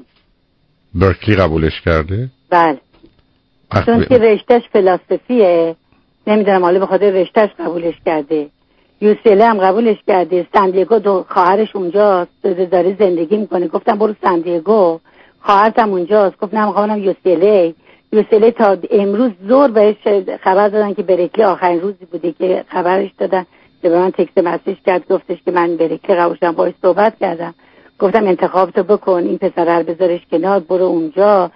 برکلی قبولش کرده؟ بله. اخ... چون که رشتهش فلسفیه، نمیدونم حالا به خاطر رشتهش قبولش کرده. یو سی ال هم قبولش کرده. سن دیگو دو خواهرش اونجاست داره زندگی میکنه. گفتم برو سن دیگو، خواهرتم اونجاست. گفت نه میخوام یو سی ال ای. یو سی ال ای تا امروز زور بهش خبر دادن که برکلی آخرین روزی بوده که خبرش دادن، که به من تکست مسیج کرد گفتش که من برکلی قبول شدم، باهاش صحبت کردم. گفتم انتخابتو بکن، این پسر رو بذارش کنار، برو اونجا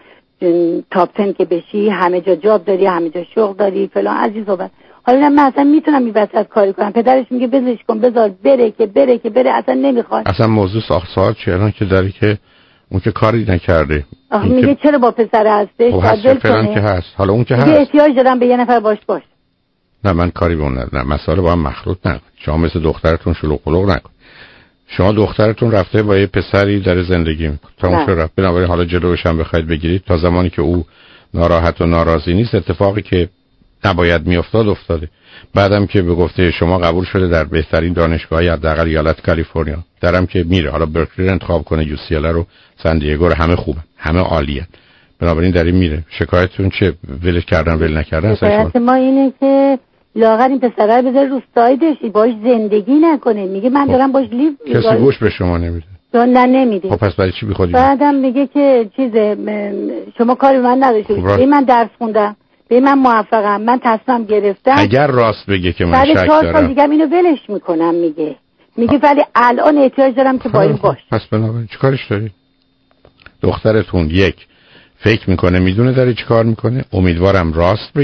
تاپ ده که بشی، همه جا جاب داری، همه جا شغل داری فلان از این صحبت. حالا من اصلا میتونم این وسط کاری کنم. پدرش میگه بذارش کن، بذار بره که بره که بره، اصلا نمیخواد. اصلا موضوع ساخت ساعت چه الان که داری که اون که کاری نکرده. آخه میگه که... چرا با پسر هستش؟ خب هست فلان که هست. حالا اون که هست. احتیاج دارم به یه نفر باش باش. نه من کاری به اون ندارم. مسئله با هم مخلوط نکن. شما مثل دخترتون شلوغ قلوغ نکن. شما دخترتون رفته با یه پسری در زندگی میکنه. تا اون رفت. بنابراین حالا جلوش هم بخواید بگیرید تا زمانی که او ناراحت و ناراضی نیست، اتفاقی که نباید میافتاد افتاده. بعدم که به گفته شما قبول شده در بهترین دانشگاهی حداقل ایالت کالیفرنیا، درم که میره حالا برکلی رو انتخاب کنه، یو سی ال رو، سن دیگو رو، همه خوبه، همه عالیه. بنابراین در این میره. شکایتتون چه؟ ولش کردن ول نکردن؟ شکایت ما اینه که لاغر این پسره بذاره رو سایدش، باش زندگی نکنه. میگه من دارم باش لیو. کسی گوش به شما نمیده. نه نمیده. خب پس برای چی بیخودی؟ بعدم میگه که چیزه شما کاری به من نداشته باشید. من درس خوندم، به من موفقم، من تصمیم گرفتم. اگر راست بگه که من شک دارم، بعد چهار سال دیگه اینو ولش میکنم. میگه میگه ولی الان احتیاج دارم که با این باش. پس بنابراین چیکارش داری؟ دخترتون یک فکر میکنه میدونه داره چیکار میکنه، امیدوارم راست بگه،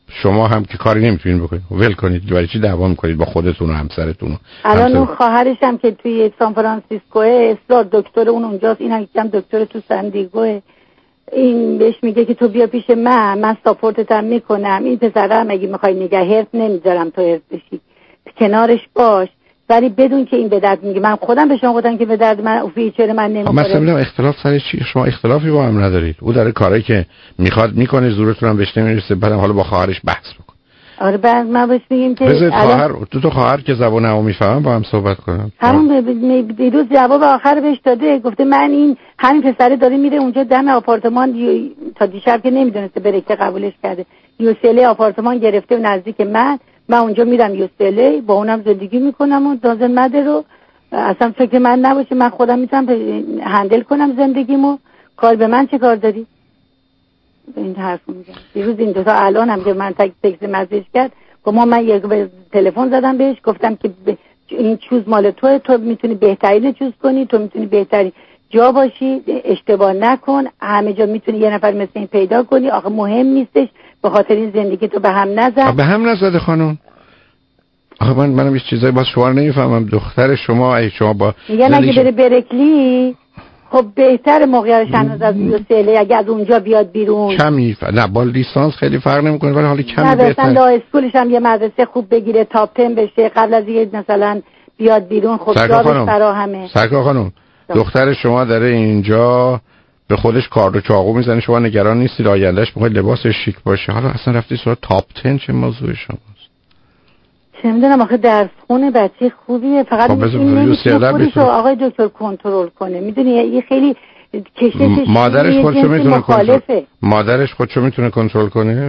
شما هم که کاری نمیتونید بکنید ول کنید، برای چی دعوا میکنید با خودتون و همسرتون؟ الان اون خواهرش هم که توی سان فرانسیسکوه اصرار دکتر اون اونجاست، این هم یکم دکتر تو سندیگوه، این بهش میگه که تو بیا پیش من، من ساپورتت هم میکنم، این پسرم اگه میخوای نگه هرت نمیذارم تو هرت بشی، کنارش باش، ولی بدون که این به درد میگه. من خودم به شما گفتم که به درد من و فیچر من نمیخوره. مثلا ببینم اختلاف سر چی؟ شما اختلافی با هم ندارید، او داره کاری که میخواد میکنه، زورتون هم بهش نمیرسه، بعدم حالا با خواهرش بحث بکن. آره بعد ما بهش میگیم که بذار خواهر تو تو خواهر که زبان عمو میفهمن با هم صحبت کنن. همون دیروز جواب آخر بهش داده، گفته من این همین پسره داره میره اونجا دم آپارتمان، تا دیشب که نمیدونسته بره که قبولش کرده، یوسله آپارتمان گرفته و نزدیک من، من اونجا میرم یوسله با اونم زندگی میکنم و دازن مده رو اصلا فکر من نباشه، من خودم میتونم هندل کنم زندگیمو، کار به من چه کار داری؟ این حرف میگم. دیروز این دوتا الان هم که من تک تکس مسیج کرد، گفتم من یک تلفن زدم بهش، گفتم که این چوز مال توه، تو میتونی بهترین چوز کنی، تو میتونی بهترین جا باشی، اشتباه نکن، همه جا میتونی یه نفر مثل این پیدا کنی، آخه مهم نیستش، به خاطر این زندگی تو به هم نزد. به هم نزده خانم. آخه من منم هیچ چیزایی باز شما نمیفهمم. دختر شما ای شما با میگن اگه بره برکلی خب بهتر موقعش هنوز از یوسله، اگه از اونجا بیاد بیرون کمی ف... نه با لیسانس خیلی فرق نمیکنه، ولی حالا کمی بهتر. نه اسکولش هم یه مدرسه خوب بگیره، تاپ ده بشه قبل از یه مثلا بیاد بیرون، خب جابش فراهمه. سرکار خانم دختر شما داره اینجا به خودش کارد و چاقو میزنه، شما نگران نیستید آیندهش میخواد لباسش شیک باشه، حالا اصلا رفتی سراغ تاپ ده چه موضوع شماست؟ چه میدونم آخه درس خونه بچه خوبیه، فقط این نمیتونه خودش رو آقای دکتر کنترل کنه، میدونی یه خیلی کششش مادرش خودشو میتونه کنترل مادرش خودشو میتونه کنترل کنه؟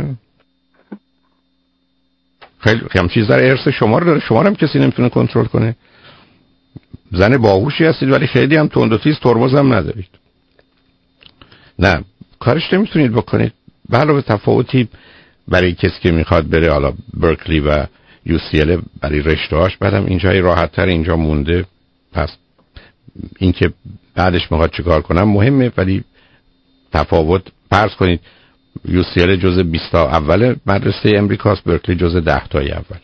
خیلی هم چیز در ارث شما رو داره، شما هم کسی نمیتونه کنترل کنه. زن باهوشی هستید ولی خیلی هم تند و تیز ترمز هم ندارید. نه کارش نمیتونید بکنید. به علاوه تفاوتی برای کسی که میخواد بره حالا برکلی و یو سی ال برای رشته‌هاش، بعدم اینجای راحت‌تر اینجا مونده، پس اینکه بعدش میخواد چیکار کنم مهمه، ولی تفاوت فرض کنید یو سی ال جزء بیست تا اول مدرسه امریکاست، برکلی جزء ده تای اوله.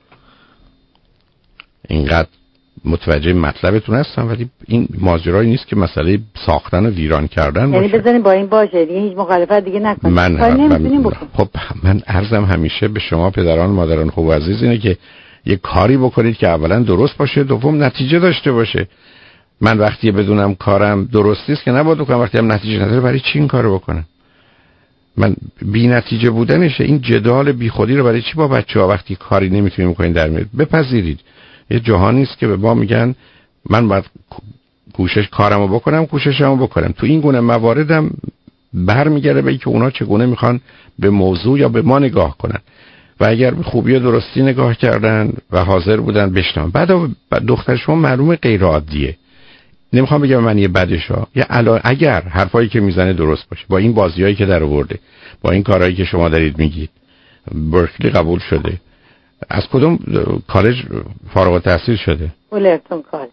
اینقدر متوجه مطلبتون هستم، ولی این ماجرایی نیست که مسئله ساختن و ویران کردن باشه. یعنی بزنید با این باشه دیگه، هیچ مخالفت دیگه نکنید. من من خب من عرضم همیشه به شما پدران مادران خوب و عزیز اینه که یه کاری بکنید که اولا درست باشه، دوم نتیجه داشته باشه. من وقتی بدونم کارم درست است که نباید بکنم، وقتی هم نتیجه نداره برای چی این کارو بکنم؟ من بی نتیجه بودنشه، این جدال بی خودی رو برای چی با بچه‌ها وقتی کاری نمیتونیم بکنین در میاد؟ بپذیرید یه جهانی است که به ما میگن من باید کوشش کارمو بکنم، کوششمو بکنم. تو این گونه مواردم برمیگره به اینکه اونا چگونه میخوان به موضوع یا به ما نگاه کنن و اگر به خوبی و درستی نگاه کردن و حاضر بودن بشنون. بعد دختر شما معلومه غیر عادیه، نمیخوام بگم من یه بدشا، یه علا... اگر حرفایی که میزنه درست باشه، با این بازیایی که در آورده، با این کارهایی که شما دارید میگید، برکلی قبول شده، از کدوم کالج فارغ التحصیل شده؟ فولرتون کالج.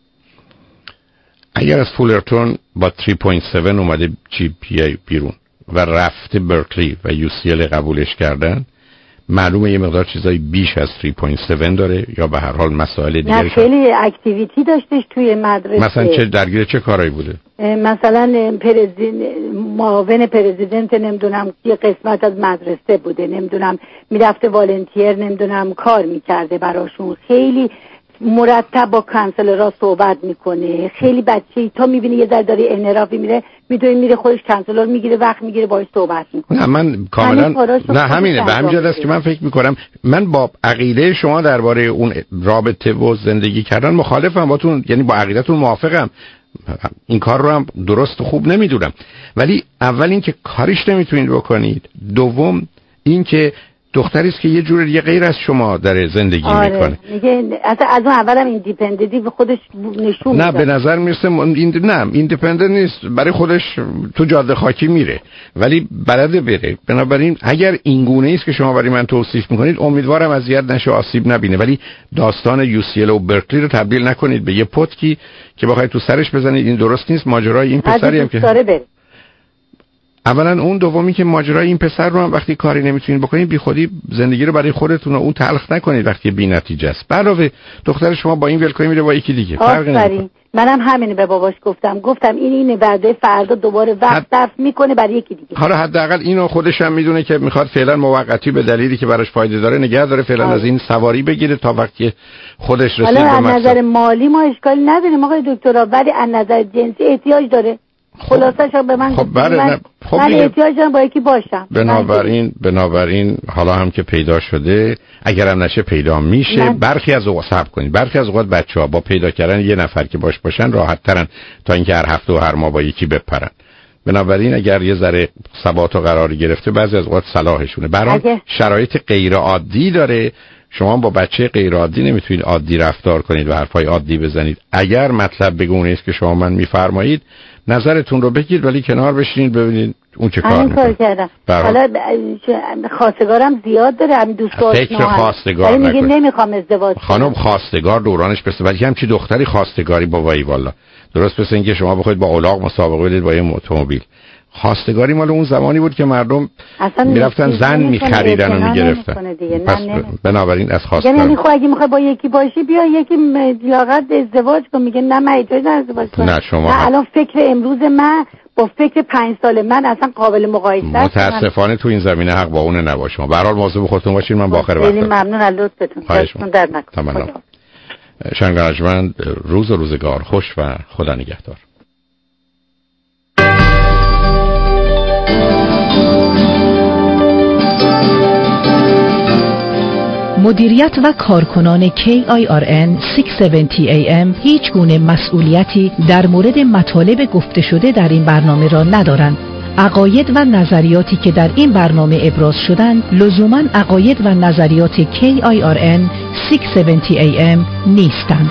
اگر از فولرتون با سه و هفت اومده جی پی ای بیرون و رفته برکلی و یو سی ال قبولش کردن، معلومه یه مقدار چیزای بیش از سه و هفت داره یا به هر حال مسائل دیگری. نه خیلی اکتیویتی داشتش توی مدرسه. مثلا چه درگیر چه کارایی بوده؟ مثلا پرزیدنت، معاون پرزیدنت، نمیدونم یه قسمت از مدرسه بوده، نمیدونم میرفته والنتیر، نمیدونم کار میکرده براشون، خیلی مرتب با کانسلرها صحبت میکنه، خیلی بچه‌ای تا میبینی یه ذره داره انحرافی میره میدونه میره خودش کانسلر میگیره، وقت میگیره باهاش صحبت میکنه. نه من کاملا نه همینه، به همین جهت است که من فکر میکنم من با عقیده شما درباره اون رابطه و زندگی کردن مخالفم باتون، یعنی با عقیدتون موافقم، این کار رو هم درست و خوب نمیدونم، ولی اول این که کاریش نمیتونید بکنید، دوم این که دختری است که یه جور دیگه غیر از شما در زندگی آره. میکنه. میگه از از اون اولم ایندیپندنتی به خودش نشون نه به نظر میرسه این نه ایندیپندنت نیست، برای خودش تو جاده خاکی میره ولی بلده بره. بنابراین اگر این گونه است که شما برای من توصیف میکنید، امیدوارم اذیت نشه، آسیب نبینه، ولی داستان یو سی ال و برکلی رو تبدیل نکنید به یه پتکی که بخواید تو سرش بزنید. این درست نیست. ماجرای این پسری هم که داره بره. اولا اون دومی که ماجرای این پسر رو هم وقتی کاری نمیتونین بکنین بی خودی زندگی رو برای خودتون و اون تلخ نکنید وقتی بی نتیجه است. علاوه دختر شما با این ولکوی میره با یکی دیگه، فرقی نمیکنه. منم همینه به باباش گفتم گفتم این اینه بعد فردا دوباره وقت صرف میکنه برای یکی دیگه. حالا حداقل اینو خودش هم میدونه که میخواد فعلا موقتی به دلیلی که براش فایده داره نگه داره، فعلا آه. از این سواری بگیره تا وقتی خودش رسید به مقصد. حالا از نظر مالی ما اشکالی نداریم آقای دکتر، ولی از نظر جنسی احتیاج داره. خلاصش به من خب بله من, خب من احتیاج دارم با یکی باشم. بنابراین بنابراین حالا هم که پیدا شده اگرم نشه پیدا میشه. من... برخی از اوقات صبر کنید، برخی از اوقات بچه‌ها با پیدا کردن یه نفر که باش باشن راحت ترن تا اینکه هر هفته و هر ماه با یکی بپرن. بنابراین اگر یه ذره ثبات و قراری گرفته بعضی از اوقات صلاحشونه. برای اگه... شرایط غیر عادی داره، شما با بچه غیر عادی نمیتونید عادی رفتار کنید و حرفای عادی بزنید. اگر مطلب بگونه است که شما من میفرمایید نظرتون رو بگید ولی کنار بشینید ببینید اون چه کار میکنه. کردم. حالا خواستگارم زیاد داره، هم دوست فکر خواستگار نکنه. میگه نمیخوام ازدواج کنم. خانم خواستگار دورانش برسه، ولی همچی دختری خواستگاری با وای والا. درست مثل اینکه شما بخواید با الاغ مسابقه بدید با یه اتومبیل. خواستگاری مال اون زمانی بود که مردم میرفتن زن میخریدن و میگرفتن. پس بنابراین از خواستگار یعنی خب اگه میخوای با یکی باشی بیا یکی لیاقت ازدواج کن. میگه نه من اجازه ازدواج کنم. نه شما نه الان فکر امروز من با فکر پنج سال من اصلا قابل مقایسه است. متاسفانه تو این زمینه حق با اون نباشه. شما به هر حال مواظب خودتون باشین. من با آخر وقت خیلی ممنون از لطفتون. دستتون درد نکنه. شنگرجمند روز و روزگار خوش و خدا نگهدار. مدیریت و کارکنان کی آی آر ان ششصد و هفتاد ای ام هیچ گونه مسئولیتی در مورد مطالب گفته شده در این برنامه را ندارند. عقاید و نظریاتی که در این برنامه ابراز شدند لزوماً عقاید و نظریات کی آی آر ان ششصد و هفتاد ای ام نیستند.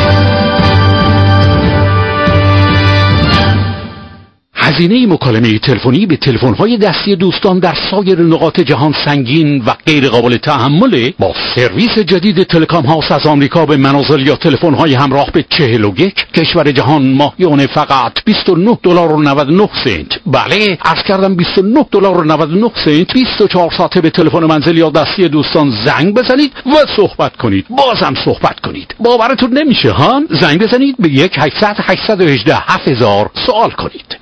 هزینه مکالمه تلفنی به تلفن‌های دستی دوستان در سایر نقاط جهان سنگین و غیر قابل تحمله. با سرویس جدید تلکام هاوس از آمریکا به منازل یا تلفن‌های همراه به چهل و یک کشور جهان ماهیانه فقط بیست و نه دلار و نود و نه سنت. بله عرض کردم بیست و نه دلار و نود و نه سنت. بیست و چهار ساعته به تلفن منزل یا دستی دوستان زنگ بزنید و صحبت کنید. بازم صحبت کنید. باورتون نمیشه ها؟ زنگ بزنید به یک هشتصد هشتصد و هجده هفت هزار سوال کنید.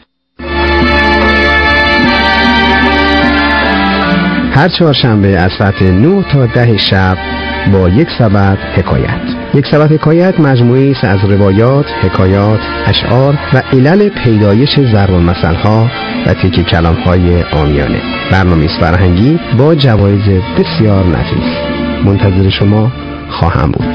هر چهارشنبه از ساعت نه تا ده شب با یک سبد حکایت. یک سبد حکایت مجموعی است از روایات، حکایات، اشعار و علل پیدایش ضرب المثل‌ها و تیکه کلام‌های عامیانه. برنامه است فرهنگی با جوایز بسیار نفیس. منتظر شما خواهم بود.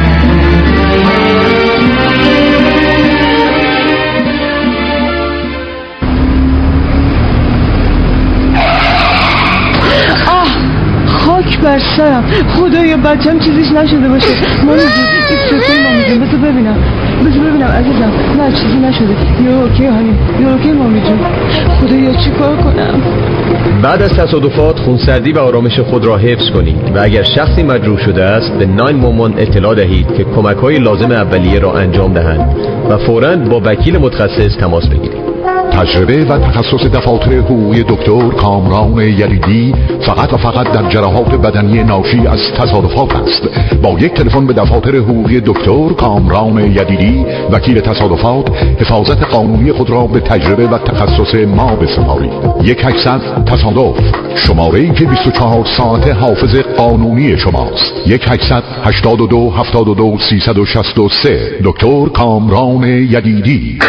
بر سرم خدایا بچم چیزیش نشده باشه. مامی جون این سکون مامی جون بذار ببینم بذار ببینم عزیزم. نه چیزی نشده. یا اوکی هانی یا اوکی مامی جون. خدایا چی کار کنم؟ بعد از تصادفات خونسردی و آرامش خود را حفظ کنید و اگر شخصی مجروح شده است به نه یک یک اطلاع دهید که کمک‌های لازم اولیه را انجام دهند و فوراً با وکیل متخصص تماس بگیرید. تجربه و تخصص دفاتر حقوقی دکتر کامران یدیدی فقط و فقط در جراحات بدنی ناشی از تصادفات است. با یک تلفن به دفاتر حقوقی دکتر کامران یدیدی وکیل تصادفات حفاظت قانونی خود را به تجربه و تخصص ما بسپارید. یک هشتصد تصادف شماره‌ای که بیست و چهار ساعت حافظ قانونی شماست. یک هشتصد هشتاد و دو هفتاد و دو سیصد و شصت و سه دکتر کامران یدیدی.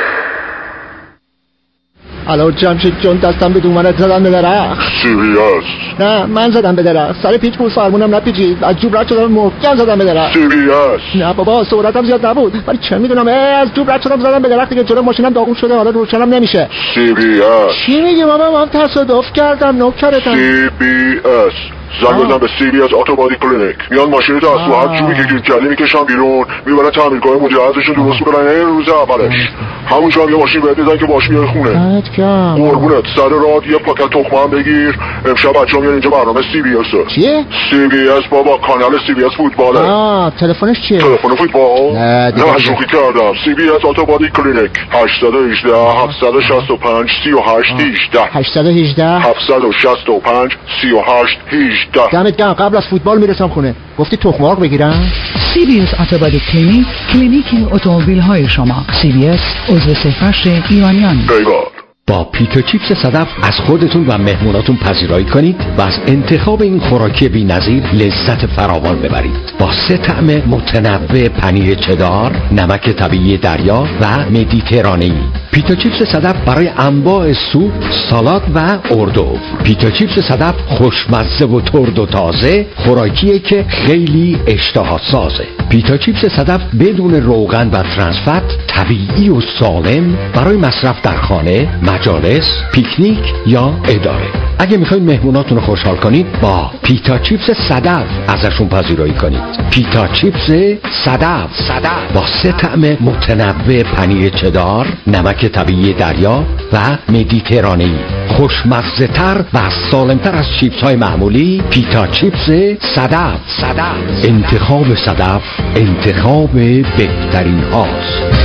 الو جمشید جون دستم به دومنت زدن به درخت. سیریاس نه من زدم به درخت. سر پیچ بود فرمونم نپیچید. از جوب رد شدم محکم زدم به درخت. سیریاس نه بابا سرعتم زیاد نبود ولی چه میدونم از جوب رد شدم زدم به درخت دیگه. جلو ماشینم داغون شده حالا روشنم نمیشه. سیریاس چی میگی بابا؟ من تصادف کردم نوکرتم. سی بی اس زنگ بزن به سی بی اس اتوبادی کلینیک. میان ماشین تو از تو هر چوبی که گیر کردی میکشن بیرون، میبرن تعمیرگاه مجهزشون درست میکنن. این روز اولش همونجا هم یه ماشین بهت میدن که باش میای خونه. قربونت سر راه یه پاکت تخمه هم بگیر. امشب بچه‌ها میان اینجا برنامه سی بی اس. چیه؟ سی بی اس بابا، کانال سی بی اس فوتباله. آه تلفنش چیه؟ تلفن فوتبال؟ نه دیگه شوخی کردم. سی بی اس اتوبادی کلینیک هشت یک هشت هفت شش پنج سه هشت یک هشت هشت یک هشت هفت شش پنج سه هشت یک هشت. دمت گرم. قبل از فوتبال میرسم خونه. گفتی تخم مرغ بگیرم؟ سی بی اس اتوبادی کلینیک، کلینیک اتومبیل های شما. سی بی اس عضو سفارش ایرانیان. با پیتو چیپس صدف از خودتون و مهموناتون پذیرایی کنید و از انتخاب این خوراکی بی‌نظیر لذت فراوان ببرید. با سه طعم متنوع پنیر چدار، نمک طبیعی دریا و مدیترانه‌ای. پیتو چیپس صدف برای انواع سوپ، سالاد و اردو. پیتو چیپس صدف خوشمزه و ترد و تازه، خوراکیه که خیلی اشتها سازه. پیتو چیپس صدف بدون روغن و ترانس فت، طبیعی و سالم برای مصرف در خانه، مجالس، پیکنیک یا اداره. اگه میخواید مهموناتون رو خوشحال کنید، با پیتا چیپس صدف ازشون پذیرایی کنید. پیتا چیپس صدف صدف با سه طعم متنوع پنیر چدار، نمک طبیعی دریا و مدیترانه‌ای. خوشمزه تر و سالمتر از چیپس های معمولی. پیتا چیپس صدف صدف. انتخاب صدف انتخاب بهترین هاست.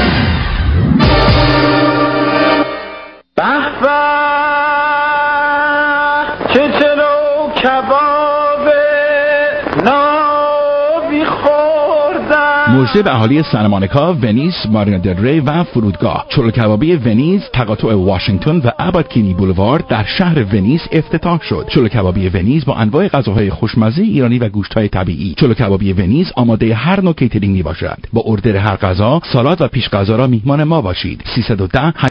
چه چلو کباب نابی خوردم. مژده به اهالی سانتا مونیکا، ونیس، مارینا دل ری و فرودگاه. چلو کبابی ونیس تقاطع واشنگتن و اباتکینی بولوارد در شهر ونیس افتتاح شد. چلو کبابی ونیس با انواع غذاهای خوشمزه ایرانی و گوشت‌های طبیعی. چلو کبابی ونیس آماده هر نوع کیترینگ میباشد. با اردر هر غذا، سالاد و پیش غذا را میهمان ما باشید. سیصد و ده